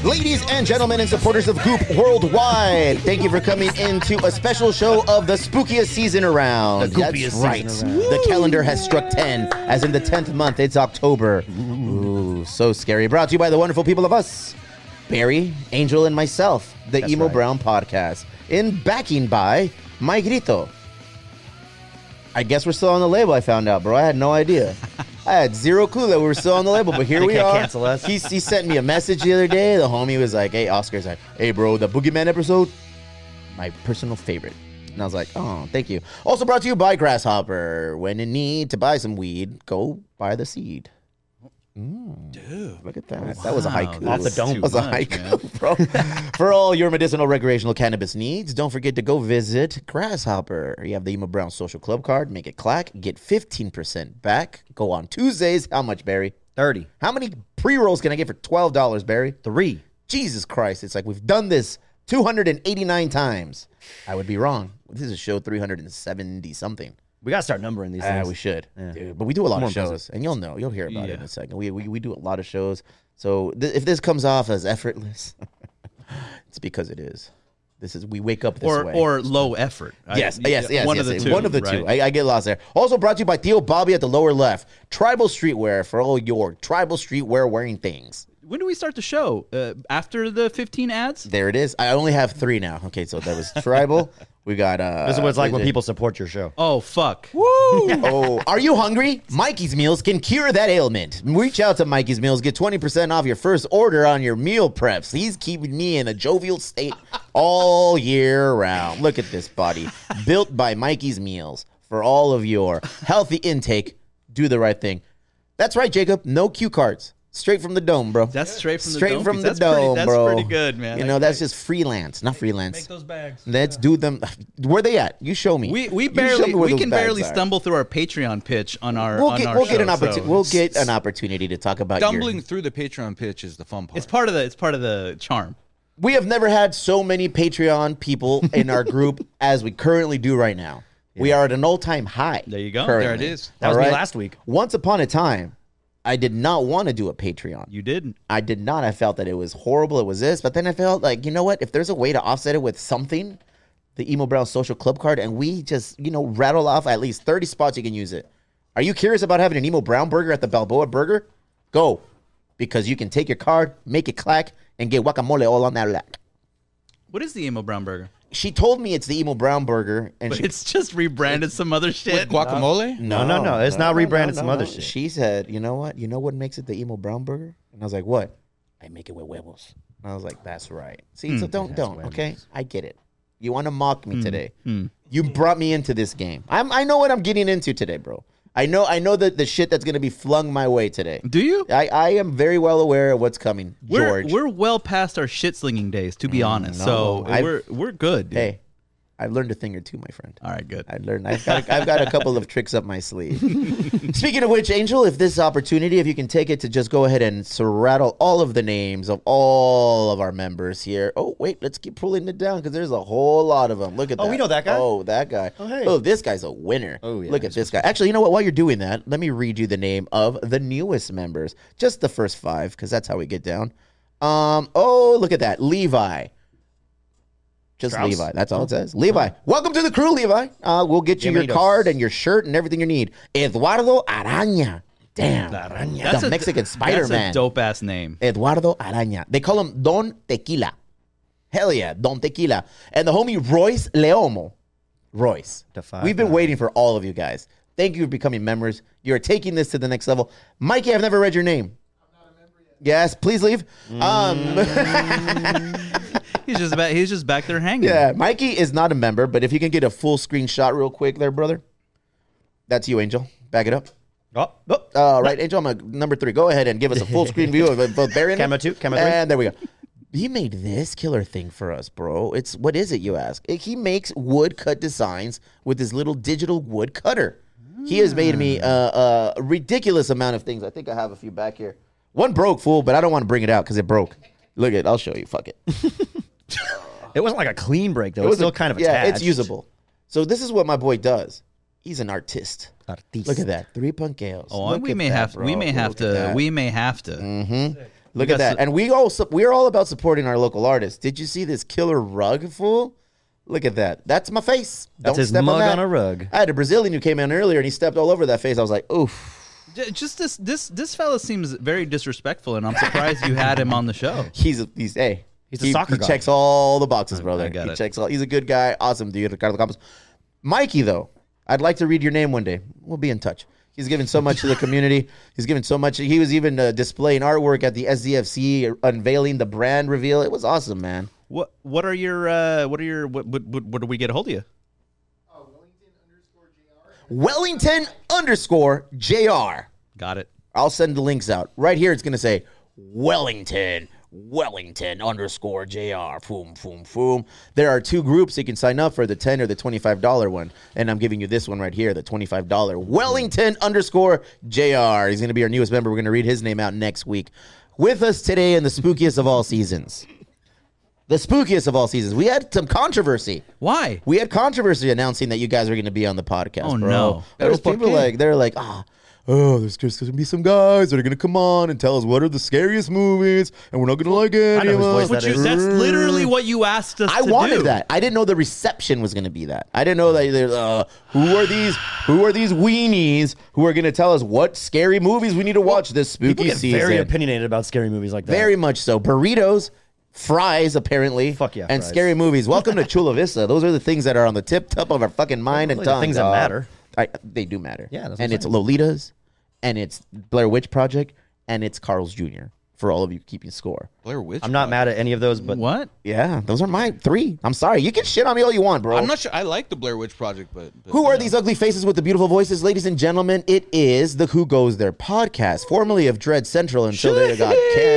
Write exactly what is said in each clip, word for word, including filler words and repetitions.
Ladies and gentlemen and supporters of Goop Worldwide, thank you for coming into a special show of the spookiest season around. The That's right. The calendar has struck ten, as in the tenth month. It's October. Ooh, so scary. Brought to you by the wonderful people of us, Barry, Angel, and myself, the That's Emo right. Brown Podcast, in backing by My Grito. I guess we're still on the label, I found out, bro. I had no idea. I had zero clue that we were still on the label, but here They we can't are. cancel us. He, he sent me a message the other day. The homie was like, hey, Oscar's like, hey, bro, the Boogeyman episode, my personal favorite. And I was like, oh, thank you. Also brought to you by Grasshopper. When in need to buy some weed, go buy the seed. Mm, Dude. look at that. That was a haiku. Off the dome. That was a much, haiku, bro. For all your medicinal recreational cannabis needs, don't forget to go visit Grasshopper. You have the Emo Brown Social Club card. Make it clack. Get fifteen percent back. Go on Tuesdays. How much, Barry? thirty. How many pre-rolls can I get for twelve dollars, Barry? Three. Jesus Christ. It's like we've done this two hundred eighty-nine times. I would be wrong. This is show three hundred seventy something. We got to start numbering these Ah, things. we should, Yeah. dude. But we do a lot More of shows, impressive. and you'll know, you'll hear about it in Yeah. a second. We, we we do a lot of shows. So th- if this comes off as effortless, it's because it is. This is we wake up this Or way. or low effort. Yes, I- yes, yes. One yes, of the yes. two. One of the right? two. I, I get lost there. Also brought to you by Theo Bobby at the lower left. Tribal Streetwear for all your tribal streetwear wearing things. When do we start the show? Uh, after the fifteen ads? There it is. I only have three now. Okay, so that was Tribal. We got. uh This is what it's like when is it- people support your show. Oh, fuck. Oh, are you hungry? Mikey's Meals can cure that ailment. Reach out to Mikey's Meals. Get twenty percent off your first order on your meal preps. He's keeping me in a jovial state all year round. Look at this body. Built by Mikey's Meals. For all of your healthy intake, do the right thing. That's right, Jacob. No cue cards. Straight from the dome, bro. That's straight from the Straight dome. from piece. the that's dome, pretty, that's bro. pretty good, man. You I- know, that's I- just freelance, not freelance. Make those bags. Let's do them. Where they at? You show me. We we You show barely me where we those can bags barely are. stumble through our Patreon pitch on our We'll on get our we'll show, get an so opportunity. We'll it's- get an opportunity to talk about Stumbling your. through the Patreon pitch is the fun part. It's part of the it's part of the charm. We have never had so many Patreon people in our group as we currently do right now. We are at an all-time high. There you go. currently. There it is. That was All me right? last week. Once upon a time, I did not want to do a Patreon. You did. I did not. I felt that it was horrible. It was this, but then I felt like, you know what? If there's a way to offset it with something, the Emo Brown Social Club card, and we just, you know, rattle off at least thirty spots you can use it. Are you curious about having an Emo Brown burger at the Balboa Burger? Go, because you can take your card, make it clack, and get guacamole all on that lack. What is the Emo Brown Burger? She told me it's the Emo Brown burger, and But she, it's just rebranded some other shit. With guacamole? No, no, no. It's not rebranded some other shit. She said, you know what? You know what makes it the Emo Brown burger? And I was like, what? I make it with huevos. And I was like, that's right. See, so don't, don't, okay? I get it. You want to mock me today. You brought me into this game. I'm, I know what I'm getting into today, bro. I know I know that the shit that's going to be flung my way today. Do you? I, I am very well aware of what's coming, We're George. we're well past our shit slinging days, to be honest. no. So I've- we're we're good. Dude. Hey, I've learned a thing or two, my friend. All right, good. I learned. I've got. I've got a couple of tricks up my sleeve. Speaking of which, Angel, if this opportunity, if you can take it to just go ahead and rattle all of the names of all of our members here. Oh wait, let's keep pulling it down because there's a whole lot of them. Look at Oh, that. we know that guy? Oh, that guy. Oh, hey. Oh, this guy's a winner. Oh, yeah. Look at this guy. Actually, you know what? While you're doing that, let me read you the name of the newest members. Just the first five, because that's how we get down. Um. Oh, look at that, Levi. Just Strauss? Levi. That's all it says. Levi. Welcome to the crew, Levi. Uh, we'll get you your Bienvenidos. card and your shirt and everything you need. Eduardo Araña. Damn. Araña. The a- Mexican Spider-Man. That's a dope ass name. Eduardo Araña. They call him Don Tequila. Hell yeah, Don Tequila. And the homie Royce Leomo. Royce. The five We've been nine. waiting for all of you guys. Thank you for becoming members. You're taking this to the next level. Mikey, I've never read your name. I'm not a member yet. Yes, please leave. Um He's just back. He's just back there hanging. Yeah, Mikey is not a member, but if you can get a full screenshot real quick there, brother. That's you, Angel. Back it up. Oh, oh. All right, Angel, I'm a, number three. Go ahead and give us a full screen view of both Barry and Camera two, camera three. And there we go. He made this killer thing for us, bro. It's what is it, you ask? He makes wood cut designs with his little digital wood cutter. He has made me uh, a ridiculous amount of things. I think I have a few back here. One broke, fool, but I don't want to bring it out because it broke. Look at it. I'll show you. Fuck it. It wasn't like a clean break, though. It It was was still a- kind of yeah, attached. it's usable. So this is what my boy does. He's an artist. Artista. Look at that. Three punkeos. Oh, Look we at may that, have bro. we may have Look at to that. we may have to. Mm-hmm. Look We at got that. su- And we also we're all about supporting our local artists. Did you see this killer rug, fool? Look at that. That's my face. That's Don't his step mug on, that. on a rug. I had a Brazilian who came in earlier and he stepped all over that face. I was like, oof. J- Just this, this, this fella seems very disrespectful, and I'm surprised you had him on the show. He's a, he's hey. He's a he, soccer he guy. checks all the boxes, brother. I got he it. checks all. He's a good guy. Awesome dude. Ricardo Campos. Mikey, though, I'd like to read your name one day. We'll be in touch. He's given so much to the community. He's given so much. He was even uh, displaying artwork at the S D F C, unveiling the brand reveal. It was awesome, man. What, what are your, uh, what are your, what, what, what, what do we get a hold of you? Wellington underscore J R. Got it. I'll send the links out. Right here, it's going to say Wellington, Wellington underscore J R. Boom, boom, boom. There are two groups you can sign up for, the ten or the twenty-five dollar one. And I'm giving you this one right here, the twenty-five dollar. Wellington underscore J R. He's going to be our newest member. We're going to read his name out next week. With us today in the spookiest of all seasons. The spookiest of all seasons. We had some controversy. Why? We had controversy announcing that you guys were going to be on the podcast. Oh, bro. no. There's Pero por people qué? like they're like, ah, oh, there's just going to be some guys that are going to come on and tell us what are the scariest movies, and we're not going to like any know of whose voice them. that Which is. you, that's literally what you asked us I to wanted do. that. I didn't know the reception was going to be that. I didn't know that. there's, Uh, who are these? Who are these weenies who are going to tell us what scary movies we need to watch this People spooky get season? very opinionated about scary movies like that. Very much so. Burritos, fries, apparently. Fuck yeah, And fries. scary movies. Welcome to Chula Vista. Those are the things that are on the tip top of our fucking mind and Really the tongue. things that dog. matter. I, they do matter. Yeah, that's what and I'm it's saying. Lolitas, and it's Blair Witch Project, and it's Carl's Junior For all of you keeping score. Blair Witch. I'm not mad at any of those, but What? Yeah, those are my three. I'm sorry. You can shit on me all you want, bro. I'm not sure. I like the Blair Witch Project, but, but Who you are know. these ugly faces with the beautiful voices? Ladies and gentlemen, it is the Who Goes There podcast, formerly of Dread Central until they got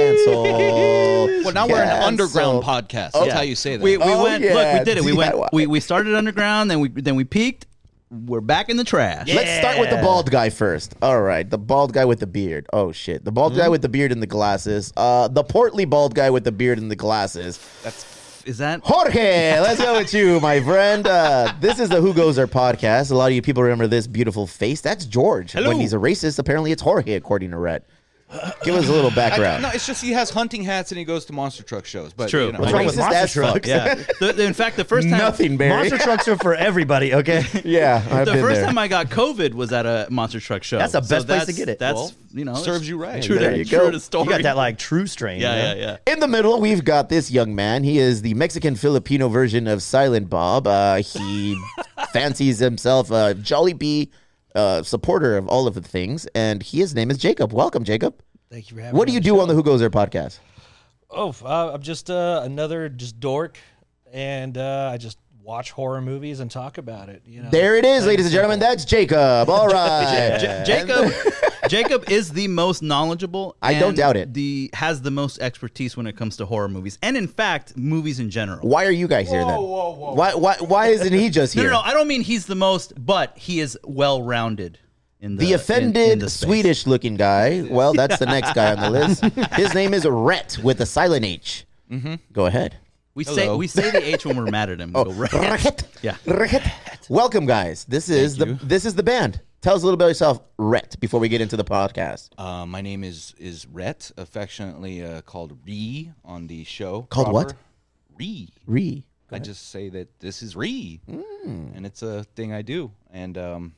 canceled. Well, now we're an underground Canceled. podcast. That's Yeah. how you say that. We, we Oh, went. yeah, Look, we did it. We D I went. Y. We, we started underground, then we then we peaked. We're back in the trash. Let's start with the bald guy first. All right, the bald guy with the beard. Oh shit, the bald guy with the beard and the glasses. Uh, the portly bald guy with the beard and the glasses. Is that? Jorge, let's go with you, my friend. Uh, this is the Who Goes There podcast. A lot of you people remember this beautiful face. That's George. Hello. When he's a racist, apparently it's Jorge, according to Rhett. Give us a little I, background. no, it's just he has hunting hats and he goes to monster truck shows. But True. You know, What's wrong with Racist monster as fuck. trucks? Yeah. The- the- in fact, the first time. Nothing, Barry. monster trucks are for everybody, okay? Yeah, I've The been first there. time I got COVID was at a monster truck show. That's the So best place to that's- get it. That's Well, you know serves it's you right. True There to, you true go. to story. You got that like true strain. Yeah, you yeah, know? yeah. In the middle, we've got this young man. He is the Mexican-Filipino version of Silent Bob. Uh, he fancies himself a Jollibee uh, supporter of all of the things, and he, his name is Jacob. Welcome, Jacob. Thank you for having What me do you on do the on the show. Who Goes There podcast? Oh, uh, I'm just uh, another just dork, and uh, I just watch horror movies and talk about it. You know, There it is, Plain ladies and gentlemen. That's Jacob. All right. J- Jacob, Jacob is the most knowledgeable. I don't and doubt it. The has the most expertise when it comes to horror movies, and in fact, movies in general. Why are you guys here then? Why, why, why isn't he just No, here? no, no. I don't mean he's the most, but he is well-rounded in the The offended in- in the space. Swedish-looking guy. Well, that's the next guy on the list. His name is Rhett with a silent H. Mm-hmm. Go ahead. We say Hello. we say the H when we're mad at him. We Oh, go, right. Rhett. Yeah. Rhett. Welcome, guys. This is Thank the you. this is the band. Tell us a little bit about yourself, Rhett, before we get into the podcast. Uh, my name is is Rhett, affectionately uh, called Ree on the show. Called what? proper. Ree. Ree. I just say that this is Ree, Mm. and it's a thing I do, and um,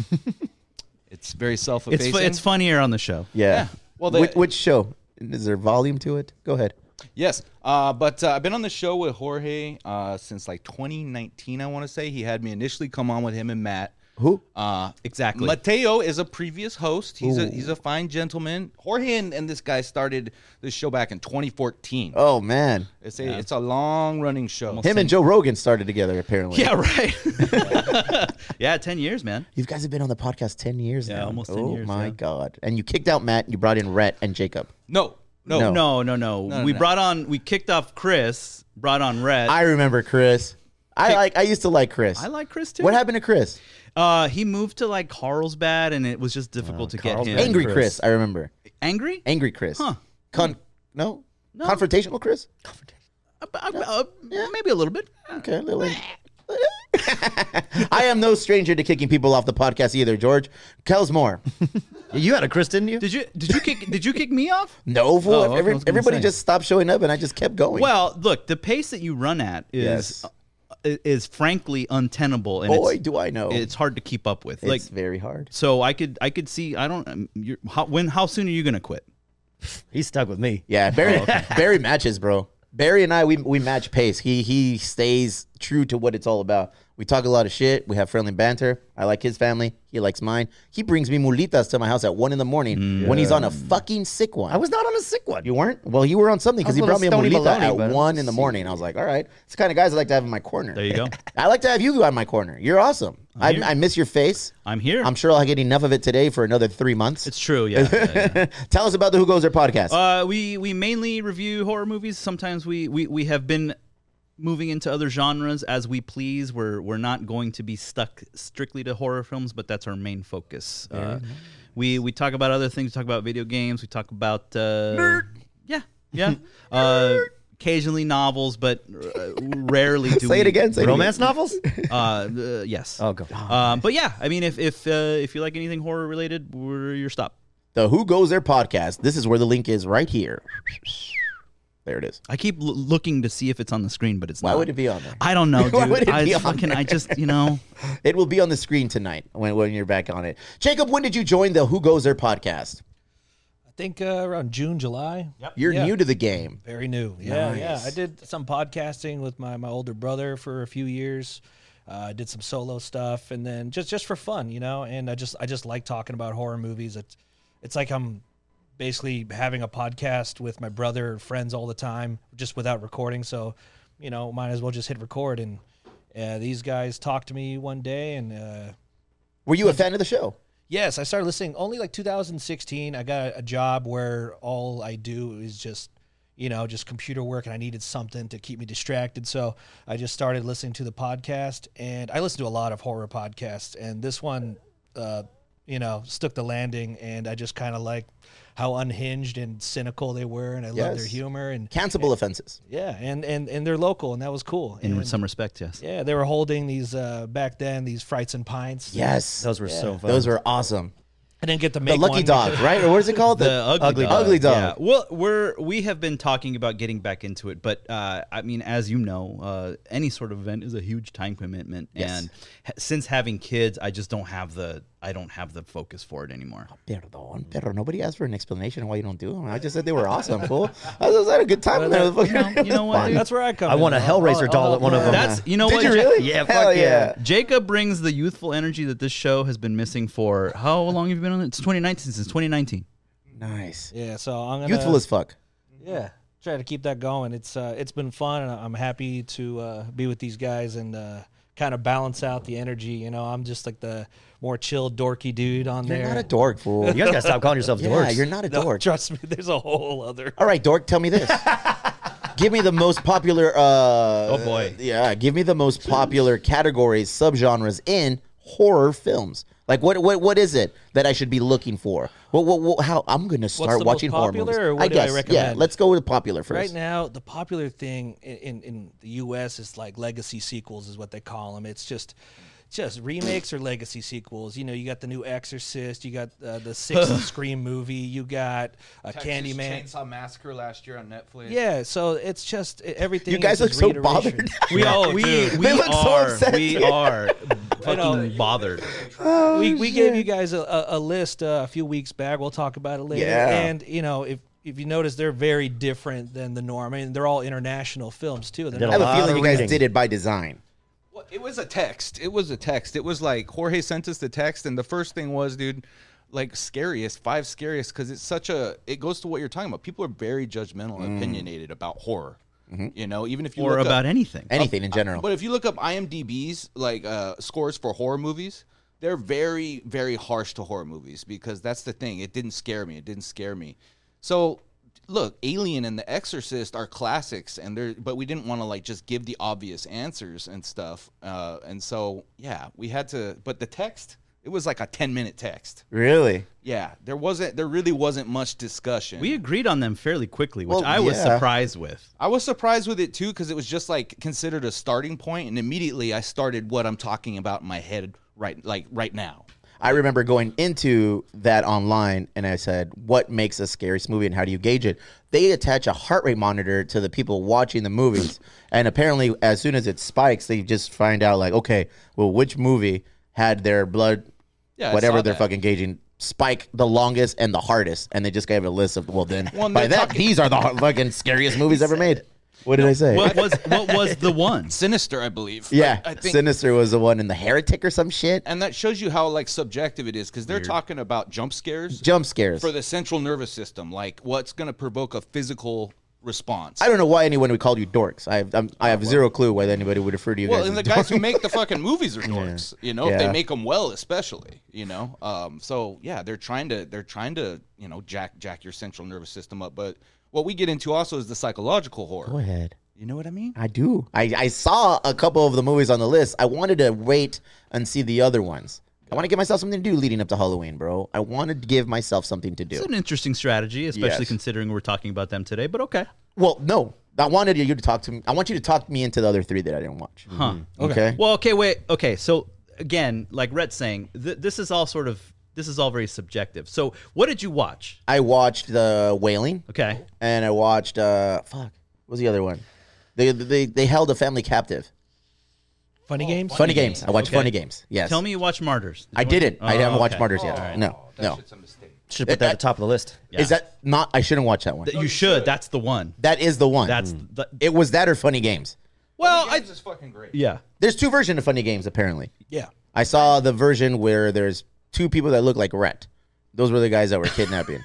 it's very It's self-effacing. fu- it's funnier on the show. Yeah. Yeah. Well, the- which, which show? Is there volume to it? Go ahead. Yes, uh, but uh, I've been on the show with Jorge uh, since like twenty nineteen. I want to say he had me initially come on with him and Matt. Who? Uh, Exactly. Mateo is a previous host. He's a Ooh. he's a fine gentleman. Jorge and, and this guy started this show back in twenty fourteen. Oh, man. It's a it's a long running show. Him and Joe Rogan started together, apparently. Yeah, right. yeah, ten years, man. You guys have been on the podcast ten years Yeah, now. almost ten oh, years, my yeah. God. And you kicked out Matt, and you brought in Rhett and Jacob. No, no, No. No, no, no. No, we no. brought on. We kicked off Chris. Brought on Red. I remember Chris. I Kick- like. I used to like Chris. I like Chris too. What happened to Chris? Uh, he moved to like Carlsbad, and it was just difficult to get him. Carlsbad. Angry Chris. Chris. I remember. Angry? Angry Chris. Huh. Con. No? No. Confrontational Chris. Uh, uh, uh, maybe a little bit. Okay, a little. I am no stranger to kicking people off the podcast either, George. Tell's more. You had a Chris, didn't you? Did you did you kick did you kick me off? No, fool. Oh, okay, Every- I was gonna everybody say. just stopped showing up, and I just kept going. Well, look, the pace that you run at is Yes. uh, is frankly untenable, and boy, it's, do I know. it's hard to keep up with. It's like, very hard. so I could I could see I don't um, you're, how, when how soon are you gonna quit? He's stuck with me. Yeah, Barry. Barry matches, bro. Barry and I, we we match pace. He he stays true to what it's all about. We talk a lot of shit. We have friendly banter. I like his family. He likes mine. He brings me mulitas to my house at one in the morning when he's on a fucking sick one. I was not on a sick one. You weren't? Well, you were on something because I he was brought me a little mulita Stony Maloney, at but- one in the morning. I was like, all right, it's the kind of guys I like to have in my corner. There you go. I like to have you on my corner. You're awesome. I, here. I miss your face. I'm here. I'm sure I'll get enough of it today for another three months. It's true. Yeah. yeah, yeah. Tell us about the Who Goes There podcast. Uh, we we mainly review horror movies. Sometimes we, we, we have been moving into other genres as we please. We're we're not going to be stuck strictly to horror films, but that's our main focus. Uh, we we talk about other things. We talk about video games. We talk about uh, yeah yeah. Uh, occasionally novels, but uh, rarely do Say we it again. Say Romance it novels? Uh, uh, yes. Oh, go. Um, but yeah, I mean, if if uh, if you like anything horror related, we're your stop. The Who Goes There podcast. This is where the link is right here. There it is. I keep l- looking to see if it's on the screen, but it's Why not. would it be on there? I don't know, dude. Why would it I be on fucking, there? I just, you know, It will be on the screen tonight when, when you're back on it. Jacob, when did you join the Who Goes There podcast? I think uh, around June, July. Yep. You're Yeah. new to the game. Very new. Yeah, yeah. Nice. I did some podcasting with my, my older brother for a few years. Uh, I did some solo stuff, and then just just for fun, you know. And I just I just like talking about horror movies. It's it's like I'm basically having a podcast with my brother and friends all the time, just without recording. So, you know, might as well just hit record. And uh, these guys talked to me one day, and uh, Were you a fan of the show? yes, I started listening only like two thousand sixteen. I got a job where all I do is just, you know, just computer work, and I needed something to keep me distracted. So I just started listening to the podcast, and I listen to a lot of horror podcasts, and this one, uh, you know, stuck the landing, and I just kind of like how unhinged and cynical they were, and I love their Yes. humor, and Cancelable offenses. yeah, and, and, and they're local, and that was cool. in And, some respects, yes. yeah, they were holding these, uh, back then, these Frights and Pints. Yes. Those were so fun. Those were awesome. I didn't get to The make Lucky one Dog, because- right? Or what is it called? The ugly, Ugly dog. Dog. Ugly Dog. Yeah. Well, we're we have been talking about getting back into it, but uh, I mean, as you know, uh, any sort of event is a huge time commitment, Yes. and ha- since having kids, I just don't have the I don't have the focus for it anymore. Perdón, pero nobody asked for an explanation on why you don't do them. I just said they were awesome, fool. I was I had a good time with them. You know, you know what, dude? That's where I come I in. want a I'll- Hellraiser I'll- doll I'll- at one of them. That's you know Did what? you Ja- really? Yeah, Hell fuck yeah. yeah. Jacob brings the youthful energy that this show has been missing for how long have you been on it? It's twenty nineteen, since twenty nineteen. Nice. Yeah, so I'm gonna Youthful as fuck. yeah try to keep that going. It's uh, it's been fun, and I'm happy to uh, be with these guys and uh, kind of balance out the energy. You know, I'm just like the more chill, dorky dude on You're there. not a dork, fool. You guys gotta stop calling yourselves yeah, dorks. you're not a No, dork. trust me, there's a whole other. All right, dork, tell me this. Give me the most popular. Uh, Oh, boy. Yeah, give me the most popular categories, subgenres in horror films. Like what? What? What is it that I should be looking for? What? What? what how? I'm gonna start the watching most horror popular, movies. or what I do I guess. Yeah, recommend? let's go with popular first. Right now, the popular thing in, in, in the U S is like legacy sequels, is what they call them. It's just just remakes or legacy sequels. You know, you got the new Exorcist, you got uh, the sixth Scream movie, you got uh, Texas Candyman. Chainsaw Massacre last year on Netflix. Yeah, so it's just everything. You guys is look just so reiteration. bothered. We Oh, we dude. we They look so are upset. we are know. fucking bothered. we we gave you guys a, a, a list uh, a few weeks back. We'll talk about it later. Yeah. And you know, if if you notice, they're very different than the norm. I mean, they're all international films too. They're Did I not have a lot feeling of you guys reading. did it by design. Well, it was a text. It was a text. It was like Jorge sent us the text, and the first thing was, dude, like scariest, five scariest, because it's such a. It goes to what you're talking about. People are very judgmental and opinionated about horror. You know, even if you Or look about up, anything. Anything in general. But if you look up IMDb's like uh, scores for horror movies, they're very, very harsh to horror movies because that's the thing. It didn't scare me. It didn't scare me. So, look, Alien and The Exorcist are classics, and they're but we didn't want to like just give the obvious answers and stuff. Uh, and so, yeah, we had to. But the text, It was like a ten minute text. Really? Yeah, there wasn't. There really wasn't much discussion. We agreed on them fairly quickly, which Well, I was yeah. surprised with. I was surprised with it too because it was just like considered a starting point, and immediately I started what I'm talking about in my head right, like right now. I remember going into that online and I said, what makes a scary movie and how do you gauge it? They attach a heart rate monitor to the people watching the movies. And apparently, as soon as it spikes, they just find out, like, okay, well, which movie had their blood, Yeah, I whatever saw they're that. fucking gauging, spike the longest and the hardest. And they just gave a list of, well, then, Well, and by they're that, talking- these are the fucking scariest movies ever made. What did I say? What was what was the one? Sinister, I believe. Yeah, I, I think, Sinister was the one in The Heretic or some shit. and that shows you how like subjective it is because they're talking about jump scares Jump scares. for the central nervous system, like what's going to provoke a physical response. I don't know why anyone would call you dorks. I have, I'm, I have zero clue why anybody would refer to you Well, guys and as the dorks. guys who make the fucking movies are dorks. You know, if Yeah. they make them well, especially. You know, um, so yeah, they're trying to they're trying to you know jack jack your central nervous system up. But what we get into also is the psychological horror. Go ahead. You know what I mean? I do. I, I saw a couple of the movies on the list. I wanted to wait and see the other ones. I want to give myself something to do leading up to Halloween, bro. I wanted to give myself something to It's do. an interesting strategy, especially Yes. considering we're talking about them today. But okay, Well, no. I wanted you to talk to me. I want you to talk me into the other three that I didn't watch. huh? Okay. Well, okay, wait, okay. So again, like Rhett's saying, th- this is all sort of this is all very subjective. So what did you watch? I watched The Wailing, Okay, and I watched, uh, fuck, what was the other one? They, they, they held a family captive. Funny games. Funny Games. I watched Okay. Funny Games. Yes. tell me you watched Martyrs. Did I you watch- didn't. I Oh, haven't watched okay. Martyrs yet. All right. No. No. It's a mistake. Should put that at the top of the list. Yeah. Is that not? I shouldn't watch that one. Th- you should. That's the one. That is the one. That's Mm. the, It was that or Funny Games. well, I is fucking great. yeah. There's two versions of Funny Games, apparently. Yeah. I saw the version where there's two people that look like Rhett. Those were the guys that were kidnapping.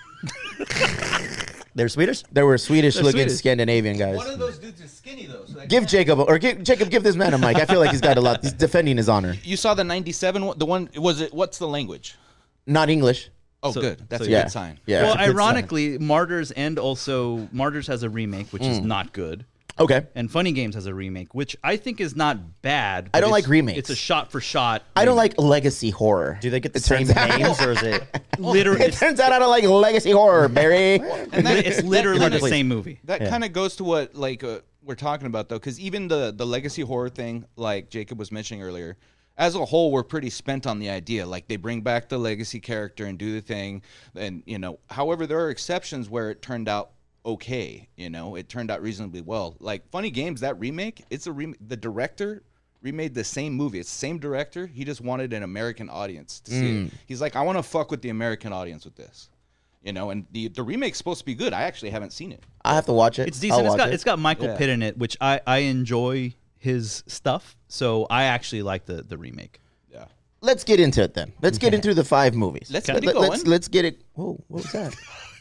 They're Swedish? There were Swedish-looking Swedish. Scandinavian guys. One of those dudes is skinny though. So that Give Jacob, or give, Jacob, give this man a mic. I feel like he's got a lot. He's defending his honor. You saw the ninety-seven one? The one was it? What's the language? Not English. Oh, So- good. That's so a yeah. good sign. Yeah. Well, That's a good ironically, Martyrs and also Martyrs has a remake, which Mm. is not good. Okay. And Funny Games has a remake, which I think is not bad. I but don't it's- like remakes. It's a shot for shot. I don't like legacy horror. Do they get the It same turns out- names, or is it? literally. It It's, turns out I don't like legacy horror, Barry. And that, it's literally that the kinda- same movie. That Yeah. kind of goes to what like uh, we're talking about though, because even the the legacy horror thing, like Jacob was mentioning earlier, as a whole, we're pretty spent on the idea. Like they bring back the legacy character and do the thing, and you know. However, there are exceptions where it turned out okay. You know, it turned out reasonably well. Like Funny Games, that remake, it's a rem- the director remade the same movie. It's the same director. He just wanted an American audience to see it. He's like, I want to fuck with the American audience with this. You know, and the the remake's supposed to be good. I actually haven't seen it. I have to watch it. It's I'll decent. It's watch got it. it's got Michael Yeah. Pitt in it, which I, I enjoy his stuff. So I actually like the the remake. Yeah. Let's get into it then. Let's get into the five movies. Let's Let- get it let- Let's, going. let's get it. Whoa, what was that?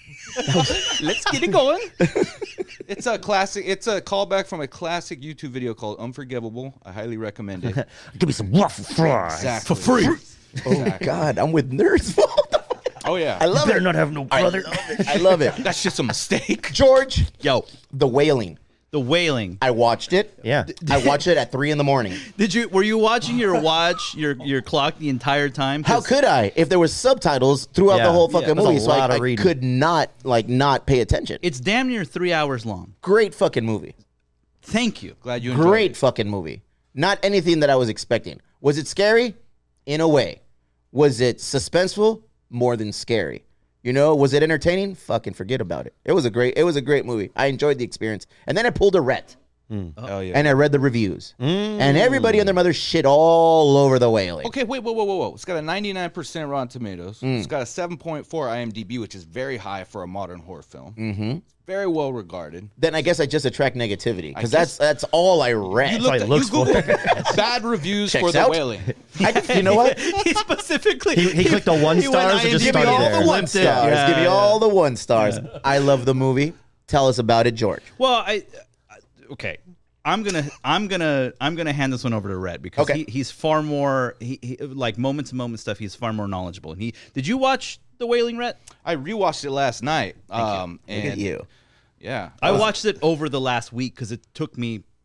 Let's get it going. It's a classic. It's a callback from a classic YouTube video called Unforgivable. I highly recommend it. Give me some waffle fries. Exactly. For free. Oh God, I'm with nerds. Oh yeah. I love Better it. not have no I brother. love it. I love it. That's just a mistake. George, Yo, The Wailing. The Wailing. I watched it. Yeah. I watched it at three in the morning. Did you were you watching your watch your your clock the entire time? 'Cause How could I? If there was subtitles throughout Yeah. the whole Yeah, fucking there's a movie, so lot I, of I reading. could not like not pay attention. it's damn near three hours long. Great fucking movie. Thank you. Glad you enjoyed Great it. fucking movie. Not anything that I was expecting. Was it scary? In a way. Was it suspenseful? More than scary. You know, was it entertaining? Fucking forget about it. It was a great. It was a great movie. I enjoyed the experience. And then I pulled a Rhett Oh yeah. and I read the reviews. And everybody and their mother shit all over The Wailing. Okay, wait, whoa, whoa, whoa, whoa. It's got a ninety-nine percent Rotten Tomatoes. Mm. It's got a seven point four I M D B, which is very high for a modern horror film. Mm-hmm. Very well regarded. Then I guess I just attract negativity because I that's that's all I read. You all looked he at, looks you for. Googled bad reviews Checks for The out. Wailing. I, you know what? he specifically He, he clicked on one he went stars and just IMDb Give me started all there. the one stars. Yeah, Give me yeah. all the one stars. I love the movie. Tell us about it, George. Well, I I- okay. I'm gonna I'm gonna I'm gonna hand this one over to Rhett because Okay. he, he's far more he, he like moment to moment stuff. He's far more knowledgeable. And he did you watch The Wailing, Rhett? I rewatched it last night. Um, Look and at you. Yeah. I watched it over the last week because it took me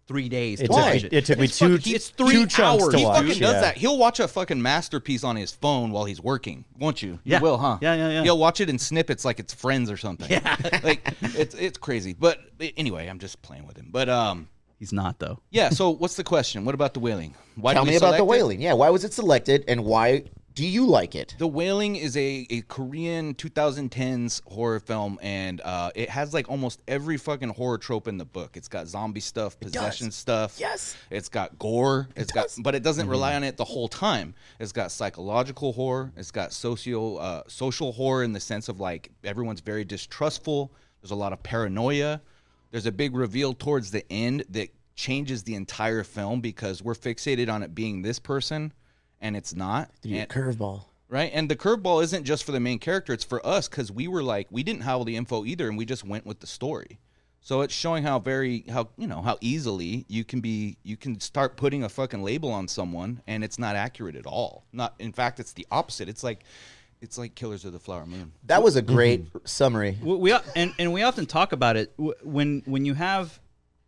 three days. It to took, watch me, it. it took me It's two, fucking- it's three two chunks hours. to He watch. He fucking does yeah. that. He'll watch a fucking masterpiece on his phone while he's working, won't you? Yeah. You will, huh? Yeah, yeah, yeah. He'll watch it in snippets like it's Friends or something. Yeah, like it's it's crazy. But anyway, I'm just playing with him. But um, He's not though. yeah. So what's the question? What about The Wailing? Why Tell did we me about select The it? Wailing. Yeah, why was it selected, and why do you like it? The Wailing is a, a Korean twenty tens horror film, and uh, it has like almost every fucking horror trope in the book. It's got zombie stuff, possession stuff. Yes. It's got gore. It's got, does. but it doesn't rely on it the whole time. It's got psychological horror. It's got socio uh, social horror in the sense of like everyone's very distrustful. There's a lot of paranoia. There's a big reveal towards the end that changes the entire film because we're fixated on it being this person, and it's not. Dude, And- curveball. Right, and the curveball isn't just for the main character; it's for us because we were like we didn't have all the info either, and we just went with the story. So it's showing how very how you know how easily you can be you can start putting a fucking label on someone, and it's not accurate at all. Not in fact, it's the opposite. It's like it's like Killers of the Flower Moon. That was a great summary. We, we and and we often talk about it w- when when you have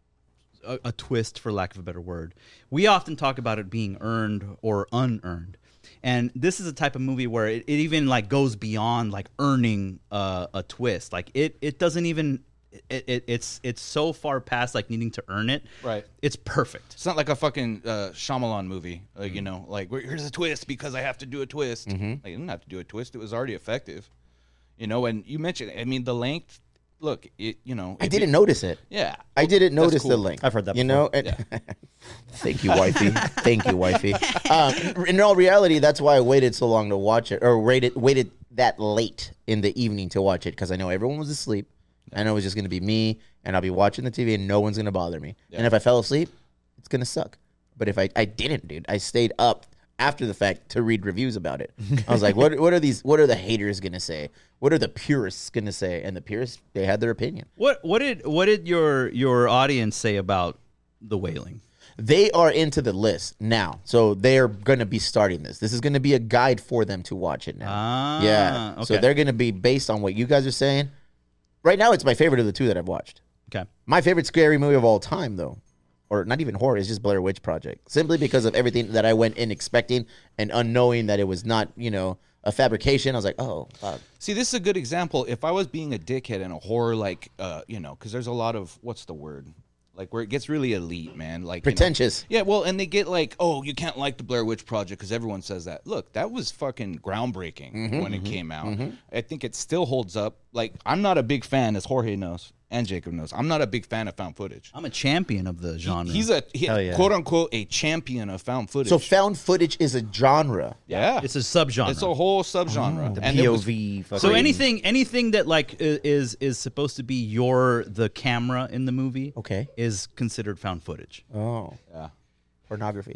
a, a twist, for lack of a better word. We often talk about it being earned or unearned, and this is a type of movie where it, it even like goes beyond like earning uh, a twist. Like it it doesn't even. It, it, it's it's so far past like needing to earn it. Right. It's perfect. It's not like a fucking uh, Shyamalan movie, uh, you know, like "Well, here's a twist because I have to do a twist. Like, you didn't have to do a twist; it was already effective, you know. And you mentioned, I mean, the length. Look, it you know, I if didn't you- notice it. Yeah, I didn't That's notice the cool. link. I've heard that You before. know, and thank you, wifey. Thank you, wifey. Um, in all reality, that's why I waited so long to watch it, or waited waited that late in the evening to watch it, because I know everyone was asleep. I know it was just going to be me, and I'll be watching the T V, and no one's going to bother me. And if I fell asleep, it's going to suck. But if I, I didn't, dude, I stayed up after the fact to read reviews about it. I was like, what what are these? What are the haters going to say? What are the purists going to say? And the purists, they had their opinion. What what did what did your your audience say about The Wailing? They are into the list now, so they're going to be starting this. This is going to be a guide for them to watch it now. Ah, yeah, so okay. they're going to be based on what you guys are saying. Right now, it's my favorite of the two that I've watched. Okay. My favorite scary movie of all time, though, or not even horror, is just Blair Witch Project. Simply because of everything that I went in expecting and unknowing that it was not, you know, a fabrication. I was like, oh, fuck. See, this is a good example. If I was being a dickhead in a horror, like, uh, you know, because there's a lot of, what's the word? Like, where it gets really elite, man. Like, you know- Pretentious. yeah, well, and they get like, oh, you can't like the Blair Witch Project because everyone says that. Look, that was fucking groundbreaking Mm-hmm, when it came out. I think it still holds up. Like, I'm not a big fan, as Jorge knows and Jacob knows. I'm not a big fan of found footage. I'm a champion of the genre. He's a he, Hell yeah. quote unquote a champion of found footage. So found footage is a genre. yeah, it's a subgenre. it's a whole subgenre. The and it P O was- V. so fucking- anything anything that like i- is is supposed to be your the camera in the movie Okay. is considered found footage. Oh, yeah. pornography.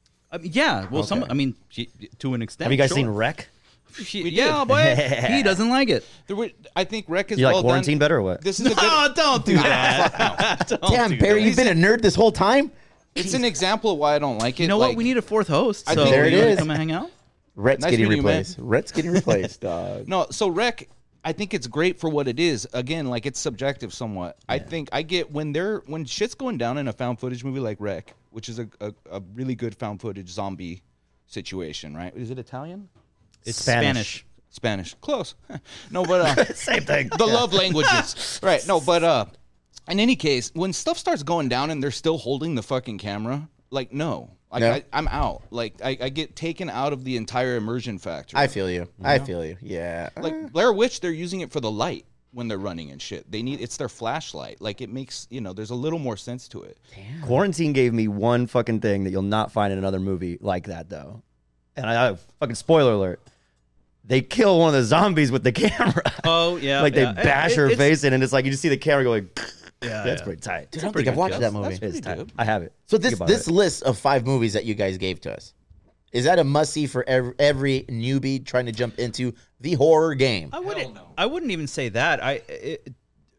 I mean, yeah, well, some Okay. I mean she- to an extent. Have you guys sure. seen Wreck? She- We yeah, did. boy, he doesn't like it. There were, I think Rec is You like well quarantine done. better or what? This is a good. No, don't do that. Don't Damn, do Barry, that. you've been a nerd this whole time? It's an example of why I don't like it. You know like, what? We need a fourth host. I So think- There it you wanna is. Come and hang out. Rhett's Nice getting meeting you, man. replaced. Rhett's getting replaced, dog. No, so Rec, I think it's great for what it is. Again, like it's subjective somewhat. I think I get when they're when shit's going down in a found footage movie like Rec, which is a, a, a really good found footage zombie situation, right? Is it Italian? It's Spanish. Spanish. Spanish. Close. No, but uh, Same thing. the love languages. Right. No, but uh in any case, when stuff starts going down and they're still holding the fucking camera, like no. Like No. I, I'm out. Like I, I get taken out of the entire immersion factor. I feel you. I feel you. Yeah. like Blair Witch, they're using it for the light when they're running and shit. They need it's their flashlight. Like it makes, you know, there's a little more sense to it. Quarantine gave me one fucking thing that you'll not find in another movie like that, though. And I, I fucking spoiler alert. They kill one of the zombies with the camera. Oh yeah, like they yeah. bash It- her it's- face in, and it's like you just see the camera going. Yeah, That's yeah. pretty tight. Dude, I don't think I've watched that movie. That's pretty It's tight. good. I have it. So Think this about this it. list of five movies that you guys gave to us, is that a must see for every, every newbie trying to jump into the horror game? I wouldn't. I wouldn't even say that. I. It,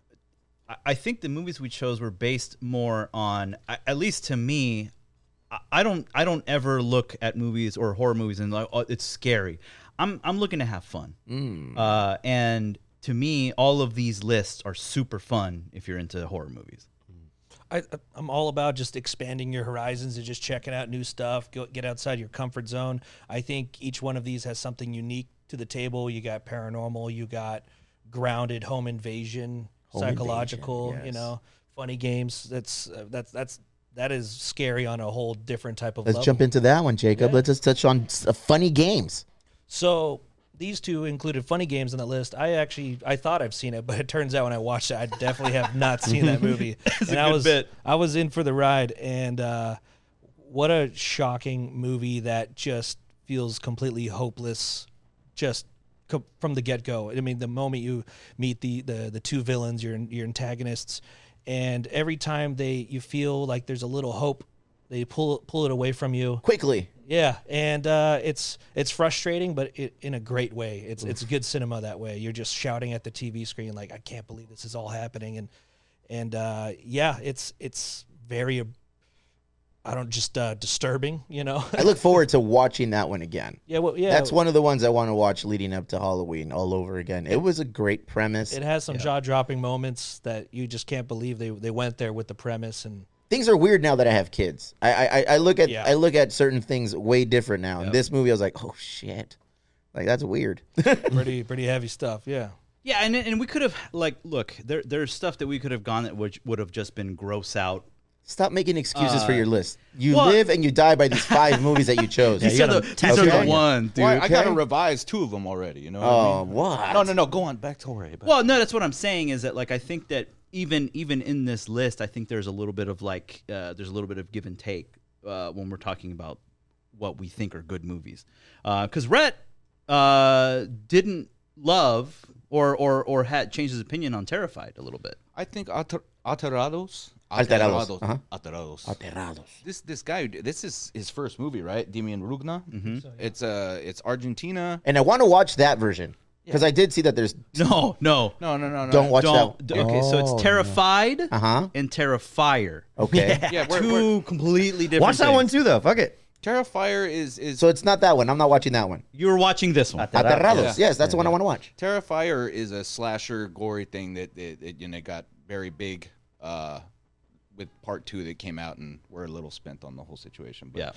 I- I think the movies we chose were based more on, I- at least to me. I- I don't. I don't ever look at movies or horror movies and like, oh, it's scary. I'm. I'm looking to have fun. Uh, and to me, all of these lists are super fun if you're into horror movies. I, I'm all about just expanding your horizons and just checking out new stuff. Go, get outside your comfort zone. I think each one of these has something unique to the table. You got paranormal, you got grounded, home invasion, Home psychological, invasion, you yes. know, funny games. That's uh, that's that's that is scary on a whole different type of Let's level. jump into that one, Jacob. Yeah. Let's just touch on s- uh, funny games. So these two included funny games on the list. I actually I thought I've seen it, but it turns out when I watched it, I definitely have not seen that movie. and a I good was bit. I was in for the ride, and uh, what a shocking movie that just feels completely hopeless, just co- from the get go. I mean, the moment you meet the the the two villains, your your antagonists, and every time they you feel like there's a little hope, they pull pull it away from you. Quickly. Yeah, and uh, it's it's frustrating, but it, in a great way. It's it's good cinema that way. You're just shouting at the T V screen like, I can't believe this is all happening, and and uh, yeah, it's it's very, uh, I don't just uh, disturbing, you know. I look forward to watching that one again. yeah, well, yeah, That's one of the ones I want to watch leading up to Halloween all over again. It was a great premise. It has some jaw dropping moments that you just can't believe they they went there with the premise, and Things are weird now that I have kids. I I, I look at Yeah. I look at certain things way different now. In this movie, I was like, oh shit, like that's weird. pretty pretty heavy stuff. Yeah. Yeah, and and we could have like look there. There's stuff that we could have gone that would would have just been gross out. Stop making excuses for your list. You well- live and you die by these five movies that you chose. These you are the, gotta these tattoo are it the on you. one, dude. Well, I got to okay. revise two of them already. You know what Oh, I mean? what? No, no, no. Go on. Back to Jorge. Back- Well, no, that's what I'm saying is that like I think that even even in this list, I think there's a little bit of like uh, there's a little bit of give and take uh, when we're talking about what we think are good movies. Because Rhett uh, didn't love or or or had changed his opinion on Terrified a little bit. I think Alter- Alterados. Alterados, uh-huh. Alterados. Alterados. This this guy. This is his first movie, right? Demian Rugna. Mm-hmm. It's uh, it's Argentina. And I want to watch that version because I did see that there's. No, no, No, no, no, no. Don't watch don't. that. d- Okay, so it's Oh, Terrified Uh huh. and Terrifier. Okay. Yeah, we're, 2 we're, completely different. Watch that things. one too, though. Fuck it. Terrifier is is So it's not that one. I'm not watching that one. You were watching this one. Aterrados. Yeah. Yes, that's the one I want to watch. Terrifier is a slasher gory thing that it, it, you know got very big uh, with part two that came out, and we're a little spent on the whole situation. But,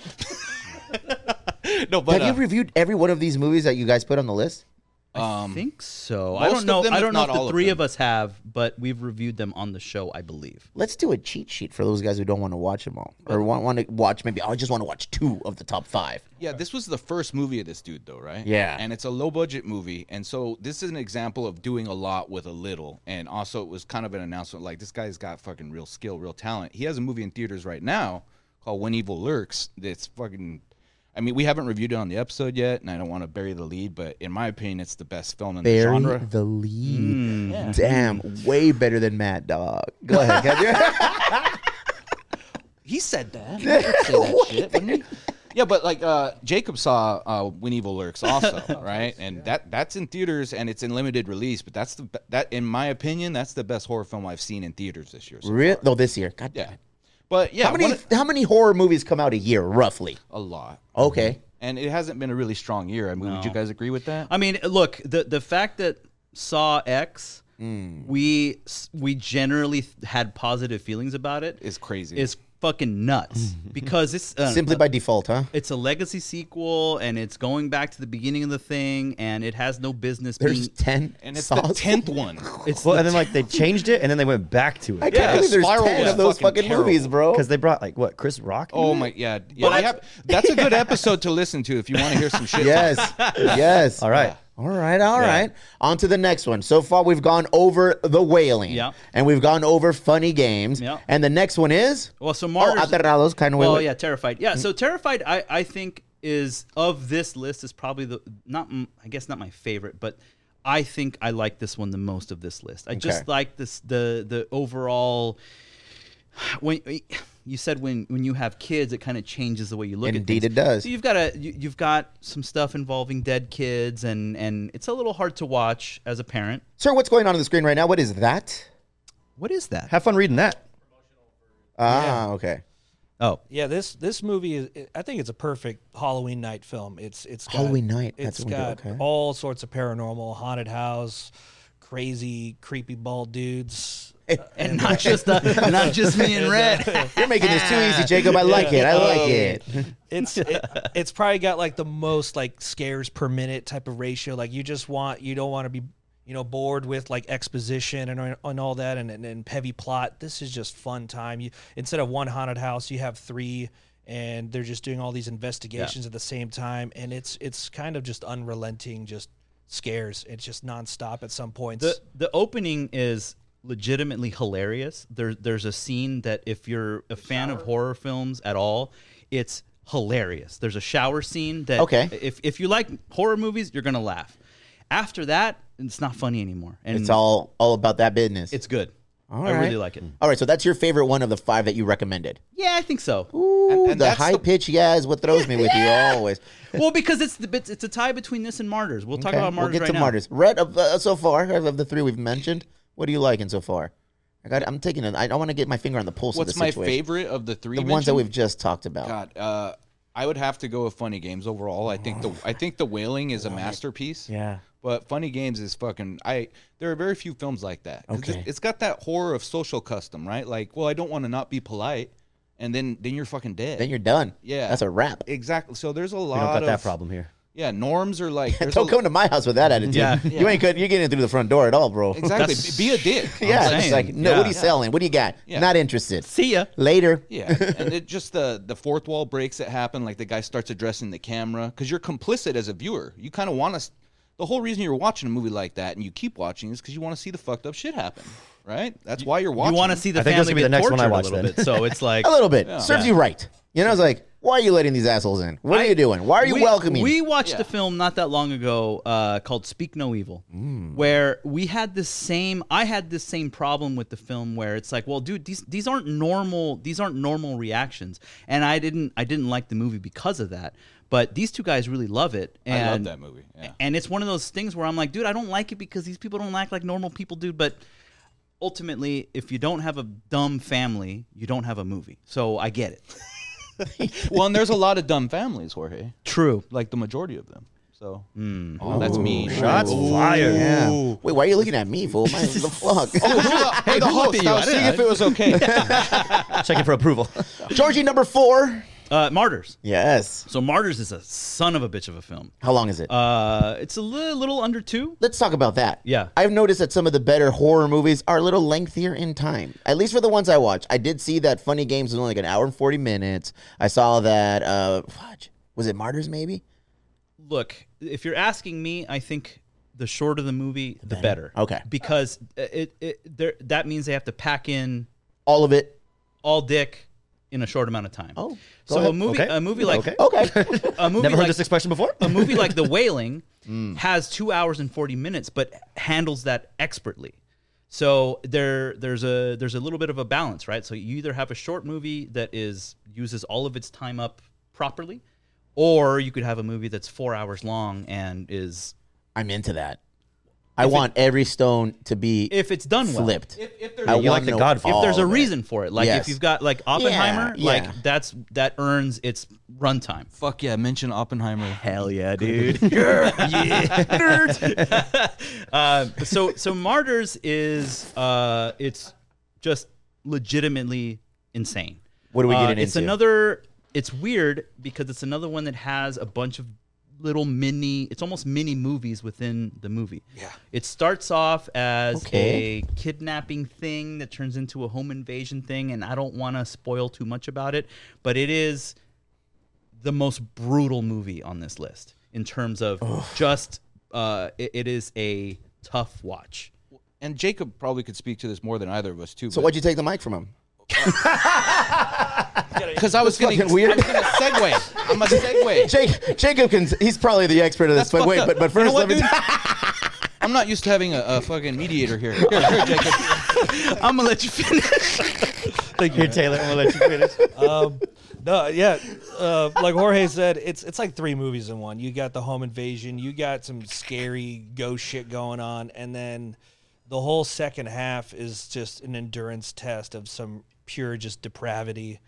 Yeah. no, but Have uh, you reviewed every one of these movies that you guys put on the list? I um, think so. I most don't of know. them, I if don't know not if the all of three them. of us have, but we've reviewed them on the show, I believe. Let's do a cheat sheet for those guys who don't want to watch them all, or want want to watch maybe. I just want to watch two of the top five. yeah, this was the first movie of this dude, though, right? Yeah. and it's a low budget movie, and so this is an example of doing a lot with a little, and also it was kind of an announcement like this guy's got fucking real skill, real talent. He has a movie in theaters right now called When Evil Lurks. That's fucking. I mean, we haven't reviewed it on the episode yet, and I don't want to bury the lead, but in my opinion, it's the best film in the Bury genre. the lead. Damn, way better than Mad Dog. Go ahead, Kevin. He said that. He didn't say that shit, didn't he? Yeah, but like uh, Jacob saw uh, When Evil Lurks also, right? And that that's in theaters and it's in limited release. But that's the be- that in my opinion, that's the best horror film I've seen in theaters this year. So Real? far. No, this year. God damn Yeah, it. but yeah, How many one of- how many horror movies come out a year, roughly? a lot, Okay. and it hasn't been a really strong year. I mean, would you guys agree with that? I mean, look, the the fact that Saw X, Hmm. we we generally had positive feelings about it It's crazy. is fucking nuts because it's uh, Simply by default, huh? it's a legacy sequel and it's going back to the beginning of the thing and it has no business There's being. ten. and it's Saws. the tenth one. It's Well, the and then like they changed it, and then they went back to I it can't Yeah, believe there's Spiral ten was of those fucking fucking terrible. movies, bro. because they brought like what Chris Rock. Oh in my, it? yeah, yeah. But we I- have- that's a good episode to listen to if you want to hear some shit. Yes. Yes. All right. All right, all right. On to the next one. So far, we've gone over The Wailing. Yeah. And we've gone over Funny Games. Yeah. And the next one is? well, so Oh, Martyrs. Aterrados, kind of way. Well, yeah, Terrified. Yeah, so Terrified, I, I think is of this list is probably the not m- I guess not my favorite, but I think I like this one the most of this list. I just Okay. like this the the overall. When you said when when you have kids, it kind of changes the way you look at Indeed things. it does. So you've got a you, you've got some stuff involving dead kids, and and it's a little hard to watch as a parent. Sir, what's going on on the screen right now? What is that? What is that? Have fun reading that. Ah, okay. Oh, Yeah, this this movie is. I think it's a perfect Halloween night film. It's it's got, Halloween night, It's that's what we do, got okay. all sorts of paranormal, haunted house, crazy, creepy bald dudes. And not just uh, not just me and Red. You're making this too easy, Jacob. I like it. I like it. It's it, it's probably got like the most like scares per minute type of ratio. Like you just want you don't want to be you know bored with like exposition and and all that and, and and heavy plot. This is just fun time. You instead of one haunted house, you have three, and they're just doing all these investigations yeah. at the same time, and it's it's kind of just unrelenting, just scares. It's just nonstop at some points. The the opening is legitimately hilarious. There, there's a scene that if you're a fan of horror films at all, it's hilarious. There's a shower scene that okay. if, if you like horror movies, you're going to laugh. After that, it's not funny anymore. And it's all, all about that business. It's good. All I right. really like it. All right, so that's your favorite one of the five that you recommended. Yeah, I think so. Ooh, And- and the that's high the- pitch, yeah, is what throws me with you always. Well, because it's the it's, it's a tie between this and Martyrs. We'll talk Okay, about Martyrs we'll get right to now. Martyrs. Red, of, uh, so far, of the three we've mentioned, what are you liking so far? I got. I'm taking it. I, I want to get my finger on the pulse What's of the my situation. favorite of the three? The ones that mentioned? we've just talked about. God, uh, I would have to go with Funny Games overall. I think the I think the Wailing is a masterpiece. Yeah. But Funny Games is fucking. I there are very few films like that. 'Cause Okay. it, it's got that horror of social custom, right? Like, well, I don't want to not be polite, and then then you're fucking dead. Then you're done. Yeah. That's a wrap. Exactly. So there's a We lot don't got of that problem here. Yeah, norms are like. there's Don't a- come to my house with that attitude. Yeah. You ain't good. You're getting through the front door at all, bro. Exactly. That's- Be a dick. Yeah. saying, It's like, no, yeah. what are you selling? What do you got? Yeah. Not interested. See ya. Later. Yeah, and it just the the fourth wall breaks that happen. Like the guy starts addressing the camera because you're complicit as a viewer. You kind of want to. The whole reason you're watching a movie like that and you keep watching is because you want to see the fucked up shit happen, right? That's why you're watching. You want to see the I think that's family gonna be get the next one I tortured watch a little then. bit. So it's like A little bit. Serves Yeah. you right. You know, it's like, why are you letting these assholes in? What are I- you doing? Why are you we, welcoming? We watched Yeah. a film not that long ago uh, called Speak No Evil, Mm. where we had this same. I had this same problem with the film where it's like, well, dude, these these aren't normal. These aren't normal reactions, and I didn't I didn't like the movie because of that. But these two guys really love it. And, I love that movie. Yeah. And it's one of those things where I'm like, dude, I don't like it because these people don't act like normal people do. But ultimately, if you don't have a dumb family, you don't have a movie. So I get it. Well, and there's a lot of dumb families, Jorge. True. Like the majority of them. So oh, that's me. Shots fired. Yeah. Wait, why are you looking at me, fool? My, the fuck? Hey, the host. I was seeing if it was okay. Checking for approval. Georgie, number four. Uh, Martyrs. Yes. So Martyrs is a son of a bitch of a film. How long is it? Uh, it's a li- little under two. Let's talk about that. Yeah. I've noticed that some of the better horror movies are a little lengthier in time. At least for the ones I watch. I did see that Funny Games was only like an hour and forty minutes. I saw that, uh, fudge, was it Martyrs maybe? Look, if you're asking me, I think the shorter the movie, the better. Okay. Because it, it there that means they have to pack in All of it? all dick in a short amount of time. Oh, go so ahead. a movie, Okay. a movie like Okay. Okay. a movie Never heard like, this expression before. a movie like The Wailing has two hours and forty minutes, but handles that expertly. So there, there's a there's a little bit of a balance, right? So you either have a short movie that is uses all of its time up properly, or you could have a movie that's four hours long and is I'm into that. I want every stone to be if it's done well. flipped. If, if there's I You like want The to know Godfather. If there's a all of it. reason for it, like Yes. if you've got like Oppenheimer, Yeah, like yeah. that's that earns its runtime. Fuck yeah, mention Oppenheimer. Hell yeah, dude! yeah, nerd. uh, so so Martyrs is uh, it's just legitimately insane. What are we Uh, getting It's into? another. It's weird because it's another one that has a bunch of little mini. It's almost mini movies within the movie. Yeah. It starts off as Okay. a kidnapping thing that turns into a home invasion thing, and I don't want to spoil too much about it, but it is the most brutal movie on this list in terms of just. Uh, it, it is a tough watch. And Jacob probably could speak to this more than either of us too. So why'd you take the mic from him? Because I was going fucking to weird. I'm going to segue. I'm a segue. Jake, Jacob can. He's probably the expert of this. That's But wait, fucked but up. but You know first, what, let me. dude? I'm not used to having a, a fucking mediator here. Here, here, Jacob. I'm gonna let you finish. Thank you, Taylor. I'm gonna let you finish. um, no, yeah, uh, like Jorge said, it's it's like three movies in one. You got the home invasion, you got some scary ghost shit going on, and then the whole second half is just an endurance test of some pure just depravity.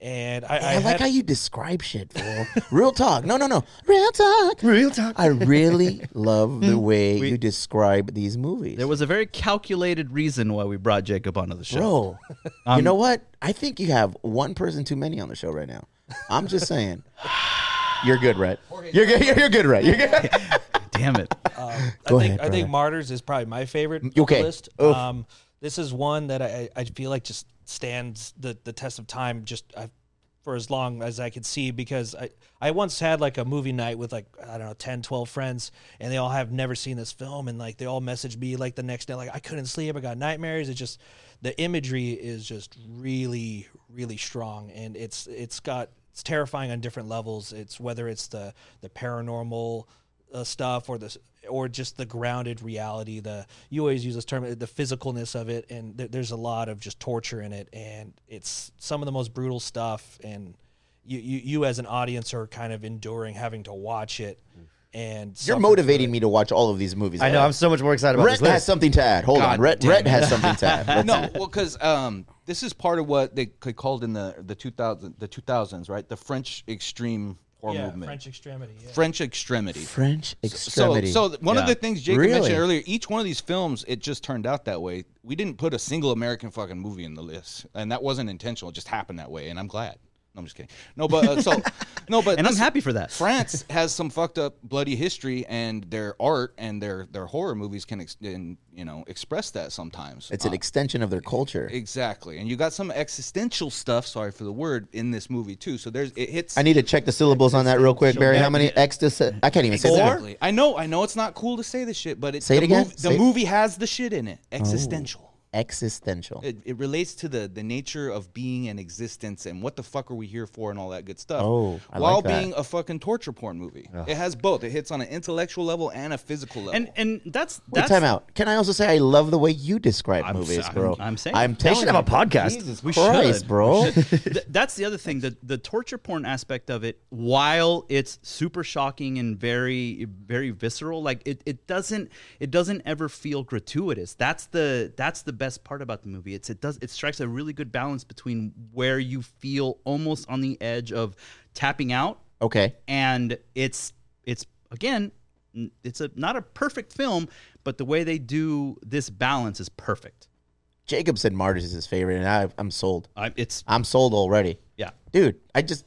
And I, I, I, like had, how you describe shit, fool. Real talk. No, no, no. Real talk. Real talk. I really love the way We- you describe these movies. There was a very calculated reason why we brought Jacob onto the show. Bro, you Um, know what? I think you have one person too many on the show right now. I'm just saying. You're good, Rhett. You're good. You're, you're good, Rhett. You're good. Damn it. Um, Go I think ahead, I think brother. Martyrs is probably my favorite Okay. on the list. Oof. Um, this is one that I, I feel like just stands the, the test of time just uh, for as long as I could see, because I, I once had like a movie night with like, I don't know, ten, twelve friends, and they all have never seen this film, and like they all messaged me like the next day like I couldn't sleep, I got nightmares. It's just the imagery is just really really strong, and it's it's got it's terrifying on different levels. It's whether it's the the paranormal uh, stuff or the or just the grounded reality. The you always use this term, the physicalness of it, and th- there's a lot of just torture in it, and it's some of the most brutal stuff. And you you, you as an audience are kind of enduring having to watch it, and You're suffer motivating through me to watch all of these movies. I know. I'm so much more excited about Rhett this has list. something to add. Hold God on. Rhett, damn Rhett it. has something to add. Let's No, well, because um, this is part of what they could called in the the two thousand the two thousands, right? The French extreme horror yeah, movement. French extremity. Yeah. French extremity. French So, extremity. so th- one of Yeah. the things Jacob Really? mentioned earlier, each one of these films, it just turned out that way. We didn't put a single American fucking movie in the list, and that wasn't intentional. It just happened that way, and I'm glad. No, I'm just kidding. No, but uh, so no, but And I'm listen, happy for that. France has some fucked up bloody history, and their art and their their horror movies can ex- and, you know express that sometimes. it's an Uh, extension of their culture. Exactly, and you got some existential stuff. Sorry for the word in this movie too. So there's it hits. I need to check the syllables on that real quick, Barry. How many ecstasy? I can't even say that. Exactly. I know. I know it's not cool to say this shit, but it's Say it the again? Movie, Say the it. movie has the shit in it. Existential. Existential. It, it relates to the the nature of being and existence and what the fuck are we here for and all that good stuff. Oh, I while like that. being a fucking torture porn movie. It has both. It hits on an intellectual level and a physical level. And and that's Wait, that's time out. Can I also say I love the way you describe I'm movies, sa- bro? I'm- I'm saying. I'm They telling should have you, a podcast. Jesus We Christ, should. bro. Th- that's the other thing, the the torture porn aspect of it, while it's super shocking and very very visceral, like it, it doesn't it doesn't ever feel gratuitous. That's the that's the best part about the movie. It's it does it strikes a really good balance between where you feel almost on the edge of tapping out, Okay. and it's it's again n- it's a not a perfect film, but the way they do this balance is perfect. Jacob said Martyrs is his favorite, and I, I'm sold. I, it's I'm sold already. yeah. Dude, I just,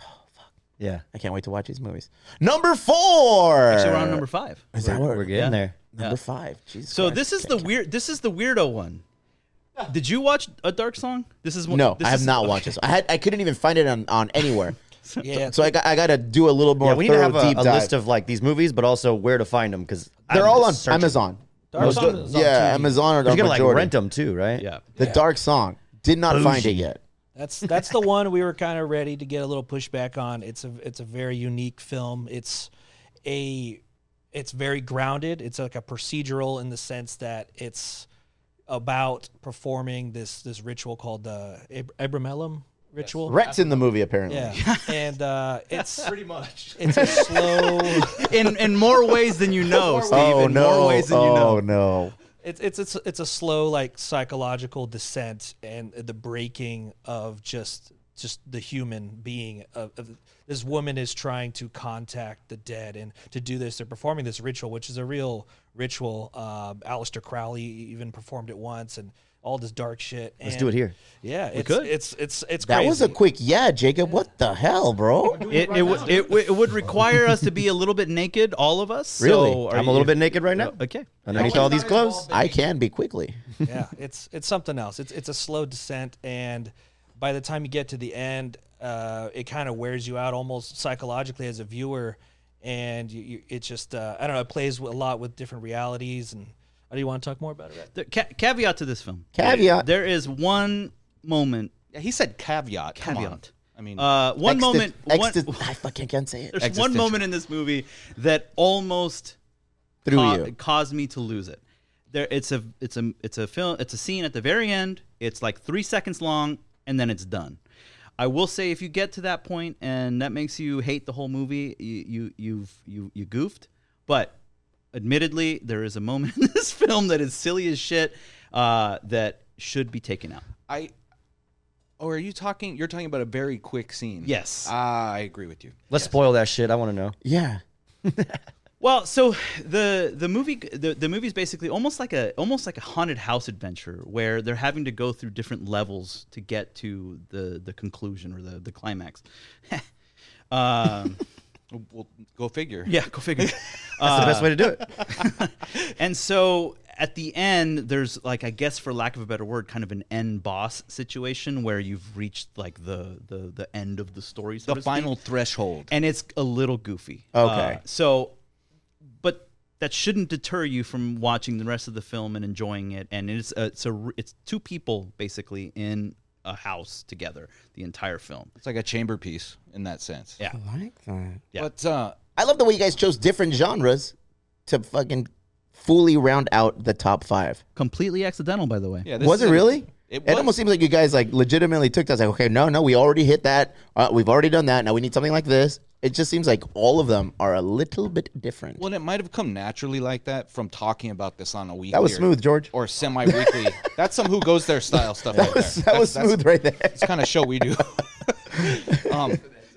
Yeah. I can't wait to watch these movies. Number four. Actually, we're on number five. Is that We're, what we're getting yeah. there. Number Yeah. five. Jesus So Christ. this is the weird. This is the weirdo one. Did you watch A Dark Song? This is one. No, this I have is- not watched this. I had, I couldn't even find it on, on anywhere. Yeah, So I got, I got to do a little more Yeah, we need to thorough have a, deep a dive. list of like these movies, but also where to find them because They're all on Amazon. Dark Most Song of- is on yeah, Tubi. Amazon or You're the gonna like majority. rent them too, right? Yeah. The Dark Song. Did not find it Bougie. yet. That's that's the one we were kind of ready to get a little pushback on. It's a it's a very unique film. It's a it's very grounded. It's like a procedural in the sense that it's about performing this this ritual called the Ab- Abramelin ritual. Rhett's in the movie, apparently. Yeah, and uh, it's pretty much it's a slow. In in more ways than you know, Steve. Oh, in no. more ways than you oh, know. no. It's it's it's it's a slow like psychological descent and the breaking of just just the human being. Of, of this woman is trying to contact the dead, and to do this, they're performing this ritual, which is a real ritual. Uh, Aleister Crowley even performed it once, and all this dark shit. Let's and do it here. Yeah, it's could. it's it's it's That crazy. was a quick yeah, Jacob. What the hell, bro? It it, would it, would- it would require us to be a little bit naked, all of us. Really? So are I'm a little you- bit naked right now. Okay. Underneath all these clothes. I can be quickly. yeah, it's it's something else. It's it's a slow descent, and by the time you get to the end, uh, it kind of wears you out almost psychologically as a viewer, and you, you it just uh, I don't know. It plays a lot with different realities. And oh, do you want to talk more about it? The ca- caveat to this film. Caveat. There is one moment. Yeah, he said caveat. Come on. Caveat. I mean, Uh, one Exist- moment. One, exist- I fucking can't say it. there's one existential. moment in this movie that almost Through ca- you. caused me to lose it. There, it's a, it's a, it's a film. It's a scene at the very end. It's like three seconds long, and then it's done. I will say, if you get to that point and that makes you hate the whole movie, you, you, you've, you, you goofed. But admittedly, there is a moment in this film that is silly as shit uh, that should be taken out. I Or are you talking? You're talking about a very quick scene. Yes. Ah, I agree with you. Let's spoil that shit. I want to know. Yeah. Well, so the the movie the, the movie is basically almost like a almost like a haunted house adventure where they're having to go through different levels to get to the the conclusion or the the climax. um, Well, go figure. yeah, go figure. That's the best way to do it. And so at the end, there's like, I guess for lack of a better word, kind of an end boss situation where you've reached like the the, the end of the story. So The to speak. final threshold. And it's a little goofy. Okay. Uh, so, but that shouldn't deter you from watching the rest of the film and enjoying it. And it's a, it's a it's two people basically in a house together the entire film. It's like a chamber piece in that sense. Yeah. I like that. Yeah. But uh, I love the way you guys chose different genres to fucking fully round out the top five. Completely accidental, by the way. yeah, this Was is it a- really? It, It was. almost seems like you guys like legitimately took that. It's like, okay, no, no, we already hit that. Uh, we've already done that. Now we need something like this. It just seems like all of them are a little bit different. Well, it might have come naturally like that from talking about this on a weekly. That was or- smooth, George. Or semi-weekly. That's some Who Goes There style stuff. That right was there. that was That's- smooth right there. That's the kind of show we do. um,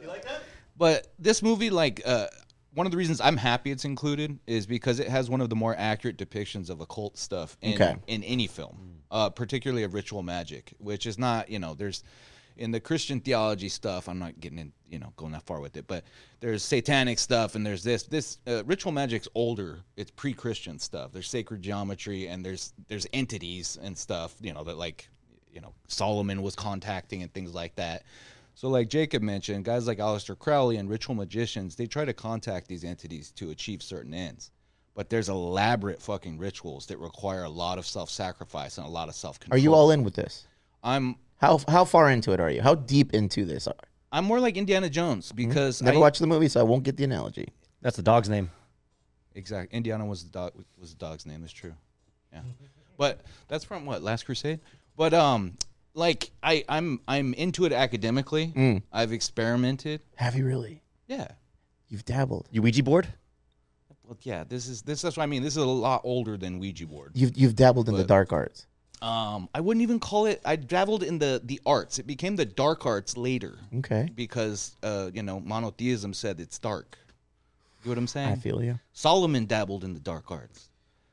But this movie, like, uh, one of the reasons I'm happy it's included is because it has one of the more accurate depictions of occult stuff in, Okay. in any film, uh, particularly of ritual magic, which is not, you know, there's in the Christian theology stuff. I'm not getting in, you know, going that far with it, but there's satanic stuff and there's this. This uh, ritual magic's older. It's pre-Christian stuff. There's sacred geometry and there's there's entities and stuff, you know, that like, you know, Solomon was contacting and things like that. So like Jacob mentioned, guys like Aleister Crowley and ritual magicians, they try to contact these entities to achieve certain ends. But there's elaborate fucking rituals that require a lot of self-sacrifice and a lot of self-control. Are you all in with this? I'm How how far into it are you? How deep into this are? I'm more like Indiana Jones because Never I, watched the movie, so I won't get the analogy. That's the dog's name. Exactly. Indiana was the dog was the dog's name, it's true. Yeah. But that's from what, Last Crusade? But um like I, I'm I'm into it academically. Mm. I've experimented. Have you really? Yeah. You've dabbled. You Ouija board? Well, yeah, this is this that's what I mean. This is a lot older than Ouija board. You've you've dabbled in the But- dark arts. Um, I wouldn't even call it. I dabbled in the the arts. It became the dark arts later Okay. because uh, you know, monotheism said it's dark. You know what I'm saying? I feel you. Solomon dabbled in the dark arts.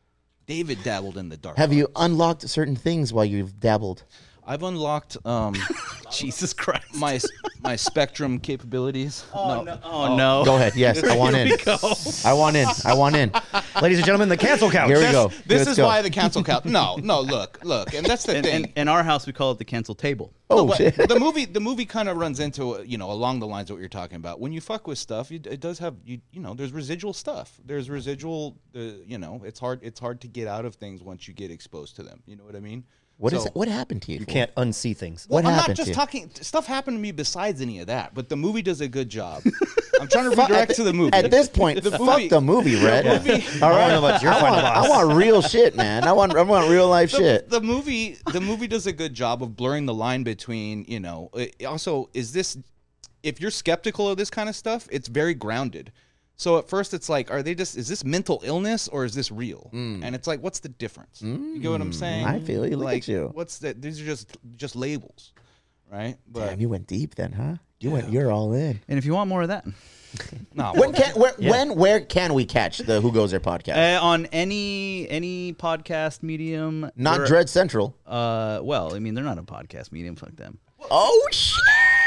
David dabbled in the dark. Have you arts. unlocked certain things while you've dabbled? I've unlocked um Jesus Christ. my my spectrum capabilities. oh, no. Oh, no. Go ahead. Yes, I want in. I want in. I want in. Ladies and gentlemen, the cancel couch. Here we That's- go. This Let's is go. why the cancel couch. No, no, look, look, and that's the In, thing. in, in our house, we call it the cancel table. Oh But shit. the movie, the movie kind of runs into uh, you know along the lines of what you're talking about. When you fuck with stuff, you, it does have you you know there's residual stuff. There's residual, uh, you know, it's hard it's hard to get out of things once you get exposed to them. You know what I mean? What is So- it? What happened to you? You can't unsee things. What I'm happened not just to you? talking. Stuff happened to me besides any of that, but the movie does a good job. I'm trying to redirect to the movie. At this point, The fuck movie- the movie, Red. movie- All right, I don't know about your I final want, boss. I want real shit, man. I want, I want real life the, shit. the movie the movie does a good job of blurring the line between, you know, it- also is this, if you're skeptical of this kind of stuff, it's very grounded. So at first it's like, are they just, is this mental illness or is this real? And it's like, what's the difference? You get what I'm saying? I feel you. Look like, at you. What's that? These are just just labels, right? But Damn, you went deep then, huh? You went. You're all in. And if you want more of that, no, When can, where, when, where can we catch the Who Goes There podcast? uh, on any any podcast medium, Not we're- Dread Central. Uh, well, I mean, they're not a podcast medium. Fuck them. Oh shit!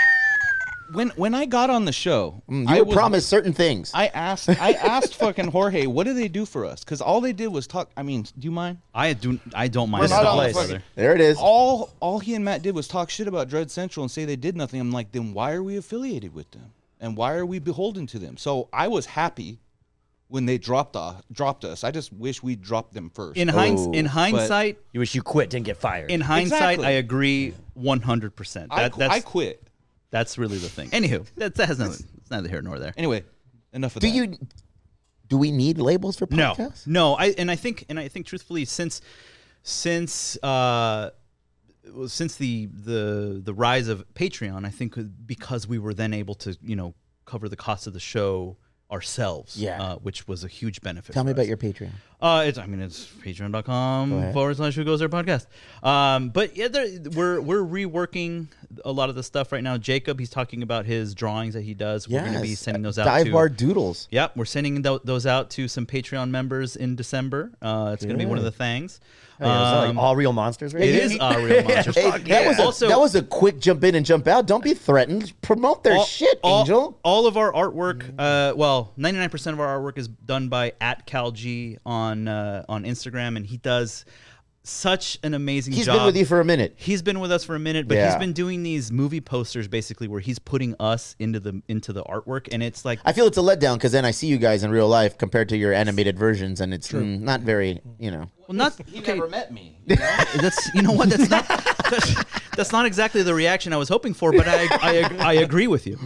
when when I got on the show, You I were was- promised certain things. I asked I asked fucking Jorge, what do they do for us? Because all they did was talk. I mean, do you mind? I do. I don't mind. We're at not all, on the brother. fucking- There it is. All all he and Matt did was talk shit about Dread Central and say they did nothing. I'm like, then why are we affiliated with them? And why are we beholden to them? So I was happy when they dropped uh, dropped us. I just wish we dropped them first. In hinds, Oh, in hindsight, You wish you quit, didn't get fired. in hindsight, Exactly. I agree one hundred percent. I, That, qu- that's I quit. that's really the thing. Anywho, that, that has nothing. It's neither here nor there. Anyway, enough of Do that. you? Do we need labels for No, podcasts? no. I and I think and I think truthfully, since since uh, well, since the the the rise of Patreon, I think because we were then able to you know cover the cost of the show ourselves. Yeah. uh, which was a huge benefit. Tell for me us. about your Patreon. Uh, it's I mean it's patreon.com forward slash who goes there podcast. Um, but yeah, there, we're we're reworking a lot of the stuff right now. Jacob, he's talking about his drawings that he does. We're going to be Yes. sending those out. Dive to, bar doodles. Yep, we're sending th- those out to some Patreon members in December. Uh, it's going to be one of the things. Oh, yeah, is that Um, like all real monsters, right? it is uh, real monsters. Hey, that, was a, Also- that was a quick jump in and jump out. Don't be threatened. Promote their all, shit, all- Angel. All of our artwork, uh, well, ninety-nine percent of our artwork is done by at CalG on uh, on Instagram, and he does such an amazing He's job. been with you for a minute. He's been with us for a minute, but Yeah. he's been doing these movie posters basically where he's putting us into the into the artwork, and it's like I feel it's a letdown because then I see you guys in real life compared to your animated versions, and it's mm, not very, you know. well, not He okay. never met me. You know? That's you know what that's not that's, that's not exactly the reaction I was hoping for, but I I, ag- I agree with you.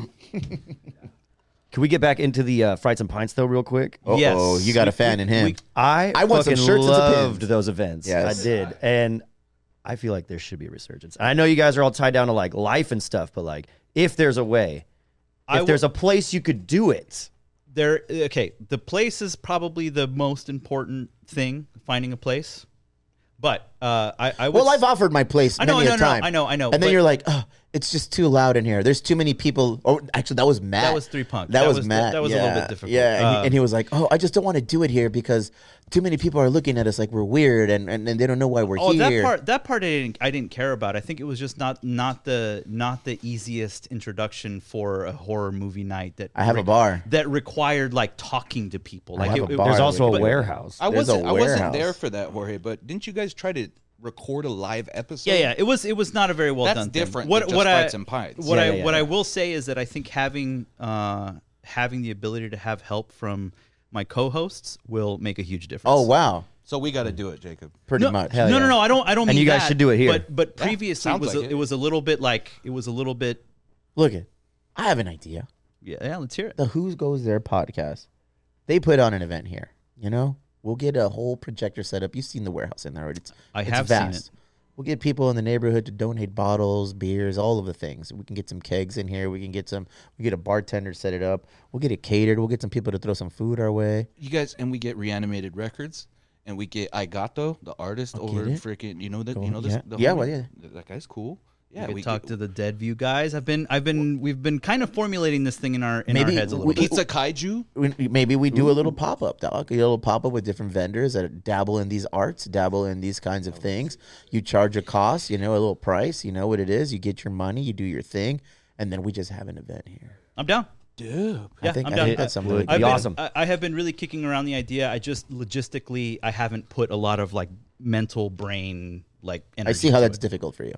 Can we get back into the uh, Frights and Pints though, real quick? Oh, Yes. you got a fan We- in him. we- I I want some fucking shirts and some loved pins. those events. Yes. I did, and I feel like there should be a resurgence. I know you guys are all tied down to like life and stuff, but like if there's a way, if I w- there's a place you could do it, There, okay. The place is probably the most important thing. Finding a place, but uh, I, I would Well, I've offered my place I know, many I a know, time. I know, I know, And then but- you're like, oh, it's just too loud in here. There's too many people. Oh, actually, that was Matt. That was Three Punk. That, That was, was- Matt. that was a yeah. little bit difficult. Yeah, and, Uh, he, and he was like, oh, I just don't want to do it here because too many people are looking at us like we're weird, and, and, and they don't know why we're Oh, here. that part that part I didn't I didn't care about. I think it was just not not the not the easiest introduction for a horror movie night that I have a bar. that required like talking to people. Like have it- a it- bar. there's also a but- warehouse. I There's a wasn't. I wasn't warehouse. there for that, Jorge. But didn't you guys try to record a live episode? Yeah, yeah. It was it was not a very well That's done. thing. different What than just what I Frights and Pints. what Yeah, I yeah, yeah. what I will say is that I think having uh having the ability to have help from my co-hosts will make a huge difference. Oh, wow. So we got to do it, Jacob. Pretty no, much. Hell no, yeah. no, no. I don't. I don't. And mean you guys that, should do it here. But but Yeah, previously it sounds was like a, it. it was a little bit like it was a little bit. Look it. I have an idea. Yeah, yeah. Let's hear it. The Who's Goes There podcast. They put on an event here. You know, we'll get a whole projector set up. You've seen the warehouse in there already. It's, I it's have seen vast. it. We'll get people in the neighborhood to donate bottles, beers, all of the things. We can get some kegs in here. We can get some. We get a bartender set it up. We'll get it catered. We'll get some people to throw some food our way. You guys, and we get Reanimated Records, and we get Igato, the artist, over get it. freaking. You know that. Go You on, know this. yeah. the Yeah, homie? well, yeah. That guy's cool. Yeah, we we could talk get, to the Dead View guys. I've been, I've been, we've been kind of formulating this thing in our in Maybe our heads a little we- bit. Pizza Kaiju. We- Maybe we do a little pop up, dog. A little pop up with different vendors that dabble in these arts, dabble in these kinds of things. You charge a cost, you know, a little price. You know what it is. You get your money. You do your thing, and then we just have an event here. I'm down. Dude. Yeah, I think, I'm I down. think that's something. Would we be I've can been, awesome. I, I have been really kicking around the idea. I just logistically, I haven't put a lot of like mental brain like. Energy I see how to that's it. difficult for you.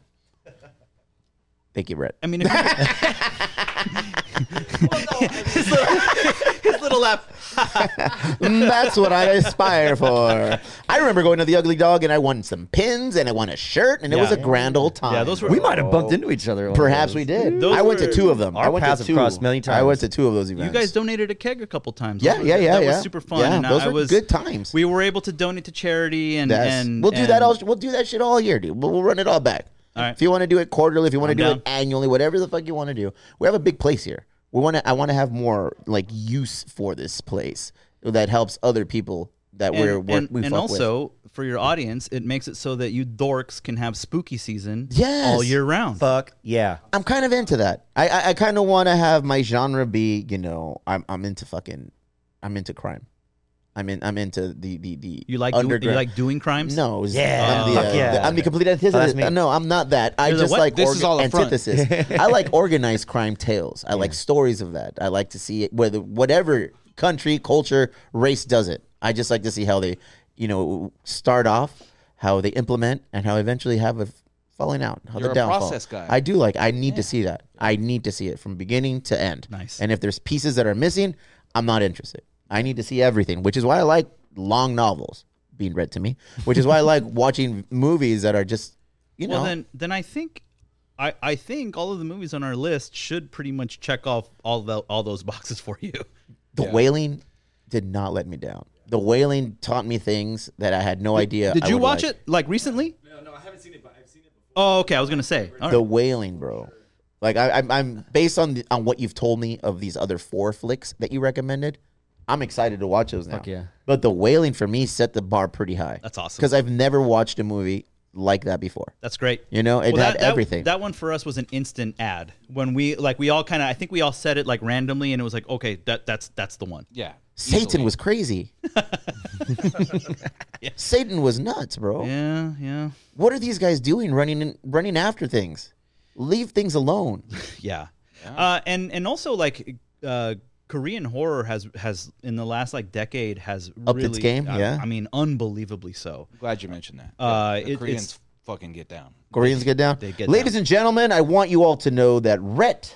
Thank you, Brett. I mean, if you, his, little, his little laugh. That's what I aspire for. I remember going to the Ugly Dog and I won some pins and I won a shirt and it was a Yeah. grand old time. Yeah, those were. we might have bumped into each other. one of Perhaps those. we did. Those I went to were- two of them. Our I went paths to have two. crossed many I times. went to two of those You events. guys donated a keg a couple times. Yeah, Those were- yeah, yeah, That yeah. was super fun. Yeah, and those I were was, good times. We were able to donate to charity, and Yes. and we'll do and- that. All, we'll do that shit all year, dude. We'll, we'll run it all back. All right. If you want to do it quarterly, if you want to I'm do down. it annually, whatever the fuck you want to do, we have a big place here. We want to. I want to have more like use for this place that helps other people that And, we're work, and, we and fuck also for your audience, it makes it so that you dorks can have spooky season Yes. all year round. Fuck yeah. with. I'm kind of into that. I I, I kind of want to have my genre be, you know, I'm I'm into fucking, I'm into crime. I'm in. I'm into the the the. You like doing, underground. you like doing crimes? No, it's- Yeah. I'm the, Fuck uh, yeah. the- I'm the complete antithesis. Oh, that's me. no, I'm not that. I You're the just what? like This orga- is all a front. antithesis. I like organized crime tales. I like stories of that. I like to see it whether whatever country, culture, race does it. I just like to see how they, you know, start off, how they implement, and how eventually have a falling out. How You're the a downfall. process guy. I do like. I need to see that. I need to see it from beginning to end. Nice. And if there's pieces that are missing, I'm not interested. I need to see everything, which is why I like long novels being read to me, which is why I like watching movies that are just, you know. Well, then, then I think, I, I think all of the movies on our list should pretty much check off all the, all those boxes for you. The Wailing did not let me down. The Wailing taught me things that I had no idea. Did I you would watch like. it like recently? No, no, I haven't seen it, but I've seen it before. Oh, okay. I was gonna say. All The right. Wailing, bro. Like I, I'm, I'm based on the, on what you've told me of these other four flicks that you recommended. I'm excited to watch those now. Fuck yeah. But The Wailing for me set the bar pretty high. That's awesome. Because I've never watched a movie like that before. That's great. You know, it Well, had that, that- everything. That one for us was an instant ad. When we like, we all kind of, I think we all said it like randomly, and it was like, okay, that that's that's the one. Yeah. Satan easily. was crazy. Satan was nuts, bro. Yeah, yeah, What are these guys doing running in, running after things? Leave things alone. yeah. Uh, and and also like uh, Korean horror has has in the last like decade has Upped really, its game, uh, yeah. I mean, unbelievably so. Glad you mentioned that. Uh, Yeah, the it- Koreans it's- fucking get down. Koreans get down. They get Ladies down. and gentlemen, I want you all to know that Rhett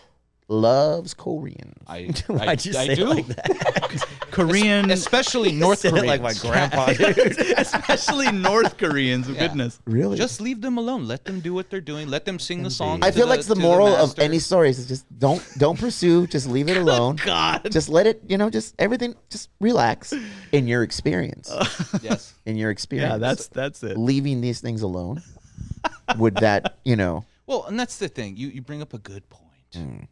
loves Koreans. I, Why'd I, you I say do. it like that? Korean, Especially North Said it Koreans. like my grandpa, dude. especially North Koreans. Goodness. Really? Just leave them alone. Let them do what they're doing. Let them sing the songs. I to feel like it's the to moral of master. any story is just don't don't pursue. Just leave it alone. God. Just let it. You know, just everything. Just relax in your experience. Yes. In your experience. Yeah, that's that's it. leaving these things alone. Would that you know? Well, and that's the thing. You you bring up a good point. Mm.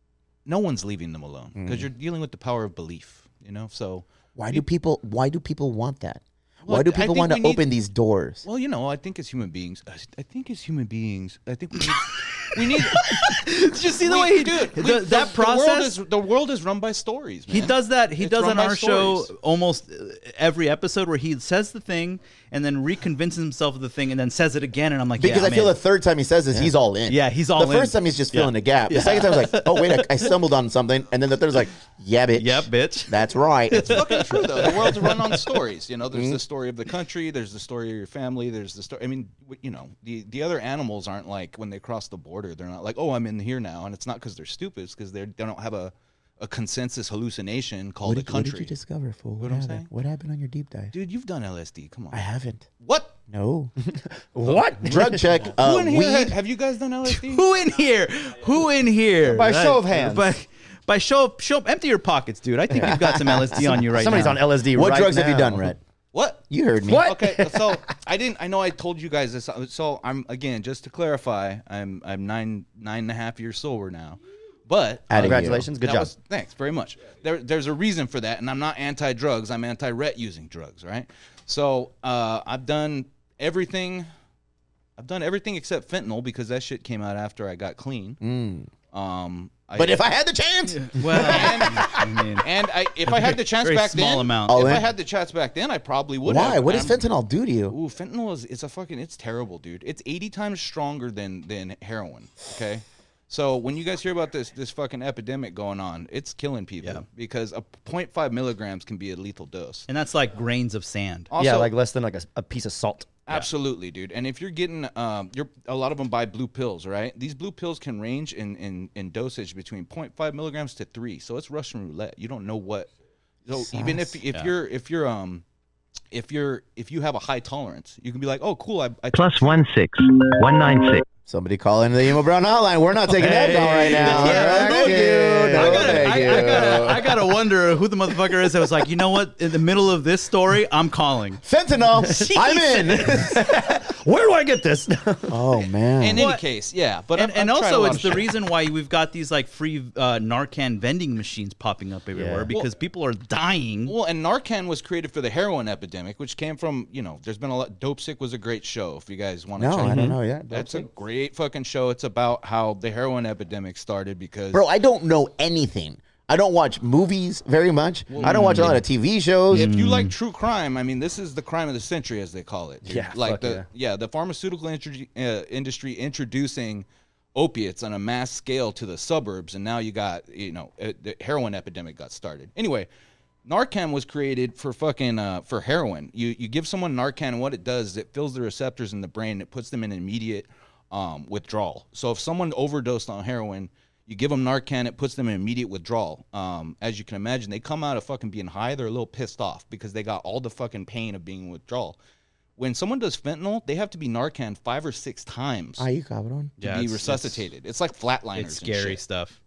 No one's leaving them alone because you're dealing with the power of belief. You know, so Why do people? Why do people want that? Well, Why do I people think want to we need- open these doors? well, you know, I think as human beings, I think as human beings, I think we need. we need Did you see the we- way he dude, the- we- that the, process? The world, is, the world is run by stories. Man. He does that. He It's does run on by our show stories. almost uh, every episode where he says the thing and then reconvinces himself of the thing and then says it again. And I'm like, Because yeah, I feel man. the third time he says this, he's all in. Yeah, he's all The in. first time he's just Yeah. filling the gap. The second time I was like, oh wait, I, I stumbled on something, and then the third was like, yeah, bitch. Yep, bitch. That's right. It's fucking true though. The world's run on stories. You know, Mm-hmm. there's the story of the country. There's the story of your family. There's the story. I mean, w- you know, the the other animals aren't like when they cross the border. They're not like, oh, I'm in here now, and it's not because they're stupid. It's because they don't have a, a consensus hallucination called What a did, what country. did you discover, fool? What, What I'm happened? saying? What happened on your deep dive? Dude, you've done L S D. Come on. I haven't. What? No. What? Drug check. Uh, Who in here weed. ha- have you guys done L S D? Who in here? Who in here? By show of hands. By, by show of show. Empty your pockets, dude. I think you've got some L S D on you right Somebody's now. on L S D What right drugs have you now. done, Rhett? What? You heard me. What? Okay, so I didn't. I know I told you guys this. So I'm again just to clarify. I'm I'm nine nine and a half years sober now, but Atta you. Congratulations. Good that job. was- thanks very much. There, there's a reason for that, and I'm not anti-drugs. I'm anti-Rhett using drugs, right? So uh, I've done everything. I've done everything except fentanyl because that shit came out after I got clean. Um, I, But if I had the chance, Well, and, I mean, and I, if I had the chance Very back small then, amount. Oh, if yeah. I had the chance back then, I probably would. why? have. What does I'm- fentanyl do to you? Ooh, fentanyl is it's a fucking it's terrible, dude. It's eighty times stronger than than heroin. Okay, so when you guys hear about this this fucking epidemic going on, it's killing people Yeah. because a zero point five milligrams can be a lethal dose. and that's like grains of sand. Also, Yeah, like less than like a, a piece of salt. absolutely, dude. And if you're getting, um, you're a lot of them buy blue pills, right? These blue pills can range in in, in dosage between zero point five milligrams to three. So it's Russian roulette. You don't know what. So even if if Yeah. you're if you're um if you're if you have a high tolerance, you can be like, oh, cool. I, I Plus one six one nine six. Somebody call into the Emo Brown hotline. We're not taking that call right now. Yeah, Thank no, you. No, I gotta, thank I, you. I gotta, I gotta wonder who the motherfucker is that was like, you know what? In the middle of this story, I'm calling. Fentanyl. I'm in. Where do I get this? Oh man. In any What? case, yeah, but And, I'm, and I'm trying a also, lot it's of the shit. reason why we've got these like free uh, Narcan vending machines popping up everywhere Yeah. because people are dying. Well, and Narcan was created for the heroin epidemic, which came from you know. There's been a lot. Dope Sick was a great show. If you guys want to, no, check I it don't out. know yet. That's a great fucking show. It's about how the heroin epidemic started because Bro, I don't know anything. I don't watch movies very much. I don't watch a lot of T V shows. if you like true crime, I mean, this is the crime of the century, as they call it. dude. Yeah, like fuck the yeah. the pharmaceutical intro- uh, industry introducing opiates on a mass scale to the suburbs, and now you got you know uh, the heroin epidemic got started. Anyway, Narcan was created for fucking uh, for heroin. You you give someone Narcan, and what it does is it fills the receptors in the brain. It puts them in immediate um, withdrawal. So if someone overdosed on heroin, you give them Narcan, it puts them in immediate withdrawal. Um, as you can imagine, they come out of fucking being high, they're a little pissed off because they got all the fucking pain of being in withdrawal. When someone does fentanyl, they have to be Narcan five or six times Ay, cabrón. to Yeah, be it's- resuscitated. It's, like flatliners. It's and scary shit, stuff.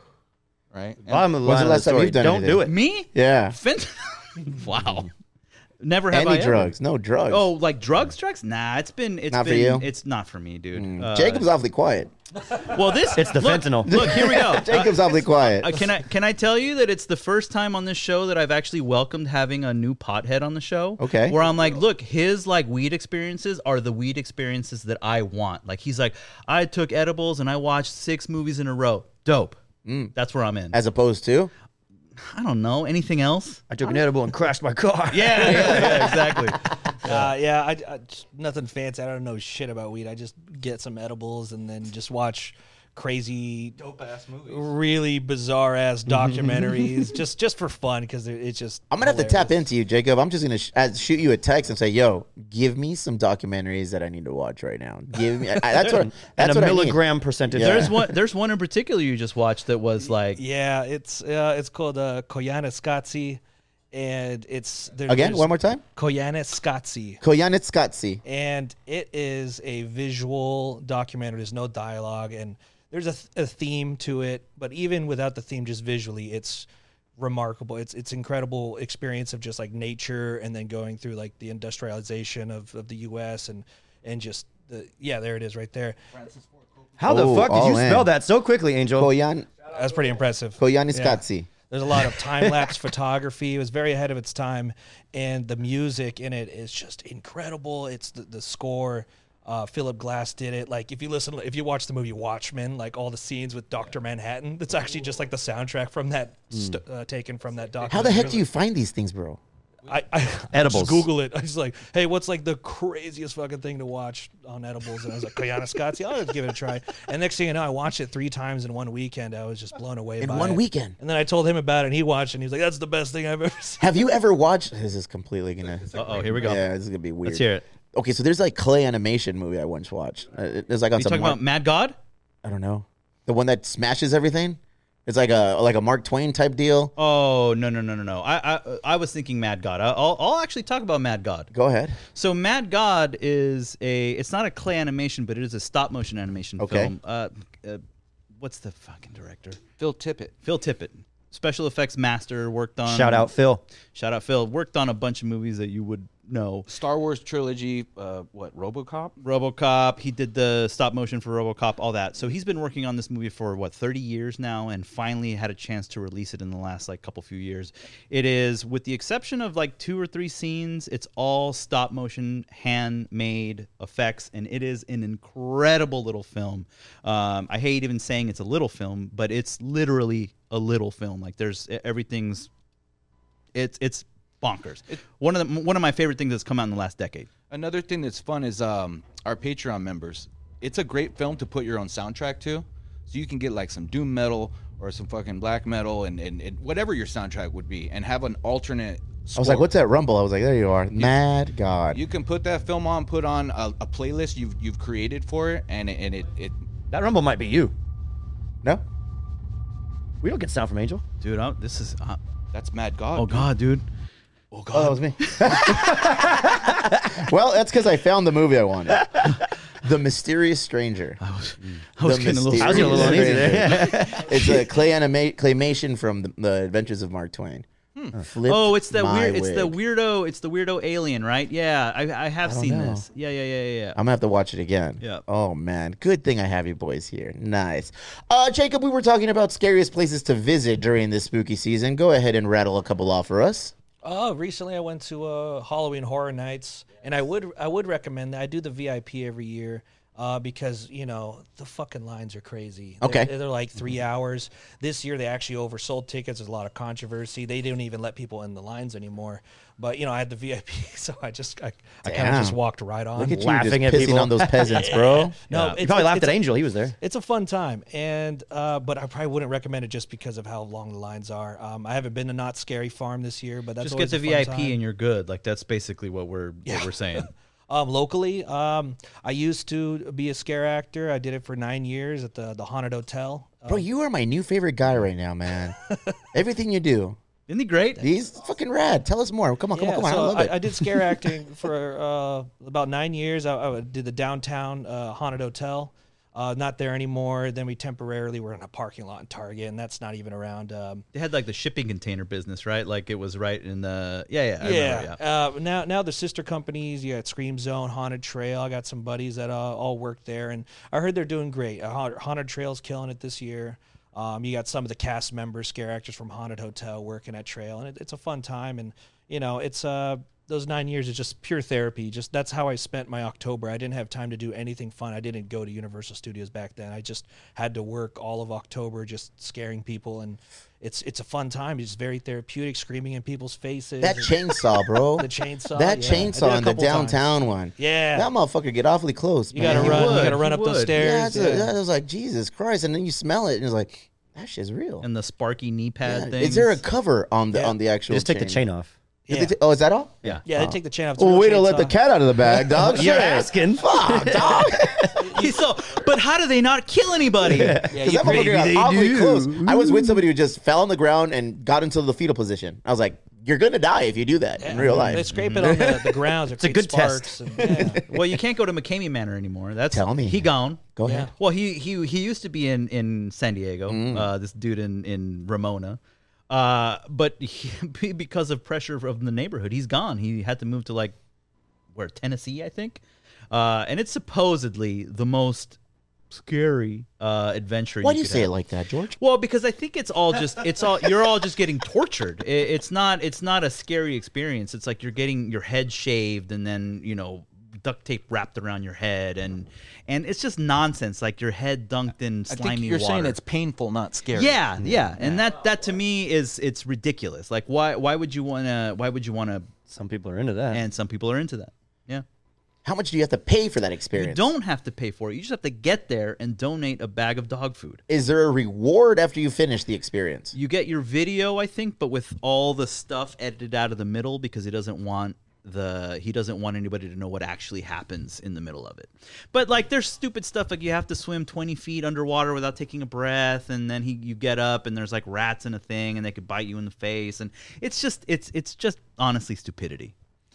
right? And- Bottom of the When's line the of last time story, you've done don't anything? do it. Me? Yeah. Fent- wow. Never have Any I ever. drugs? No drugs. Oh, like drugs, drugs? Nah, it's been it's Not for been you? it's not for me, dude. Mm. Uh, Jacob's awfully quiet. well, this It's the look, fentanyl. Look, here we go. Jacob's awfully quiet. Uh, can I can I tell you that it's the first time on this show that I've actually welcomed having a new pothead on the show? Okay. Where I'm like, look, his like weed experiences are the weed experiences that I want. Like he's like, I took edibles and I watched six movies in a row. Dope. That's where I'm in. As opposed to? I don't know anything else. I took an edible and crashed my car. Yeah, yeah, yeah, exactly. Uh, yeah, I, I just- nothing fancy. I don't know shit about weed. I just get some edibles and then just watch crazy, Dope ass movies. really bizarre ass documentaries, just just for fun because it's just. I'm gonna have to tap hilarious. into you, Jacob. I'm just gonna sh- uh, shoot you a text and say, "Yo, give me some documentaries that I need to watch right now. Give me." I, that's what. That's and a what I need. milligram percentage. Yeah. There's one. There's one in particular you just watched that was like. Yeah, it's uh, it's called uh, Koyaanisqatsi, and it's there, Again, there's- one more time. Koyaanisqatsi. Koyaanisqatsi. And it is a visual documentary. There's no dialogue, and there's a, th- a theme to it. But even without the theme, just visually, it's remarkable. It's it's incredible experience of just like nature, and then going through like the industrialization of, of the U S and and just the yeah, there it is right there. How the Oh, fuck did all you in. spell that so quickly, Angel? Koyan That's pretty impressive. Koyaanisqatsi. There's a lot of time lapse photography. It was very ahead of its time, and the music in it is just incredible. It's the, the score. Uh, Philip Glass did it. Like if you listen, if you watch the movie Watchmen, like all the scenes with Doctor Manhattan, that's actually just like the soundtrack from that st- uh, taken from that documentary. How the heck do you find these things, bro? I, I Edibles. Just Google it. I was like, hey, what's like the craziest fucking thing to watch on edibles? And I was like, Koyaanisqatsi. I'll just give it a try. And next thing you know, I watched it three times in one weekend. I was just blown away In by one it. weekend? And then I told him about it, and he watched it, and he was like, that's the best thing I've ever seen. Have you ever watched? This is completely gonna. Uh oh, here we go. Yeah, this is gonna be weird. Let's hear it. Okay, so there's like clay animation movie I once watched. Uh, it- There's like on You some. talking Mark- about Mad God? I don't know, the one that smashes everything. It's like a like a Mark Twain type deal. Oh no no no no no! I I, I was thinking Mad God. I- I'll I'll actually talk about Mad God. Go ahead. So Mad God is a it's not a clay animation, but it is a stop motion animation Okay. film. Uh, uh, what's the fucking director? Phil Tippett. Phil Tippett, special effects master, worked on. Shout out Phil. Shout out Phil. Worked on a bunch of movies that you would know. Star Wars trilogy. Uh, what? RoboCop. RoboCop. He did the stop motion for RoboCop, all that. So he's been working on this movie for what thirty years now, and finally had a chance to release it in the last like couple few years. It is, with the exception of like two or three scenes, it's all stop motion, handmade effects, and it is an incredible little film. Um, I hate even saying it's a little film, but it's literally a little film. Like there's everything's, it's it's bonkers. One of the one of my favorite things that's come out in the last decade. Another thing that's fun is um, our Patreon members. It's a great film to put your own soundtrack to. So you can get like some doom metal or some fucking black metal and, and, and whatever your soundtrack would be and have an alternate I was like, "What's that rumble?" I was like, "There you are, Mad God." You can put that film on, put on a, a playlist you've you've created for it, and it, and it, it That rumble might be you. No, We don't get sound from Angel. Dude, I, this is uh, that's Mad God. oh dude. god, dude. oh, that was me. Well, that's because I found the movie I wanted. The Mysterious Stranger. I was, I was The getting a little. I was getting a little uneasy Mysterious there. Stranger. It's a clay anima- claymation from the, the Adventures of Mark Twain. Flipped Oh, it's the my weird. It's the wig. weirdo. It's the weirdo alien, right? Yeah, I, I have I don't seen know. this. Yeah, yeah, yeah, yeah. yeah. I'm gonna have to watch it again. Yeah. Oh man, good thing I have you boys here. Nice. Uh, Jacob, we were talking about scariest places to visit during this spooky season. Go ahead and rattle a couple off for us. Oh, recently I went to uh, Halloween Horror Nights, and I would I would recommend that. I do the V I P every year uh, because you know the fucking lines are crazy. They're- Okay. they're, like three hours. This year they actually oversold tickets. There's a lot of controversy. They didn't even let people in the lines anymore. But you know I had the V I P, so I just I, I kind of Damn. just walked right on. Look at you Laughing just at pissing people. on those peasants, bro. No, Yeah. it's, You probably laughed it's, at Angel. He was there. It's a fun time, and uh, but I probably wouldn't recommend it just because of how long the lines are. Um, I haven't been to Not Scary Farm this year, but that's Just always get the a fun V I P time. and you're good. Like that's basically what we're what we're saying. Um, locally, um, I used to be a scare actor. I did it for nine years at the the Haunted Hotel. Bro, you are my new favorite guy right now, man. Everything you do, Isn't he great? he's fucking rad. Tell us more. Come on, come Yeah, on, come on. I so love I, it. I did scare acting for uh, about nine years. I, I did the downtown uh, Haunted Hotel. Uh, not there anymore. Then we temporarily were in a parking lot in Target, and that's not even around. Um, They had like the shipping container business, right? Like it was right in the yeah, yeah, I yeah. remember, yeah. Uh, now, now the sister companies. You got Scream Zone, Haunted Trail. I got some buddies that uh, all work there, and I heard they're doing great. Uh, Haunted- Haunted Trail's killing it this year. Um, you got some of the cast members, scare actors from Haunted Hotel, working at Trail, and it, it's a fun time. And you know, it's uh, those nine years is just pure therapy. Just that's how I spent my October. I didn't have time to do anything fun. I didn't go to Universal Studios back then. I just had to work all of October, just scaring people, and it's it's a fun time. It's very therapeutic, screaming in people's faces. That and chainsaw, bro. the chainsaw. That yeah. I did chainsaw a in the couple times. downtown one. Yeah. That motherfucker get awfully close. You man. gotta He run. would. You gotta run He up those would. stairs. Yeah, Yeah, I was like, Jesus Christ, and then you smell it, and it's like, that shit's real. And the sparky knee pad Yeah. thing. Is there a cover on the Yeah. on the actual? You just take the chain off. Did Yeah. they ta- oh, is that all? Yeah. Yeah, they take the chain off. It's a Well, real way to let the chainsaw. cat out of the bag, dog. You're Shit. asking. Fuck, dog. so, but how do they not kill anybody? Yeah, Because you that motherfucker got they awfully do. close. I was with somebody who just fell on the ground and got into the fetal position. I was like, you're gonna die if you do that in real They life. scrape it on the, the grounds. It's a good test. And, yeah. Well, you can't go to McCamey Manor anymore. That's Tell me. he gone. Go Yeah. ahead. Well, he he he used to be in in San Diego. Uh, this dude in in Ramona. Uh, but he, because of pressure from the neighborhood, he's gone. He had to move to like where Tennessee, I think. Uh, and it's supposedly the most scary uh, adventure. Why you do you could say have. it like that, George? Well, because I think it's all just it's all you're all just getting tortured. It, it's not it's not a scary experience. It's like you're getting your head shaved and then you know duct tape wrapped around your head and and it's just nonsense. Like your head dunked in I slimy think you're water. saying it's painful, not scary. yeah, yeah, and that that to me is it's ridiculous. Like why why would you wanna why would you wanna? Some people are into that. And some people are into that. Yeah. How much do you have to pay for that You experience? don't have to pay for it. You just have to get there and donate a bag of dog food. Is there a reward after you finish the experience? You get your video, I think, but with all the stuff edited out of the middle because he doesn't want the he doesn't want anybody to know what actually happens in the middle of it. But like there's stupid stuff like you have to swim twenty feet underwater without taking a breath, and then he you get up and there's like rats in a thing and they could bite you in the face, and it's just it's it's just honestly stupidity.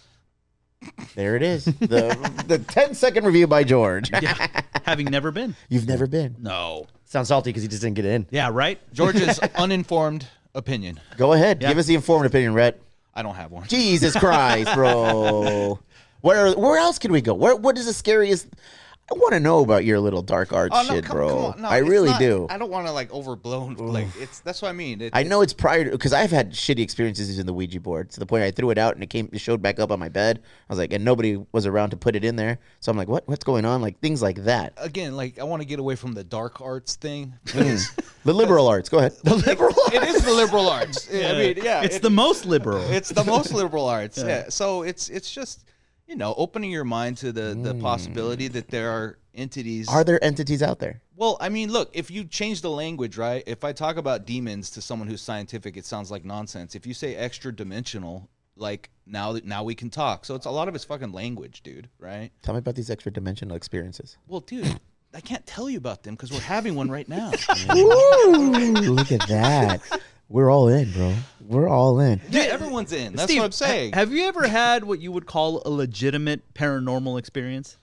There it is. The the ten second review by George. Yeah. Having never been. You've never been. No. Sounds salty because he just didn't get in. Yeah, right? George's uninformed opinion. Go ahead. Yeah. Give us the informed opinion, Rhett. I don't have one. Jesus Christ, bro. Where where else can we go? Where what is the scariest? I want to know about your little dark art Oh, no, shit, come- bro. come on. No, I it's really not- do. I don't want to like overblown. Like it's that's what I mean. It, I know it's prior because I've had shitty experiences using the Ouija board to the point I threw it out and it came, it showed back up on my bed. I was like, and nobody was around to put it in there. So I'm like, what? What's going on? Like things like that. again, like I want to get away from the dark arts thing. The liberal arts. Go ahead. The liberal. It is the liberal arts. I mean, yeah, It's it- the most liberal. it's the most liberal arts. Yeah. So it's it's just you know opening your mind to the the possibility that there are entities. Are there entities out there? Well, I mean, look, if you change the language, right? If I talk about demons to someone who's scientific, it sounds like nonsense. If you say extra dimensional, like now that now we can talk. So it's a lot of it's fucking language, dude, right? Tell me about these extra dimensional experiences. Well, dude, I can't tell you about them because we're having one right now. Ooh, look at that. We're all in, bro. We're all in. Yeah, everyone's in. That's Steve, what I'm saying. ha- have you ever had what you would call a legitimate paranormal experience?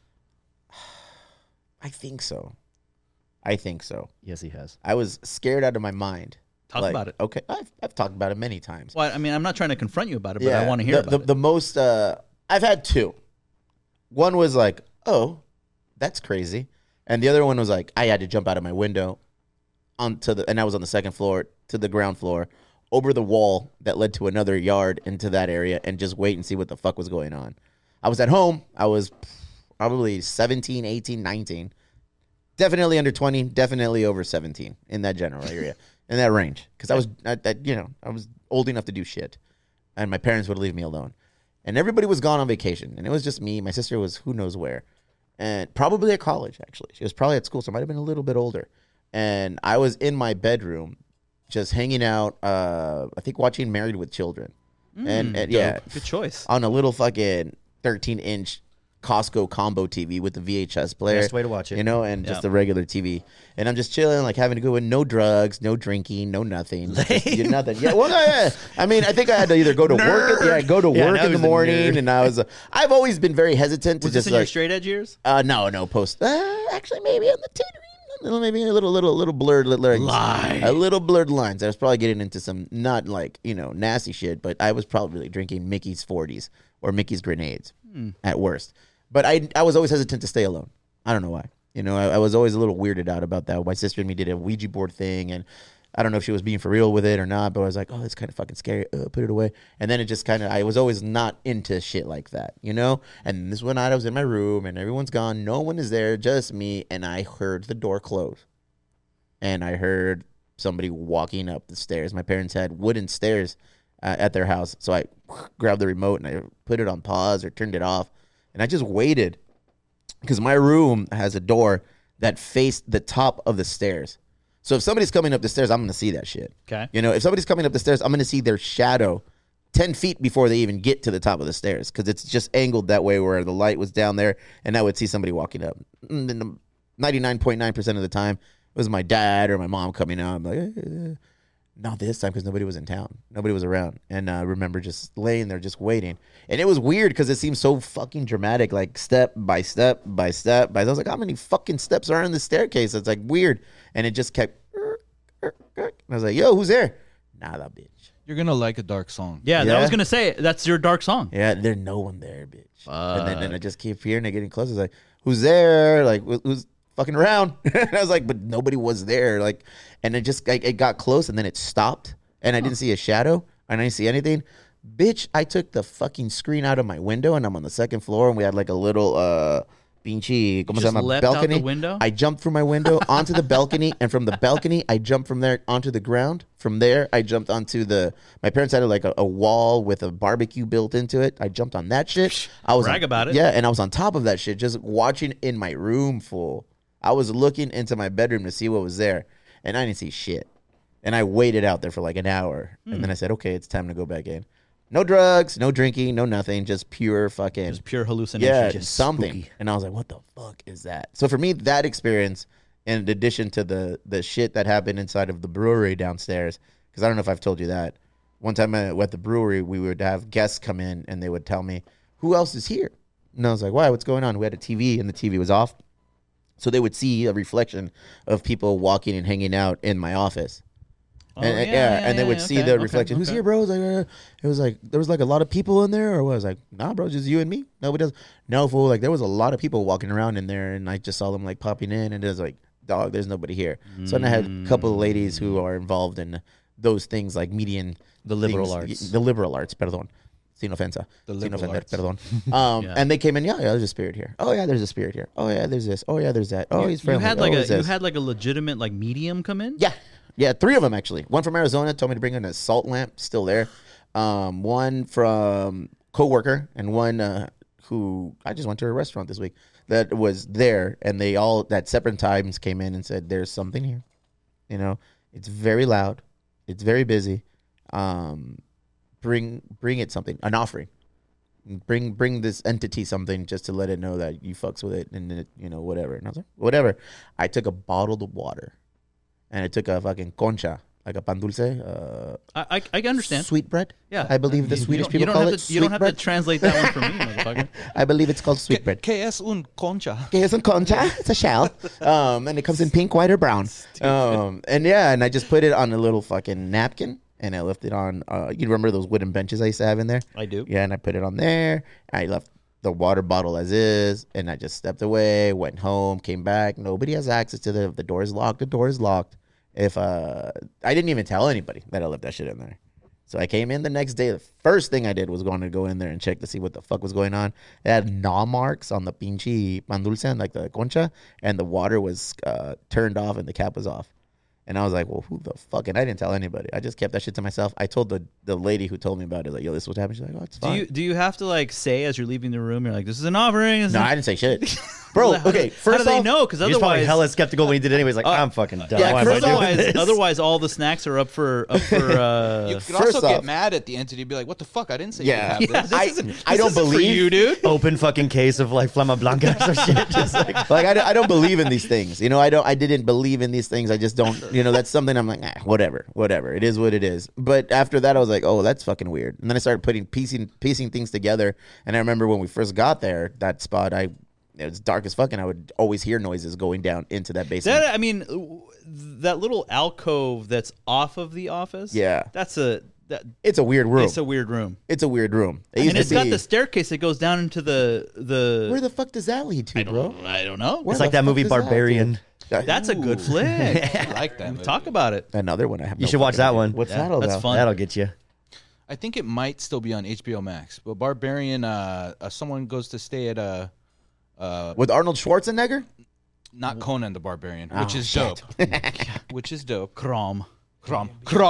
I think so. I think so. Yes, he has. I was scared out of my mind. Talk about it. Okay, I've, I've talked about it many times. Well, I mean, I'm not trying to confront you about it, but I want to hear the, about the, it. the most uh, I've had two. One was like, oh, that's crazy, and the other one was like, I had to jump out of my window onto the, and I was on the second floor to the ground floor, over the wall that led to another yard into that area, and just wait and see what the fuck was going on. I was at home. I was probably seventeen, eighteen, nineteen. Definitely under twenty, definitely over seventeen in that general area, in that range. Because I was, I, I, you know, I was old enough to do shit, and my parents would leave me alone, and everybody was gone on vacation, and it was just me. My sister was who knows where, and probably at college. Actually, she was probably at school, so I might have been a little bit older. And I was in my bedroom, just hanging out. Uh, I think watching Married with Children, and, and yeah, Good choice. on a little fucking thirteen inch Costco combo T V with the V H S player. Best way to watch it. You know, and Yeah. just the regular T V. And I'm just chilling, like having to go in, no drugs, no drinking, no nothing. Just, you- nothing. Yeah, well, no, yeah. I mean, I think I had to either go to work. Yeah, go to Yeah, work now in the he's a morning, nerd. and I was. Uh, I've always been very hesitant to Was this just in your like. straight edge years? Uh, no, no, post. Uh, actually, maybe on the teetering maybe a little, little, little blurred lines. Lie. A little blurred lines. I was probably getting into some not like you know nasty shit, but I was probably drinking Mickey's forties or Mickey's grenades Hmm. at worst. But I, I was always hesitant to stay alone. I don't know why. You know, I, I was always a little weirded out about that. My sister and me did a Ouija board thing, and I don't know if she was being for real with it or not, but I was like, oh, it's kind of fucking scary. Uh, put it away. And then it just kind of, I was always not into shit like that, you know? And this one night I was in my room, and everyone's gone. No one is there, just me. And I heard the door close. And I heard somebody walking up the stairs. My parents had wooden stairs uh, at their house. So I grabbed the remote, and I put it on pause or turned it off. And I just waited. Because my room has a door that faced the top of the stairs. So if somebody's coming up the stairs, I'm going to see that shit. Okay. You know, if somebody's coming up the stairs, I'm going to see their shadow ten feet before they even get to the top of the stairs. Because it's just angled that way where the light was down there, and I would see somebody walking up. And then ninety-nine point nine percent of the time, it was my dad or my mom coming out. I'm like, eh. Not this time because nobody was in town. Nobody was around. And I remember just laying there just waiting. And it was weird because it seemed so fucking dramatic, like step by step by step. By I was like, how many fucking steps are in the staircase? It's like weird. And it just kept. And I was like, yo, who's there? Nah, that bitch. You're gonna like a dark song. Yeah, Yeah. I was gonna say that's your dark song. Yeah, there's no one there, bitch. And then and I just keep hearing it getting closer. It's like, who's there? Like, wh- who's fucking around? And I was like, but nobody was there. Like, and it just, like, it got close and then it stopped. And I didn't see a shadow. And I didn't see anything. Bitch, I took the fucking screen out of my window and I'm on the second floor and we had like a little, uh, pinche, ¿cómo se just llama? leapt out balcony. the window? I jumped through my window onto the balcony, and from the balcony, I jumped from there onto the ground. From there, I jumped onto the. My parents had like a, a wall with a barbecue built into it. I jumped on that shit. I was Brag on- about it. Yeah, and I was on top of that shit, just watching in my room full. I was looking into my bedroom to see what was there, and I didn't see shit. And I waited out there for like an hour, Hmm. and then I said, "Okay, it's time to go back in." No drugs, no drinking, no nothing, just pure fucking. Just pure hallucination. Yeah, Just something. spooky. And I was like, what the fuck is that? So for me, that experience, in addition to the the shit that happened inside of the brewery downstairs, because I don't know if I've told you that. One time I- at the brewery, we would have guests come in and they would tell me, who else is here? And I was like, why? What's going on? We had a T V and the T V was off. So they would see a reflection of people walking and hanging out in my office. Oh, and, yeah, yeah, yeah, and they yeah, would yeah, see okay, the okay, reflection. Who's okay. here, bro? I was like, uh, it was like there was like a lot of people in there, or what? I was like, nah, bro, just you and me. Nobody does. No, fool. Like there was a lot of people walking around in there, and I just saw them like popping in, and it was like, dog, there's nobody here. So then I had a couple of ladies who are involved in those things like median, The liberal things- arts. the liberal arts. Perdón, sin ofensa. The Sin liberal ofender, arts. Perdón. Um, Yeah. and they came in. Yeah, yeah, there's a spirit here. Oh yeah, there's a spirit here. Oh yeah, there's this. Oh yeah, there's that. Oh, You, he's you friendly. had oh, like a he's you this. had like a legitimate like medium come in. Yeah. Yeah, three of them actually. One from Arizona told me to bring in a salt lamp, still there. Um, one from coworker, and one uh, who I just went to a restaurant this week that was there, and they all at separate times came in and said, "There's something here. You know, it's very loud, it's very busy. Um, bring bring it something, an offering. Bring bring this entity something just to let it know that you fucks with it, and it, you know whatever." And I was like, "Whatever." I took a bottle of water. And I took a fucking concha, like a pan dulce, uh, I I, I understand. sweet bread. Yeah, I believe the You- Swedish you people don't call have it to, You don't sweet have bread. to translate that one for me, motherfucker. I believe it's called sweet bread. Que es un concha? Okay, it's a concha. It's a shell. Um, and it comes in pink, white, or brown. Um, and yeah, and I just put it on a little fucking napkin, and I left it on. Uh, you remember those wooden benches I used to have in there? I do. Yeah, and I put it on there. I left the water bottle as is, and I just stepped away, went home, came back. Nobody has access to the the door is locked. The door is locked. If uh, I didn't even tell anybody that I left that shit in there. So I came in the next day. The first thing I did was going to go in there and check to see what the fuck was going on. It had gnaw marks on the pinche pan dulce, like the concha, and the water was uh, turned off and the cap was off. And I was like, well, who the fuck? And I didn't tell anybody. I just kept that shit to myself. I told the, the lady who told me about it, like, yo, this is what happened. She's like, oh, it's Do fine. you do you have to like say as you're leaving the room, you're like, this is an offering? This no, is I didn't say shit. Bro, How do- okay, how first do they off, know? Because He was probably otherwise, hella skeptical when he did it anyways. Like, I'm fucking done. yeah, Why am I first doing otherwise, this? otherwise, all the snacks are up for up for. Uh, You could first also off- get mad at the entity and be like, "What the fuck? I didn't say Yeah. you could have this." I, isn't- I don't this isn't for believe you, dude. Open fucking case of like Flama Blanca or some shit. Just like, like I don't, I don't believe in these things. You know, I don't. I didn't believe in these things. I just don't. You know, that's something I'm like, ah, whatever, whatever. It is what it is. But after that, I was like, oh, that's fucking weird. And then I started putting piecing piecing things together. And I remember when we first got there, that spot, I it was dark as fuck, and I would always hear noises going down into that basement. That I mean, w- that little alcove that's off of the office. Yeah. that's a that. It's a weird room. It's a weird room, It's a weird room. It used and to it's got be- the staircase that goes down into the the. Where the fuck does that lead to, I bro? don't, I don't know. Where It's like the that fuck movie does that Barbarian. do? That's a good flick. I like that. movie. Talk about it. Another one I have. You no should watch fucking that idea. one. What's Yeah, that all that's about? fun. That'll get you. I think it might still be on H B O Max. But Barbarian, uh, uh someone goes to stay at a, uh, With Arnold Schwarzenegger? not Conan the Barbarian, Oh, which is shit. dope. which is dope. Crom. Crom.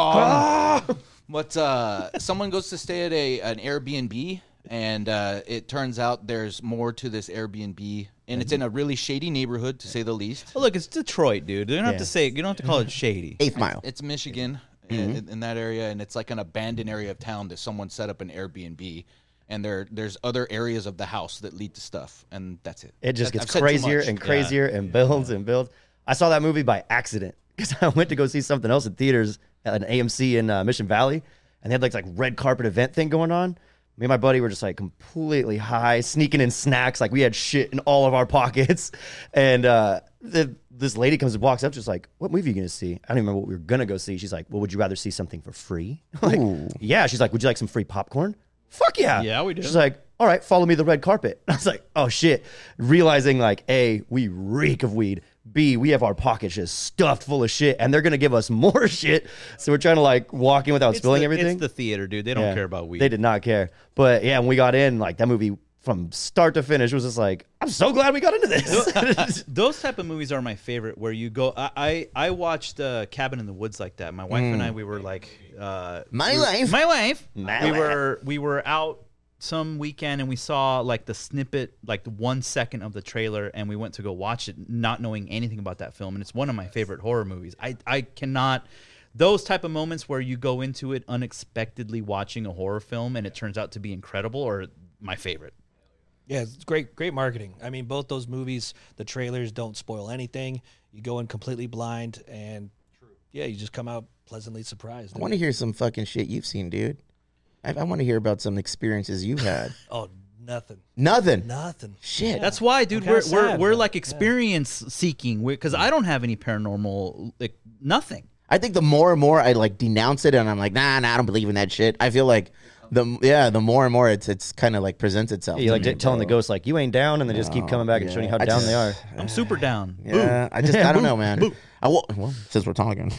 Crom. But uh, someone goes to stay at a an Airbnb, and uh, it turns out there's more to this Airbnb, and it's in a really shady neighborhood, to say the least. Well, look, it's Detroit, dude. You don't have Yeah. to say. You don't have to call it shady. Eighth Mile. It's Michigan, in, in that area, and it's like an abandoned area of town that someone set up an Airbnb. And there, there's other areas of the house that lead to stuff, and that's it. It just I've gets said too crazier much. and crazier and builds and builds. I saw that movie by accident because I went to go see something else in theaters at an A M C in uh, Mission Valley, and they had like like red carpet event thing going on. Me and my buddy were just like completely high, sneaking in snacks. Like we had shit in all of our pockets, and uh, the, this lady comes and walks up, just like, "What movie are you gonna see?" I don't even remember what we were gonna go see. She's like, "Well, would you rather see something for free?" like, yeah. She's like, "Would you like some free popcorn?" Fuck yeah. Yeah, we do. She's like, all right, follow me to the red carpet. I was like, oh shit. Realizing like, A, we reek of weed. B, we have our pockets just stuffed full of shit, and they're gonna give us more shit. So we're trying to like walk in without It's spilling the, everything. It's the theater, dude. They don't Yeah. care about weed. They did not care. But yeah, when we got in, like that movie from start to finish was just like, I'm so glad we got into this. Those type of movies are my favorite. Where you go, I I, I watched uh, Cabin in the Woods like that. My wife and I, we were like, uh, My we were- wife. my wife. My we wife. were we were out some weekend and we saw like the snippet, like the one second of the trailer, and we went to go watch it, not knowing anything about that film. And it's one of my favorite horror movies. I I cannot. Those type of moments where you go into it unexpectedly watching a horror film and it turns out to be incredible, are my favorite. Yeah, it's great, great marketing. I mean, both those movies, the trailers don't spoil anything. You go in completely blind, and yeah, you just come out pleasantly surprised. I want to hear some fucking shit you've seen, dude. I, I want to hear about some experiences you've had. Oh, nothing, Nothing. nothing. Shit. That's why, dude, I'm we're kinda we're, sad, we're but, like yeah. experience seeking because I don't have any paranormal, like nothing. I think the more and more I like denounce it, and I'm like, nah, nah, I don't believe in that shit. I feel like the yeah, the more and more it's it's kind of like presents itself. you to like me, telling the bro. ghosts like, you ain't down, and they just keep coming back and yeah. showing you how I down just- they are. I'm super down. Yeah, I just I don't know, man. I will, well, since we're talking,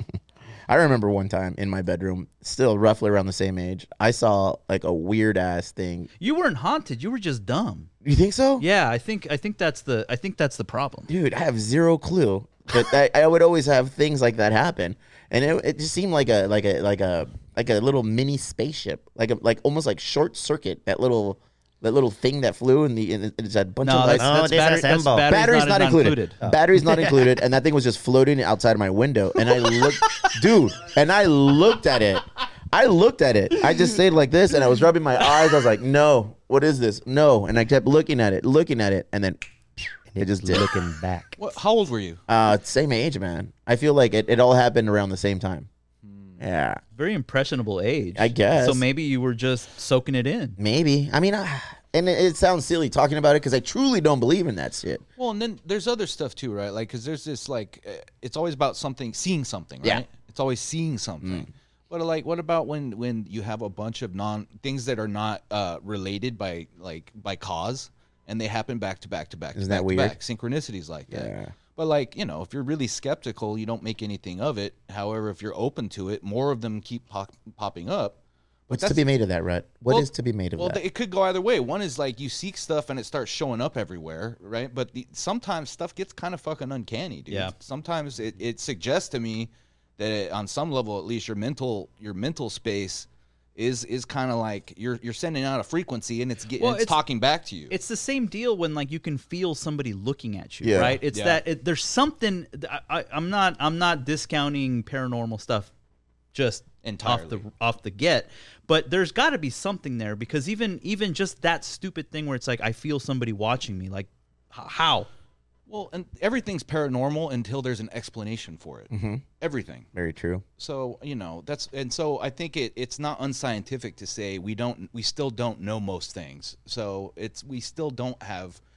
I remember one time in my bedroom, still roughly around the same age, I saw like a weird ass thing. You weren't haunted. You were just dumb. You think so? Yeah, I think I think that's the I think that's the problem. Dude, I have zero clue. But I, I would always have things like that happen, and it, it just seemed like a like a like a like a little mini spaceship, like a, like almost like short circuit. That little that little thing that flew, and the and it's a bunch No, of that's, lights. that's, Oh, battery, that's disassemble. batteries, Batteries not, not, included. Batteries not included, and that thing was just floating outside of my window. And I looked, dude, and I looked at it. I looked at it. I just stayed like this, and I was rubbing my eyes. I was like, "No, what is this? No!" And I kept looking at it, looking at it, and then it just did. Looking back. What, how old were you? Uh, same age, man. I feel like it, it all happened around the same time. Yeah, Very impressionable age, I guess. So maybe you were just soaking it in. maybe. I mean, I, and it, it sounds silly talking about it because I truly don't believe in that shit. Well, and then there's other stuff too, right? Like, because there's this like, uh, it's always about something, seeing something, right? Yeah. It's always seeing something. But like, what about when when you have a bunch of non things that are not uh, related by like by cause, and they happen back to back to back, Isn't to that back to weird? back, synchronicities like that. Yeah. But like, you know, if you're really skeptical, you don't make anything of it. However, if you're open to it, more of them keep pop- popping up. But What's to that's- be made of that, Rhett? What is well- to be made of well, that? it could go either way. One is like you seek stuff and it starts showing up everywhere, right? But the, sometimes stuff gets kind of fucking uncanny, dude. Yeah. Sometimes it, it suggests to me that it, on some level, at least, your mental your mental space is is kind of like you're you're sending out a frequency and it's getting Well, it's, it's- talking back to you. It's the same deal when like you can feel somebody looking at you, Yeah. right? It's Yeah. that it, there's something. I, I, I'm not I'm not discounting paranormal stuff just off the Entirely. off the get, but there's got to be something there because even even just that stupid thing where it's like I feel somebody watching me, like h- how? well, and everything's paranormal until there's an explanation for it. Mm-hmm. Everything. Very true. So you know that's and so I think it, it's not unscientific to say we don't we still don't know most things. So it's we still don't have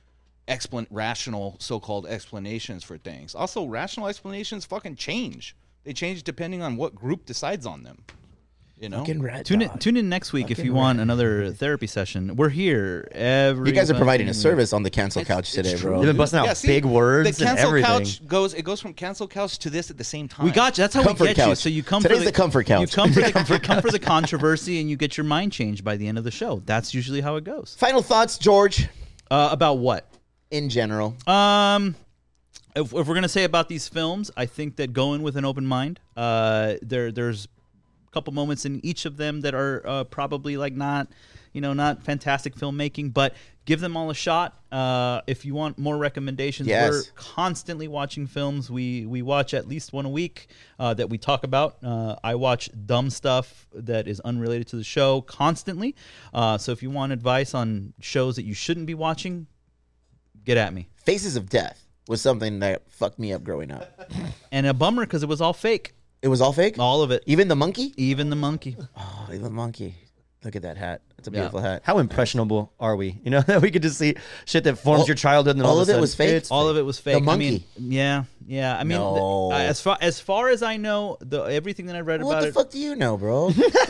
explan- rational so-called explanations for things. Also, rational explanations fucking change. They change depending on what group decides on them. You know, Fucking rat Tune in, dog. tune in next week if Fucking you want another therapy session. We're here every. You guys are providing a fucking- service on the cancel It's- couch it's today, true, bro. You've been dude. busting out Yeah, see, big words The and cancel everything. couch goes. It goes from cancel couch to this at the same time. We got you. That's how Comfort we get you. couch. So you come Today's for the comfort couch. You come for the you come for the controversy, and you get your mind changed by the end of the show. That's usually how it goes. Final thoughts, George, Uh, about what? in general. Um, if, if we're gonna say about these films, I think that go in with an open mind. Uh, there there's a couple moments in each of them that are uh, probably like not, you know, not fantastic filmmaking, but give them all a shot. Uh, if you want more recommendations, Yes. we're constantly watching films. We we watch at least one a week uh, that we talk about. Uh, I watch dumb stuff that is unrelated to the show constantly. Uh, so if you want advice on shows that you shouldn't be watching, get at me. Faces of Death was something that fucked me up growing up. And a bummer because it was all fake. It was all fake? All of it. Even the monkey? Even the monkey. Oh, even the monkey. Look at that hat. It's a Yeah. beautiful hat. How impressionable are we? You know, that we could just see shit that forms All- your childhood and then all all, of a it sudden, was fake? it's All of it was fake. The I mean, monkey. yeah, yeah. I mean, No. the, uh, as far as far as I know, the everything that I read What about the it. fuck do you know, bro?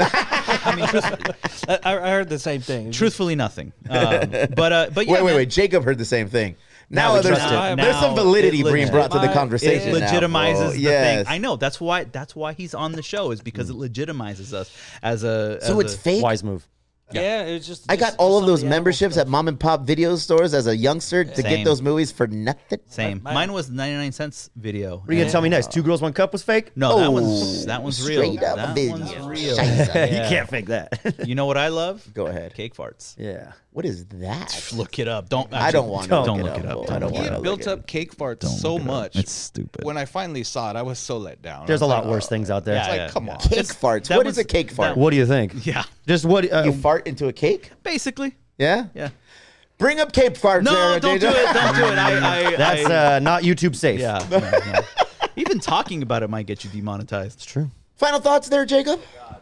I mean, truthfully, I, I heard the same thing. truthfully nothing. Um, but uh, but yeah, wait, wait, man, wait. Jacob heard the same thing. Now Now, we there's, trust it. there's some Now validity it being brought to the legitimi- conversation. It now, legitimizes bro. the Yes. thing. I know that's why that's why he's on the show is because it legitimizes us as a. So as it's a, fake? wise move. Yeah, it's just. I got just- all just of those some the animal memberships stuff. at mom and pop video stores as a youngster to Same. get those movies for nothing. Same. My- Mine was ninety-nine cents video. What are you gonna tell me next? Two girls, one cup was fake? No, that Oh, one's that one's real. straight up That video. one's real. Scheiße. You can't fake that. You know what I love? Go ahead. Cake farts. yeah. What is that? Look it up. Don't. I don't want to Don't look look it it up. up. bro. I don't Don't He want had to built up cake farts so much. It's stupid. When I finally saw it, I was so let down. There's I a was lot like, worse oh. things out there. It's Yeah, like, yeah, come yeah. on. Cake It's- farts. that What was- is a cake fart? that- What do you think? Yeah. Just what? Uh, You fart into a cake? Basically. Yeah? Yeah. Bring up cake farts. No, there, don't do Deja. it. Don't do it. I. I that's I, uh, not YouTube safe. yeah. no, no. Even talking about it might get you demonetized. It's true. Final thoughts there, Jacob?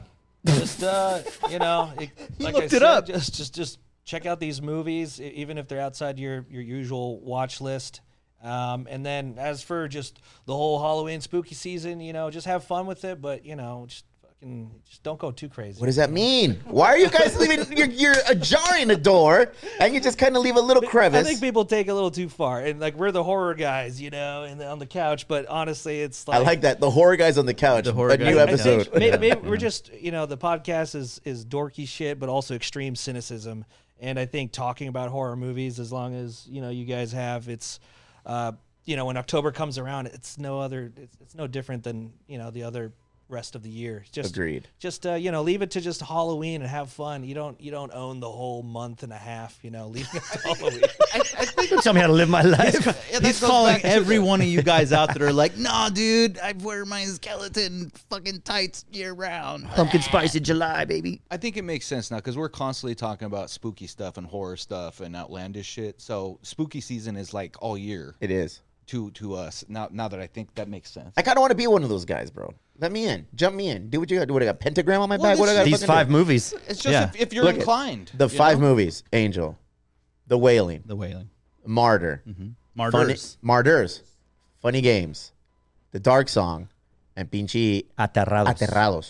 Just uh, you know, it, like I looked it said, up. Just, just, just check out these movies, e- even if they're outside your your usual watch list. Um, and then as for just the whole Halloween spooky season, you know, just have fun with it, but you know, just fucking, just don't go too crazy. What does that mean? Why are you guys leaving? You're, you're ajarring the door, and you just kind of leave a little I crevice. think people take a little too far, and like we're the horror guys, you know, and on the couch. But honestly, it's I like like that. The horror guys on the couch. The horror a guys new on the episode. I think maybe, maybe we're just, you know, the podcast is is dorky shit, but also extreme cynicism. And I think talking about horror movies, as long as you know you guys have, it's, uh, you know, when October comes around, it's no other, it's, it's no different than you know the other rest of the year. Just Agreed. Just uh, you know, leave it to just Halloween and have fun. You don't you don't own the whole month and a half. You know, leave it to Halloween. Don't tell me how to live my life. Yeah, that He's goes calling back to every the- one of you guys out that are like, nah, dude, I wear my skeleton fucking tights year round. Pumpkin spice in July, baby. I think it makes sense now because we're constantly talking about spooky stuff and horror stuff and outlandish shit. So spooky season is like all year It is. to to us. Now now that I think that makes sense. I kind of want to be one of those guys, bro. Let me in. Jump me in. Do what you got. Do what I got? Pentagram on my Well, back? What I this- got? These five movies. It's just Yeah. if, if you're Look at- inclined. The you five know? movies: Angel, The Wailing, The Wailing. Martyr, Funny, Martyrs. Martyrs, Funny Games, The Dark Song, and Pinchi Aterrados. Aterrados.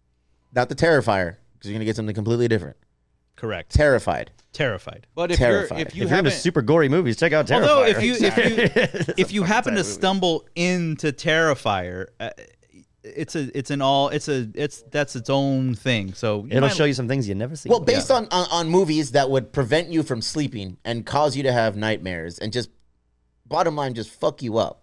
Not the Terrifier, because you're gonna get something completely different. Correct. Terrified. Terrified. But if Terrified. you're if you If you're into haven't super gory movies, check out Terrifier. Although if you if you It's if a you fucking happen sad to movie. stumble into Terrifier, uh, it's a it's an all it's a it's that's its own thing. So you It'll might- show you some things you never see. Well, based on, on on movies that would prevent you from sleeping and cause you to have nightmares and just, bottom line, just fuck you up.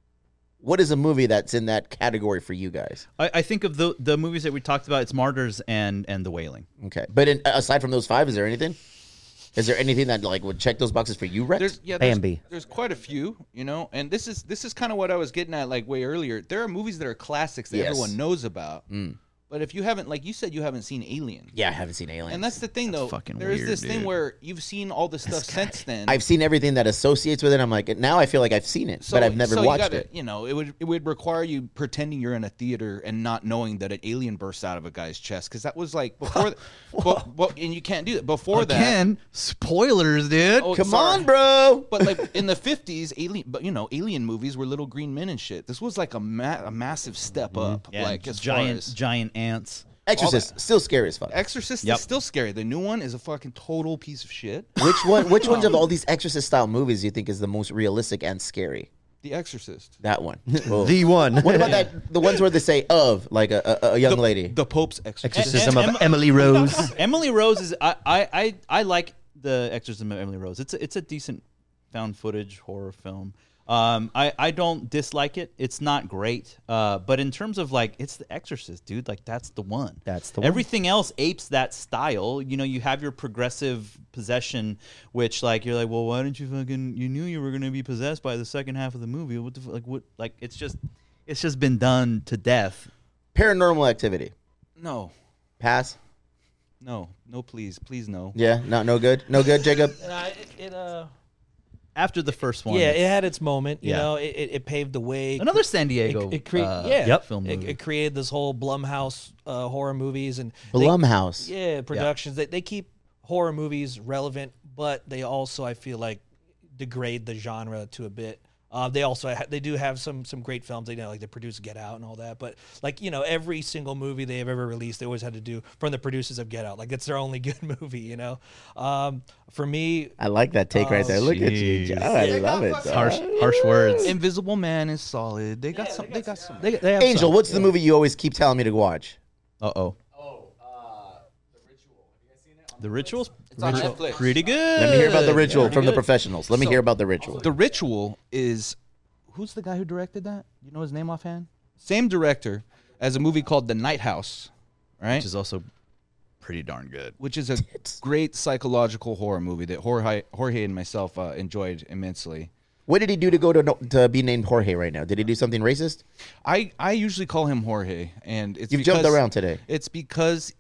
What is a movie that's in that category for you guys? I, I think of the the movies that we talked about. It's Martyrs and and The Wailing. Okay, but in, aside from those five, is there anything? Is there anything that like would check those boxes for you, Rex? There's yeah, A there's, and B. there's quite a few, you know, and this is this is kind of what I was getting at like way earlier. There are movies that are classics that Yes. everyone knows about, But if you haven't, like you said, you haven't seen Alien. Yeah, I haven't seen Alien. And that's the thing, though. fucking There is weird, this thing dude. where you've seen all the stuff since then. I've seen everything that associates with it. I'm like, now I feel like I've seen it, So- but I've never so you watched gotta, it. You know, it would it would require you pretending you're in a theater and not knowing that an alien bursts out of a guy's chest because that was like before. th- but, but, and you can't do that before that. Again, spoilers, dude. Oh, Come sorry. on, bro. But like in the fifties, alien, but you know, alien movies were little green men and shit. This was like a ma- a massive step up, Yeah, like as giant, far as giant ants. Exorcist, still scary as fuck. Exorcist Yep. is still scary. The new one is a fucking total piece of shit. Which one? Which ones of all these Exorcist style movies do you think is the most realistic and scary? The Exorcist. That one. Oh. The one. What about that? The ones where they say "of," like a, a, a young the, lady. The Pope's Exorcist. Exorcism Em- of Emily Rose. Emily Rose is I, I, I, I like the Exorcism of Emily Rose. It's a, it's a decent found footage horror film. Um, I, I don't dislike it. It's not great. Uh, but in terms of like, it's The Exorcist, dude. Like that's the one. That's the one. Everything else apes that style. You know, you have your progressive possession, which like you're like, well, why didn't you fucking? You knew you were gonna be possessed by the second half of the movie. What the f- like? What like? It's just, it's just been done to death. Paranormal Activity. No, Pass. no, no, please, please, no. Yeah, no, no good, no good, Jacob. Uh, it, it, uh, After the first one, yeah, it had its moment. You Yeah. know, it, it, it paved the way. another San Diego. It, it cre- uh, yeah, Yep. film It, movie. it created this whole Blumhouse uh, horror movies and they- Blumhouse. yeah, productions. They they keep horror movies relevant, but they also I feel like degrade the genre to a bit. Uh, they also ha- they do have some some great films. They you know like they produce Get Out and all that. But like you know every single movie they have ever released, they always had to do from the producers of Get Out. Like it's their only good movie. You know, um, for me, I like that take right there. Look at you, John. I love it. dog. harsh, harsh words. Invisible Man is solid. They got some. They got some. they, they have Angel, some. what's the movie you always keep telling me to watch? Uh oh. Oh, uh, The Ritual. Have you guys seen it? On The Rituals? It's on Netflix. Pretty good. Let me hear about the ritual Pretty from the good. professionals. Let me So- hear about the ritual. The Ritual is who's the guy who directed that? You know his name offhand? Same director as a movie called The Night House, right? Which is also pretty darn good. Which is a great psychological horror movie that Jorge, Jorge and myself uh, enjoyed immensely. What did he do to go to no- to be named Jorge right now? Did he do something racist? I, I usually call him Jorge, and it's You've because, jumped around today. It's because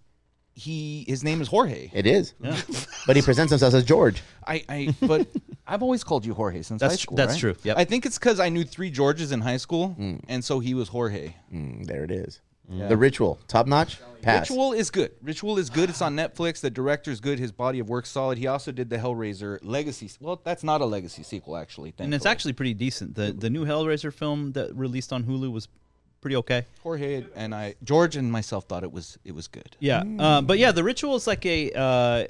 he his name is Jorge. It is, but he presents himself as George. I, I but I've always called you Jorge since That's high tr- school. that's right? true, yep. I think it's because I knew three Georges in high school, and so he was Jorge. Mm, there it is. The ritual, top notch. Pass. Ritual is good. Ritual is good. It's on Netflix. The director's good. His body of work's solid. He also did the Hellraiser Legacy. Well, that's not a Legacy sequel, actually. And it's thankfully. actually pretty decent. The the new Hellraiser film that released on Hulu was pretty okay. Jorge and I, George and myself thought it was it was good. Yeah, uh, but yeah, the Ritual is like a. Uh,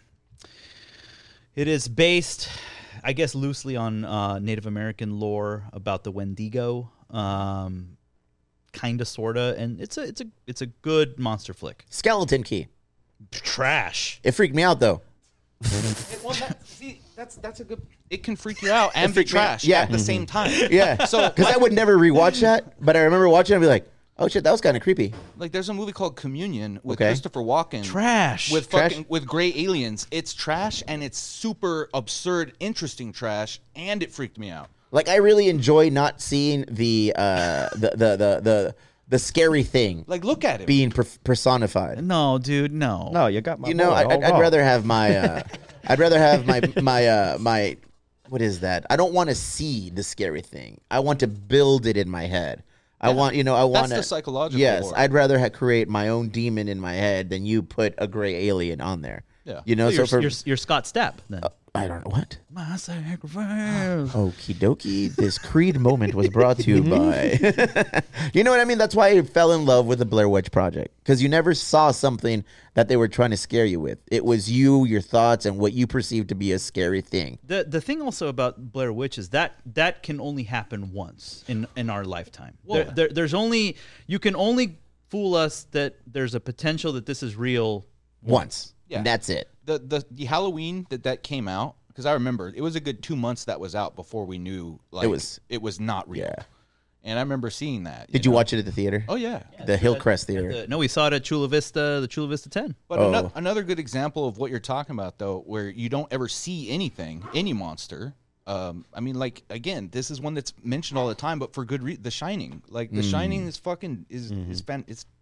it is based, I guess, loosely on uh, Native American lore about the Wendigo, um, kind of, sorta, and it's a it's a it's a good monster flick. Skeleton Key. Trash. It freaked me out though. Well, that, see, that's that's a good. It can freak you out and be freaked me out. trash Yeah. at the same time. Yeah. So, because I would never rewatch that, but I remember watching it and be like, oh shit, that was kind of creepy. Like, there's a movie called Communion with Okay. Christopher Walken. Trash. With Trash? fucking with gray aliens. It's trash and it's super absurd, interesting trash, and it freaked me out. Like I really enjoy not seeing the uh the the the the, the scary thing Like, look at it. being per- personified. No, dude, no. No, you got my. You know, boy I, all I'd, I'd wrong. rather have my uh, I'd rather have my my uh my what is that? I don't want to see the scary thing. I want to build it in my head. I want, you know, I want the psychological Yes, horror. I'd rather ha- create my own demon in my head than you put a gray alien on there. Yeah. you know. So you're, so for you're, you're Scott Stapp then. I don't know what. My sacrifice. Okie dokie. This Creed moment was brought to you by. You know what I mean? That's why I fell in love with the Blair Witch Project. Because you never saw something that they were trying to scare you with. It was you, your thoughts, and what you perceived to be a scary thing. The the thing also about Blair Witch is that that can only happen once in, in our lifetime. There, there, there's only you can only fool us that there's a potential that this is real. Once. Yeah. And that's it. the, the the Halloween that that came out, because I remember it was a good two months that was out before we knew like It was- it was not real. Yeah. And I remember seeing that. Did you know? watch it at the theater? Oh yeah. The Hillcrest Theater. The- no, we saw it at Chula Vista, the Chula Vista ten. But Oh. ano- another good example of what you're talking about, though, where you don't ever see anything, any monster. Um, I mean, like again, this is one that's mentioned all the time, but for good reason. The Shining, like The Shining, is fucking is is fan. It's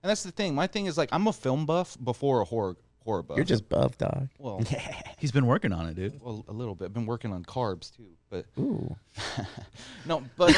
And that's the thing. My thing is like I'm a film buff before a horror horror buff. You're just buff, dog. well, He's been working on it, dude. well, a little bit. I've been working on carbs too, but Ooh. no, but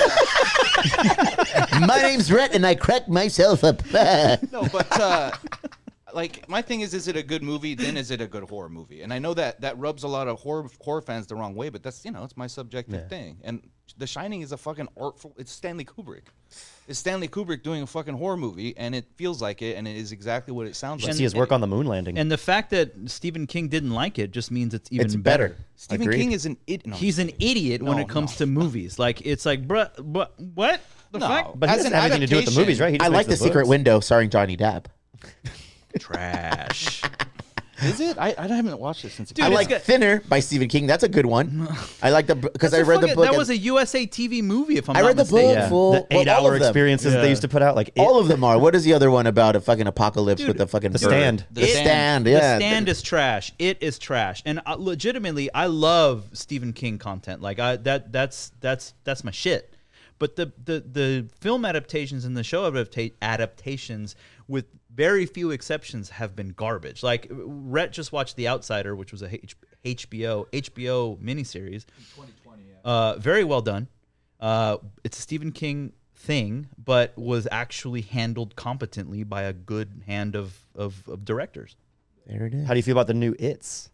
uh, My name's Rhett, and I cracked myself up. no, but uh, like my thing is, is it a good movie? Then is it a good horror movie? And I know that that rubs a lot of horror horror fans the wrong way, but that's you know it's my subjective Yeah. thing. And The Shining is a fucking artful. It's Stanley Kubrick. It's Stanley Kubrick doing a fucking horror movie, and it feels like it, and it is exactly what it sounds You like. see his work on the moon landing. And the fact that Stephen King didn't like it just means it's even It's better. better. Stephen Agreed. King is an idiot. No, He's an idiot when No, it comes no. to movies. Like it's like, bruh, bruh what the No. fuck? but he as doesn't an have anything to do with the adaptation- movies, right? He just I like makes The Secret books. Window starring Johnny Depp. Trash. Is it? I, I haven't watched it since. it Dude, I came it's like got- Thinner by Stephen King. That's a good one. I like the because I That's a read the fucking- book. That and- was a U S A T V movie. If I'm I not read the mistaken. book. Yeah, Full- the well, all eight-hour of them. experiences that they used to put out, like it, All of them are. What is the other one about? A fucking apocalypse Dude, with the fucking The bird? Stand. The The Stand. stand. Yeah. The Stand is trash. It is trash. And uh, legitimately, I love Stephen King content. Like I that that's that's that's my shit. But the the the film adaptations and the show adapta- adaptations, with very few exceptions, have been garbage. Like Rhett just watched The Outsider, which was a H- HBO H B O miniseries. twenty twenty, yeah. Uh, very well done. Uh, it's a Stephen King thing, but was actually handled competently by a good hand of of, of directors. There it is. How do you feel about the new It's?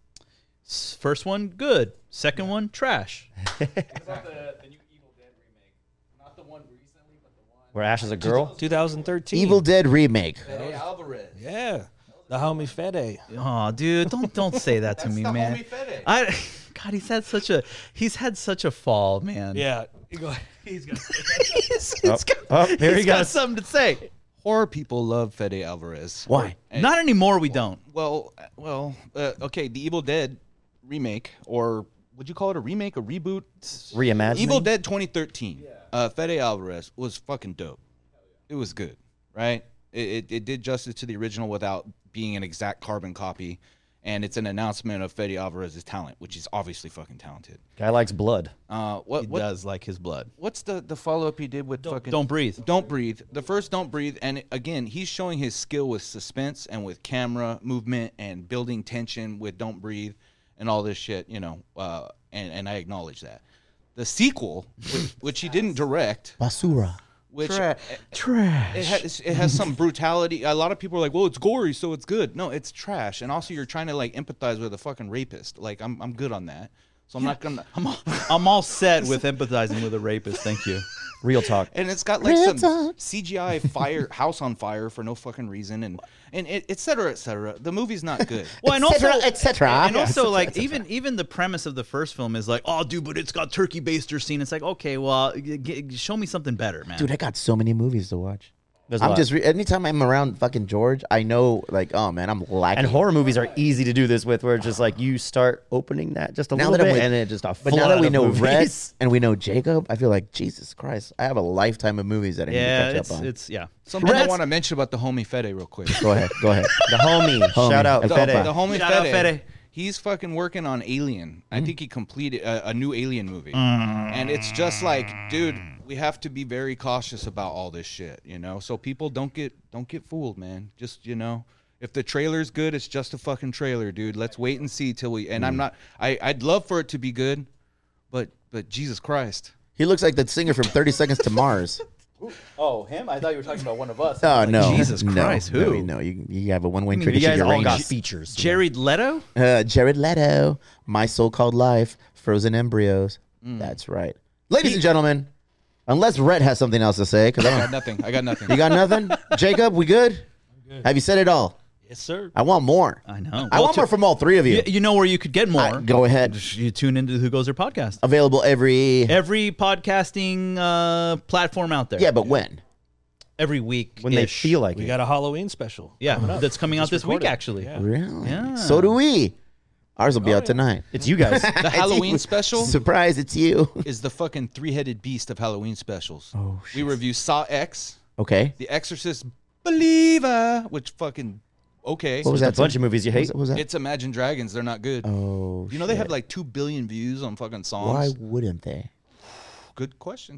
S- First one, good. Second one, trash. What about the, the new Evil Dead remake? Not the one recently, but the one. Where Ash is a girl? twenty thirteen. Evil Dead remake. Hey, Alvarez. Yeah. The homie Fede. Oh, dude, don't don't say that to That's me, the man. homie Fede. I, God, he's had such a he's had such a fall, man. Yeah. You go- He's got he's, he's Oh, got, oh, there he he's got goes. something to say. Horror people love Fede Alvarez. Why? And- Not anymore. We don't. Well, uh, well, uh, okay. The Evil Dead remake, or would you call it a remake, a reboot? Reimagining? Evil Dead twenty thirteen. Uh, Fede Alvarez was fucking dope. It was good, right? It, it it did justice to the original without being an exact carbon copy, and it's an announcement of Fede Alvarez's talent, which is obviously fucking talented. Guy likes blood. Uh, what He what does like his blood. what's the the follow up he did with fucking Don't breathe. Don't breathe. The first Don't Breathe, and it- again, he's showing his skill with suspense and with camera movement and building tension with Don't Breathe and all this shit, you know. Uh, and and I acknowledge that. The sequel, which, which he didn't direct, Basura. which Trash. it Trash. has it has some brutality. A lot of people are like, "Well, it's gory, so it's good." No, it's trash. And also, you're trying to like empathize with a fucking rapist. Like, I'm I'm good on that, so I'm not gonna. I'm all, I'm all set with empathizing with a rapist. Thank you. Real talk. And it's got like Real some talk. C G I fire house on fire for no fucking reason, and and it, et cetera, et cetera. The movie's not good. Well, and Et cetera, also, et cetera. and Yeah, also, et cetera, like et cetera. even even the premise of the first film is like, oh, dude, but it's got turkey baster scene. It's like, okay, well, g- g- show me something better, man. Dude, I got so many movies to watch. There's a I'm lot. just re- anytime I'm around fucking George, I know like, oh man, I'm lacking. And horror movies are easy to do this with, where it's just like you start opening that just a Now little that I'm bit, with- and it just a But now flood that we of know movies. Red and we know Jacob, I feel like Jesus Christ, I have a lifetime of movies that I yeah, need to it's catch up on. it's yeah. Something I Reds- want to mention about the homie Fede real quick. Go ahead, go ahead. the homie. Homie. Shout out, El The, Fede. Papa. the homie Shout out Fede, Fede. he's fucking working on Alien. I think he completed a, a new Alien movie, and it's just like, dude, we have to be very cautious about all this shit, you know. So people don't get don't get fooled, man. Just you know, if the trailer's good, it's just a fucking trailer, dude. Let's wait and see till we. And I'm not. I I'd love for it to be good, but but Jesus Christ. He looks like the singer from thirty Seconds to Mars. Oh, him? I thought you were talking about one of us. Oh no, Jesus no, Christ, no, who? No, you you have a one way You trip. guys your all range. got features. Jared Leto. Uh, Jared Leto, My So-Called Life, Frozen Embryos. Mm. That's right, ladies and gentlemen. Unless Rhett has something else to say, because I I got don't. nothing. I got nothing. You got nothing, Jacob? We good? Have you said it all? Yes, sir. I want more. I know. I Well, want to- more from all three of you. You, you know where you could get more. I- go ahead. Just You tune into the Who Goes There podcast. Available every. Every podcasting uh, platform out there. Yeah, but when? Every week. when they feel like We it. got a Halloween special. Yeah, that's coming out this week recorded. actually. Yeah. Really? Yeah. So do we. Ours will be Oh, out yeah. tonight. It's you guys. The Halloween special Surprise! It's you. is the fucking three-headed beast of Halloween specials. Oh, We review Saw X, Okay. The Exorcist Believer, which fucking okay. What was There's that? a bunch of movies you What was, hate. what was that? It's Imagine Dragons. They're not good. Oh. you know they have shit. like two billion views on fucking songs. Why wouldn't they? Good question.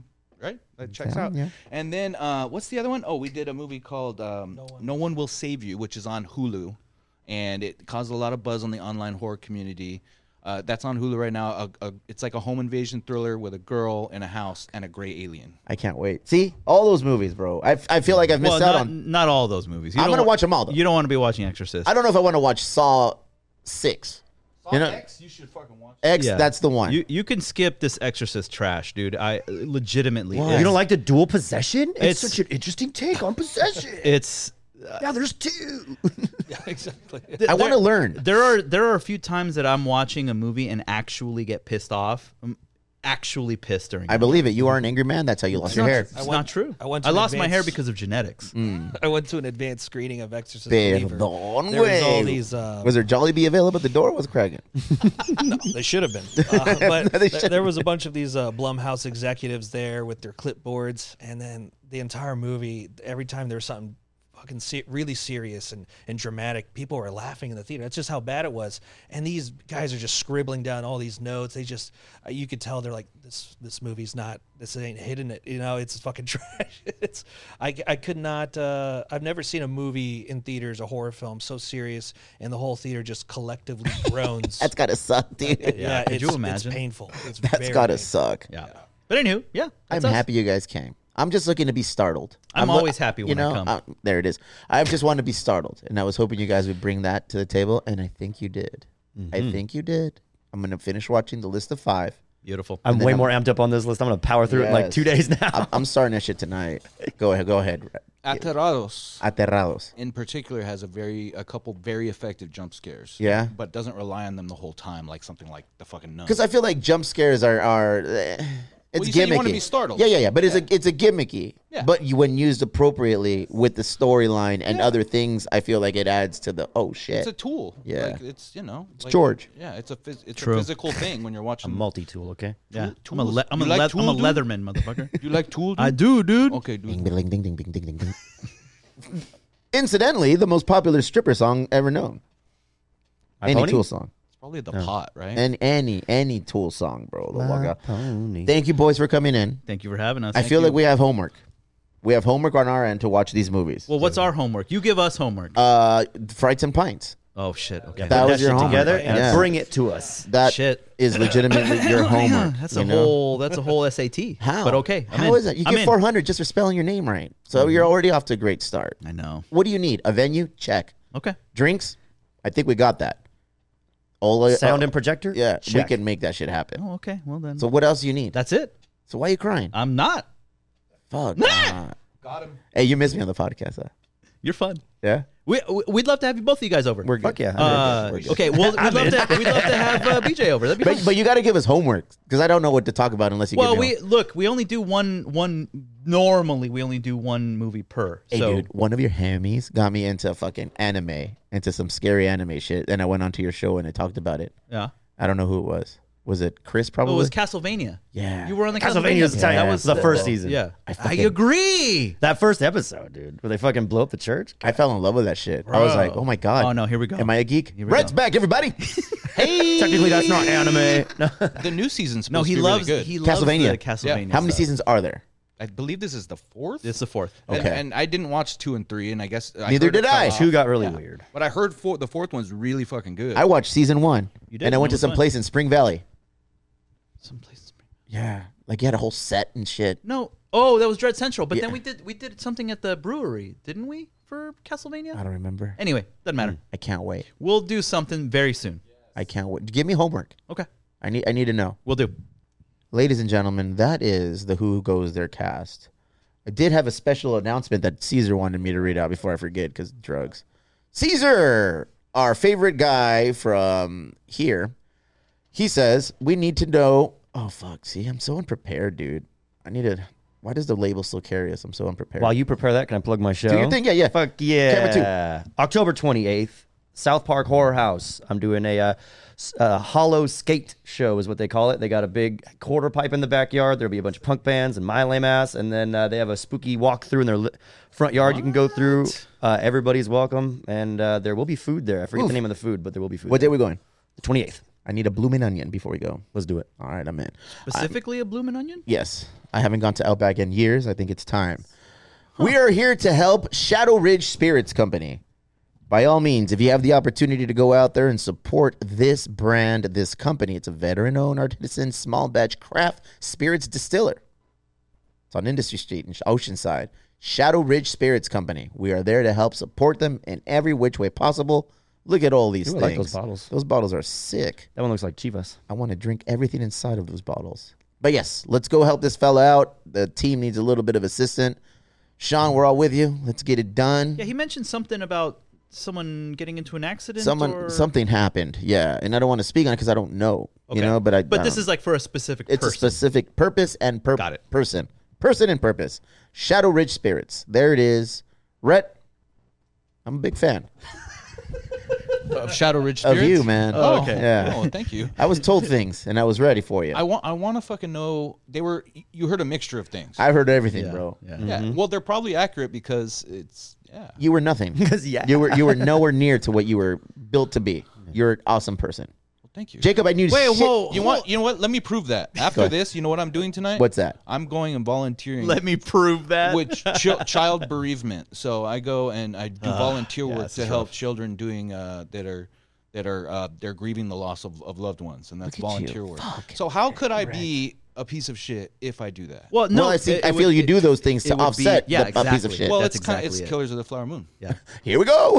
right? That checks Yeah, out. yeah. And then uh, what's the other one? Oh, we did a movie called um, no, one. no One Will Save You, which is on Hulu, and it caused a lot of buzz on the online horror community. Uh, that's on Hulu right now. A, a, it's like a home invasion thriller with a girl in a house and a gray alien. I can't wait. See, all those movies, bro. I, I feel like I've missed well, out not, on. not all those movies. You I'm don't gonna wa- watch them all, though. You don't want to be watching Exorcist. I don't know if I want to watch Saw six. Saw You know- X, you should fucking watch. X, Yeah. that's the one. You you can skip this Exorcist trash, dude. I legitimately. Why? it's- You don't like the dual possession? It's, It's- such an interesting take on possession. It's. Yeah, there's two. Yeah, exactly. I want to learn. There are there are a few times that I'm watching a movie and actually get pissed off. I'm actually pissed during. I it. believe it. You are an angry man. That's how you lost It's your not, hair. It's I went- not true. I went to I an lost my hair advanced- because of genetics. I went to an advanced screening of Exorcist Believer. Perdón, There was all güey. these. Uh, Was there Jollibee available at the door? Was cracking? No, they should have been. Uh, but They th- should've there was a bunch of these uh, Blumhouse executives there with their clipboards, and then the entire movie, every time there was something fucking se- really serious and, and dramatic, people were laughing in the theater. That's just how bad it was. And these guys are just scribbling down all these notes. They just, uh, you could tell they're like, this this movie's not, this ain't hitting it. You know, it's fucking trash. It's, I, I could not, uh, I've never seen a movie in theaters, a horror film, so serious, and the whole theater just collectively groans. That's gotta suck, dude. Yeah, could it's, you it's imagine? painful. It's That's very gotta painful. suck. Yeah. But anywho, yeah. I'm that's us. happy you guys came. I'm just looking to be startled. I'm lo- always happy you when I know, come. uh, there it is. I just wanted to be startled, and I was hoping you guys would bring that to the table, and I think you did. I think you did. I'm gonna finish watching the list of five. Beautiful. I'm then way I'm- more amped up on this list. I'm going to power through it in like Yes. two days now. I'm, I'm starting that shit tonight. Go ahead. Go ahead. Aterrados Aterrados. in particular has a very a couple very effective jump scares. Yeah. but doesn't rely on them the whole time like something like the fucking nun. Because I feel like jump scares are are. eh, It's you gimmicky. said you wanna be startled. Yeah, yeah, yeah. But it's a it's a gimmicky. Yeah. But you, when used appropriately with the storyline and other things, I feel like it adds to the oh shit. It's a tool. Yeah. like, it's you know, it's George. Yeah, it's a phys- it's True. a physical thing when you're A watching. multi-tool, okay? Yeah. Tool- I'm a, le- I'm a, You like le- Tool, I'm a dude? Leatherman, motherfucker. You like Tool? I Dude? do, dude. Okay, Ding, dude. ding, ding, ding, ding, ding, ding, ding. Incidentally, the most popular stripper song ever known. My any Pony? Tool song. It's probably the pot, right? And any any Tool song, bro. The My walk pony. Thank you, boys, for coming in. Thank you for having us. I Thank feel you. like we have homework. We have homework on our end to watch these movies. Well, what's our homework? You give us homework. Uh, Frights and Pints. oh shit. Okay. Put That that was your shit homework. together and Yeah. bring it to us. That is Shit. legitimately your homework. That's you a know? whole. That's a whole S A T. How? But okay. I'm How in. is it? You I'm get in. four hundred just for spelling your name right. So you're already off to a great start. I know. What do you need? A venue? Check. Okay. Drinks? I think we got that. Ola, Sound uh, and projector? Yeah, Check. we can make that shit happen. Oh, okay. Well then. So what else do you need? that's it. So why are you crying? I'm not. Fuck. nah. Got him. Hey, you missed me on the podcast, huh? You're fun. Yeah? We we- we'd love to have you both of you guys over. We're good. Fuck yeah. Uh, We're good. okay. Well, we'd love to. We'd love to have uh, B J over. That'd be But, fun. but you got to give us homework because I don't know what to talk about unless you Well, give me we look. We only do one. One normally we only do one movie per. Hey, so dude, one of your homies got me into fucking anime, into some scary anime shit. And I went onto your show and I talked about it. yeah. I don't know who it was. Was it Chris? Oh, Probably. it was Castlevania. Yeah. You were on the Castlevania Castlevania. was tight. That Yeah, was the first season. Yeah. I I, fucking- agree. That first episode, dude, where they fucking blew up the church. I fell in love with that shit. I was Bro. like, oh my god. Oh no, here we go. Am I a geek? Here we Red's go. back, everybody. hey. Technically, that's not anime. No. The new season's No, supposed he to be loves really good. he loves Castlevania. the Castlevania. How many stuff. seasons are there? I believe this is the fourth. It's the fourth. And- Okay. And, I didn't watch two and three, and I guess I Neither heard it did fell I. off. Two got really Yeah. weird. But I heard four, the fourth one's really fucking good. I watched season one. You did? And I went That to was some fun. place in Spring Valley. Some place. Yeah. Like you had a whole set and shit. No. Oh, that was Dread Central. But Yeah. then we did we did something at the brewery, didn't we? For Castlevania. I don't remember. Anyway, doesn't matter. I can't wait. We'll do something very soon. I can't wait. Give me homework. Okay. I need I need to know. We'll do. Ladies and gentlemen, that is the Who Goes There cast. I did have a special announcement that Caesar wanted me to read out before I forget because drugs. Caesar, our favorite guy from here, he says, we need to know. Oh, fuck. See, I'm so unprepared, dude. I need to. Why does the label still carry us? I'm so unprepared. While you prepare that, can I plug my show? Do your thing? Yeah, yeah. Fuck yeah. Camera October twenty-eighth, South Park Horror House. I'm doing a uh, s- uh, hollow skate show is what they call it. They got a big quarter pipe in the backyard. There'll be a bunch of punk bands and my lame ass. And then uh, they have a spooky walkthrough in their li- front yard you can go through. Uh, everybody's welcome. And uh, there will be food there. I forget Oof. the name of the food, but there will be food. What day there. are we going? The twenty-eighth. I need a blooming onion before we go. Let's do it. All right, I'm in. Specifically, a bloomin' onion. Yes, I haven't gone to Outback in years. I think it's time. We are here to help Shadow Ridge Spirits Company. By all means, if you have the opportunity to go out there and support this brand, this company, it's a veteran-owned, artisan, small batch craft spirits distiller. It's on Industry Street in Oceanside. Shadow Ridge Spirits Company. We are there to help support them in every which way possible. Look at all these Ooh, I things. like those bottles. Those bottles are sick. That one looks like Chivas. I want to drink everything inside of those bottles. But yes, let's go help this fella out. The team needs a little bit of assistance. Sean, we're all with you. Let's get it done. Yeah, he mentioned something about someone getting into an accident. Someone, or... something happened. Yeah, and I don't want to speak on it because I don't know. Okay. You know, but I. But this um, is like for a specific. It's person. a specific purpose and pur- Got it. person, person and purpose. Shadow Ridge Spirits. There it is. Rhett, I'm a big fan Of Shadow Ridge of Spirits? you, man. Oh, okay. Yeah. Oh, thank you. I was told things and I was ready for you. I want. I want to fucking know. They were. You heard a mixture of things. I've heard everything, Yeah, bro. yeah. yeah. Well, they're probably accurate because it's. Yeah. You were nothing. Because, yeah. You were you were nowhere near to what you were built to be. You're an awesome person. Well, thank you. Jacob, I knew Wait, shit. whoa. You want? You know what? Let me prove that. After ahead. this, you know what I'm doing tonight? What's that? I'm going and volunteering. Let me prove that. with ch- child bereavement. So I go and I do volunteer yeah, work it's to rough. help children doing uh, that are that are uh, they're grieving the loss of, of loved ones, and that's Look at you. volunteer work. Fuck. So how could I be a piece of shit if I do that? well, no, well, I, see, it- I it feel would- you it- do those things it to would be- offset yeah, the, a piece of exactly. shit. well, that's it's kind of exactly it's it. Killers of the Flower Moon. Yeah. Here we go.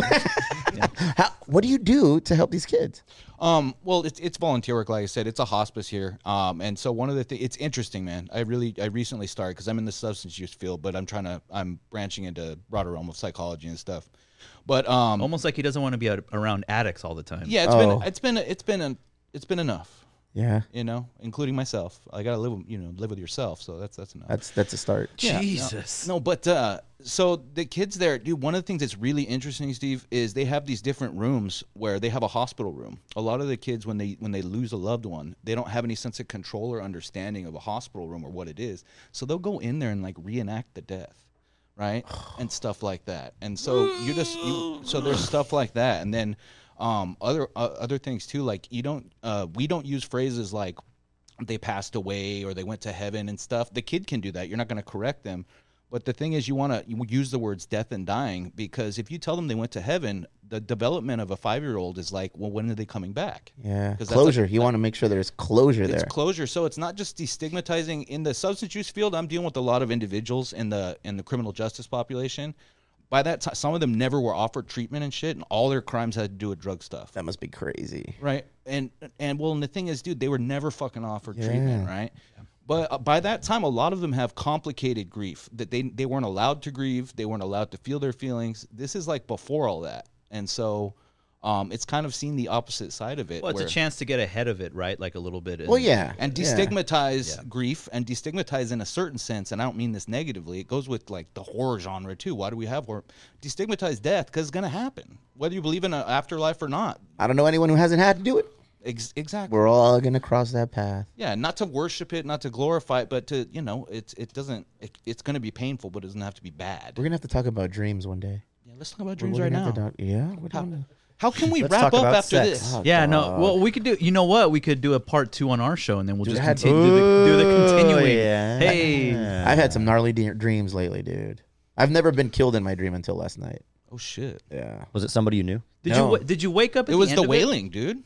How, what do you do to help these kids? Um, well, it's it's volunteer work, like I said. It's a hospice here. Um, and so one of the things, it's interesting, man. I really, I recently started because I'm in the substance use field, but I'm trying to, I'm branching into broader realm of psychology and stuff. But um, Almost like he doesn't want to be out, around addicts all the time. yeah, it's Oh. been, it's been, it's been, a, it's been enough. Yeah, You know, including myself. I gotta live, you know, live with yourself. So that's that's enough. that's that's a start. Yeah, Jesus. No, but uh, so the kids there, dude. One of the things that's really interesting, Steve, is they have these different rooms where they have a hospital room. A lot of the kids, when they when they lose a loved one, they don't have any sense of control or understanding of a hospital room or what it is. So they'll go in there and like reenact the death, right, and stuff like that. And so you just you, so there's stuff like that, and then um, other uh, other things too. Like you don't uh, we don't use phrases like they passed away or they went to heaven and stuff. The kid can do that. You're not going to correct them. But the thing is, you want to you use the words death and dying, because if you tell them they went to heaven, the development of a five-year-old is like, well, when are they coming back? Yeah, 'Cause that's closure. like- you want to make sure there's closure It's there. closure. So it's not just destigmatizing. In the substance use field, I'm dealing with a lot of individuals in the in the criminal justice population. By that time, some of them never were offered treatment and shit, and all their crimes had to do with drug stuff. That must be crazy. Right. And and well, and the thing is, dude, they were never fucking offered Yeah. treatment, right? But uh, by that time, a lot of them have complicated grief that they they weren't allowed to grieve, they weren't allowed to feel their feelings. This is like before all that, and so um, it's kind of seen the opposite side of it. Well, it's where- a chance to get ahead of it, right? Like a little bit. and- Well, yeah, and yeah. destigmatize Yeah. grief and destigmatize in a certain sense, and I don't mean this negatively. It goes with like the horror genre too. Why do we have horror? Destigmatize death because it's gonna happen, whether you believe in an afterlife or not. I don't know anyone who hasn't had to do it. Ex- exactly. We're all gonna cross that path. Yeah, not to worship it, not to glorify it, but to, you know, it's it doesn't it, it's going to be painful, but it doesn't have to be bad. We're gonna have to talk about dreams one day. Yeah, let's talk about We're dreams right gonna now. have to talk- yeah. We're How, gonna- how can we Let's wrap talk up about after sex. this? Oh, Yeah, no. God. Well, we could do. You know what? We could do a part two on our show, and then we'll Dude, just I had- continue do the, do the continuing. yeah. Hey, I've had some gnarly de- dreams lately, dude. I've never been killed in my dream until last night. Oh shit! Yeah. Was it somebody you knew? did No. you wa- did you wake up? At It was the, the end of it? wailing, dude.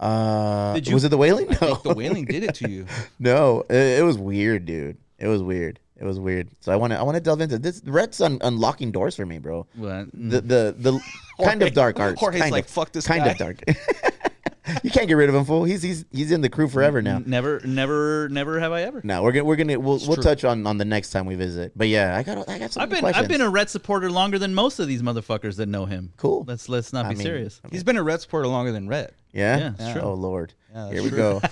Uh, Did you- was it the wailing? No. I think the wailing did it to you. No, it, it was weird, dude. It was weird. It was weird. So I want to I want to delve into this. Rhett's un- unlocking doors for me, bro. What? The the the kind of dark arts. Jorge's kind like, of, "Fuck this kind guy." of dark. You can't get rid of him, fool. He's he's he's in the crew forever now. Never, never, never have I ever. No, we're gonna we're gonna we'll we'll true. touch on, on the next time we visit. But yeah, I got I got some I've been questions. I've been a Rhett supporter longer than most of these motherfuckers that know him. Cool. Let's let's not I be mean, serious. He's been a Red supporter longer than Red. yeah. Yeah, it's true. Oh Lord. Yeah, that's Here we true. go.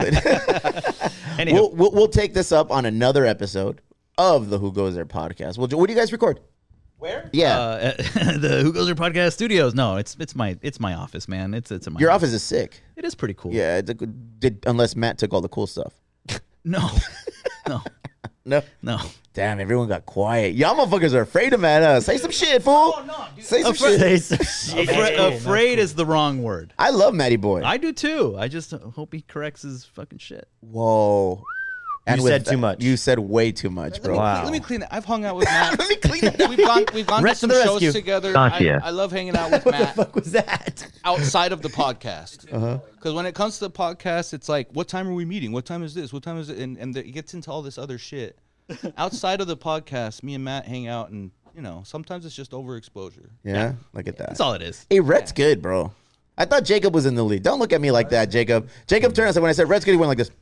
Anyhow, we'll, we'll we'll take this up on another episode of the Who Goes There podcast. Well, what do you guys record? where? Yeah. Uh, the Who Goes There podcast studios. No, it's it's my it's my office, man. It's it's in my Your house. office is sick. It is pretty cool. Yeah, it's a good, did, unless Matt took all the cool stuff. No, no, No, no. Damn, everyone got quiet. Y'all motherfuckers are afraid of Matt. Uh, say some shit, fool. Say some shit. Say some shit. Afra- afraid is the wrong word. I love Matty Boy. I do too. I just hope he corrects his fucking shit. Whoa. You with said too that- much. You said way too much, Let bro. me, Wow. let me clean it. I've hung out with Matt. Let me clean it up. We've gone, we've gone to Rest some to the shows rescue. together. Gotcha. I, I love hanging out with What the Matt fuck was that? outside of the podcast. Because when it comes to the podcast, it's like, what time are we meeting? What time is this? What time is it? And, and the, it gets into all this other shit. Outside of the podcast, me and Matt hang out, and you know, sometimes it's just overexposure. Yeah, look at that. That's all it is. Hey, Rhett's good, bro. I thought Jacob was in the lead. Don't look at me like that, Jacob. Jacob turned and said, when I said Rhett's good, he went like this.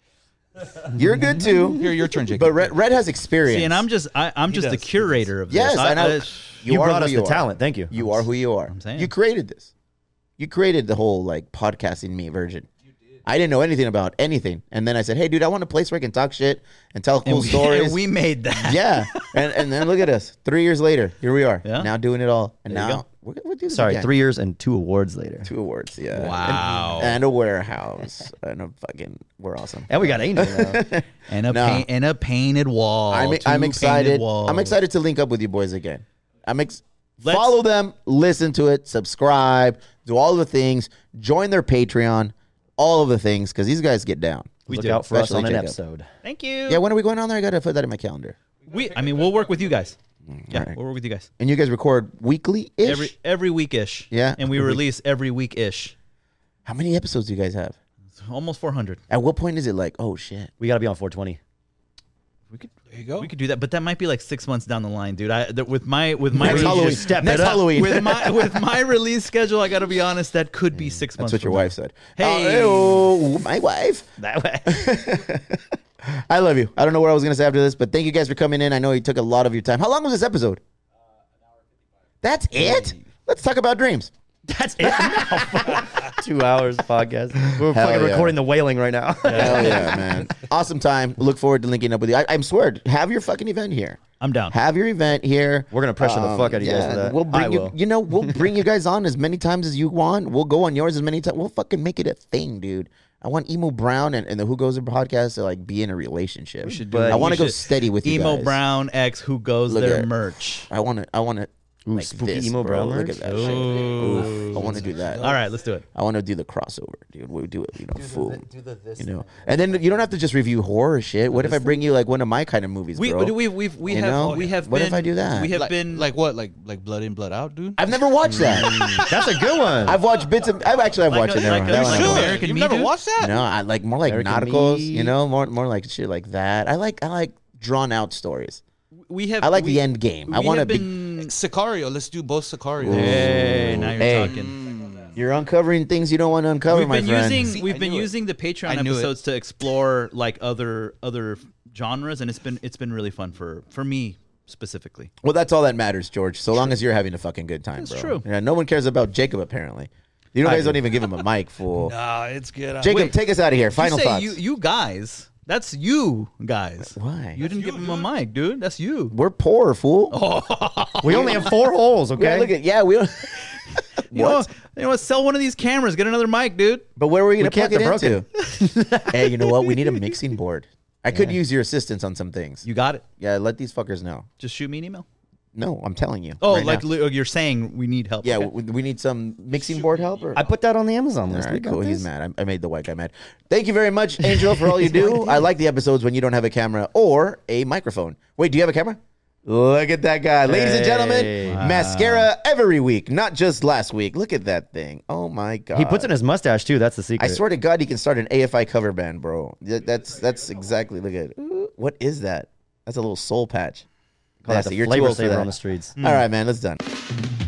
You're good too. Here, your turn, Jacob. But Rhett, Rhett has experience. See, and I'm just I, I'm just the does. curator of this. Yes, I know. You, are brought who us you the are. talent. Thank you. You are who you are. I'm saying. You created this. You created the whole like podcasting me version. I didn't know anything about anything, and then I said, "Hey, dude, I want a place where I can talk shit and tell cool and we, stories." and we made that. yeah, and and then look at us. Three years later, here we are. Yeah. Now doing it all, and There you now go. we're gonna do this Sorry, again. three years and two awards later. two awards. Yeah. Wow. And, and a warehouse and a fucking. We're awesome. And we got Angel now. And a No. paint, and a painted wall. I'm, two I'm painted excited. walls. I'm excited to link up with you boys again. I'm ex- Let's- follow them, listen to it, subscribe, do all the things, join their Patreon, all of the things because these guys get down. We Look do. out for us Especially on an Jacob. episode. Thank you. Yeah, when are we going on there? I gotta put that in my calendar. we. I mean, we'll work with you guys. Yeah, Alright. we'll work with you guys And you guys record weekly ish. every every week ish. Yeah, and we every week. release every week ish. How many episodes do you guys have? Almost four hundred. At what point is it like, oh shit? We got to be on four twenty. We could There you go. we could do that, but that might be like six months down the line, dude. I th- with my with my Next Maybe Halloween. just step Next it up. Halloween. with my with my release schedule, I got to be honest, that could be six That's months. what your from wife now. said. Hey. Oh, my wife. That way. I love you. I don't know what I was gonna say after this, but thank you guys for coming in. I know you took a lot of your time. How long was this episode? That's it. Let's talk about dreams. That's it. No. Two hours podcast. We're Hell fucking yeah. recording the wailing right now. Hell yeah, man! Awesome time. Look forward to linking up with you. I, I'm swear, have your fucking event here. I'm down. Have your event here. We're gonna pressure the fuck out of you guys for that. We'll bring I you. will. You know, we'll bring you guys on as many times as you want. We'll go on yours as many times. We'll fucking make it a thing, dude. I want Emo Brown and, and the Who Goes There podcast to like be in a relationship. should do- I want to we go should- steady with you Emo guys. Brown X who goes Look their at- merch. I want to. I want to. Ooh, Like spooky this, emo bro. brown Look merch? at that shit. Oof. I want to do that. All right, let's do it. I want to do the crossover, dude. We do it, you know, full. You know, and then you don't have to just review horror shit. What if I bring you like one of my kind of movies, We bro? we we we You have know? we have What been, if I do that? We have like, been like what? Like like Blood In, Blood Out, dude? I've never watched that. That's a good one. I've watched bits of. I've actually I've Like watched a- it. Never like mind. a- That you one I should. don't. American You've Me, never dude? watched that? No, I like more like American nauticals. Me. You know, more more like shit like that. I like I like drawn out stories. we have I like we, the end game. I we want to have be. been Sicario. Let's do both Sicario. Hey, now you're Hey. talking. You're uncovering things you don't want to uncover, We've my been friend. using See, we've I been knew it. using the Patreon I knew it. episodes to explore like other other genres, and it's been it's been really fun for for me specifically. Well, that's all that matters, George. So long as you're having a fucking good time, That's bro. true. Yeah, no one cares about Jacob apparently. You guys don't even give him a mic, fool. Nah, it's good. Jacob, Wait, take us out of here. Final you say thoughts. you you guys. That's you guys. Why? You didn't give him a mic, dude. That's you. We're poor, fool. we only have four holes, okay? Yeah, look at yeah. We don't. You know, what? you know what? Sell one of these cameras. Get another mic, dude. But where are we gonna can't, plug it they're into? Hey, you know what? We need a mixing board. I could use your assistance on some things. You got it. Yeah, let these fuckers know. Just shoot me an email. No, I'm telling you. Oh, right like now. li- you're saying we need help. yeah, Okay. we, we need some mixing board help. Or? I put that on the Amazon All list. We right, got cool. He's this. mad. I, I made the white guy mad. Thank you very much, Angel, for all you do. I like the episodes when you don't have a camera or a microphone. Wait, do you have a camera? Look at that guy. Ladies and gentlemen, Hey. mascara every week, not just last week. Look at that thing. Oh, my God. He puts in his mustache too. That's the secret. I swear to God, he can start an A F I cover band, bro. That- That's that's exactly. Look at it. What is that? That's a little soul patch. Call that Nasty. the You're too flavor old for saver that. on the streets. All right, man. Let's done.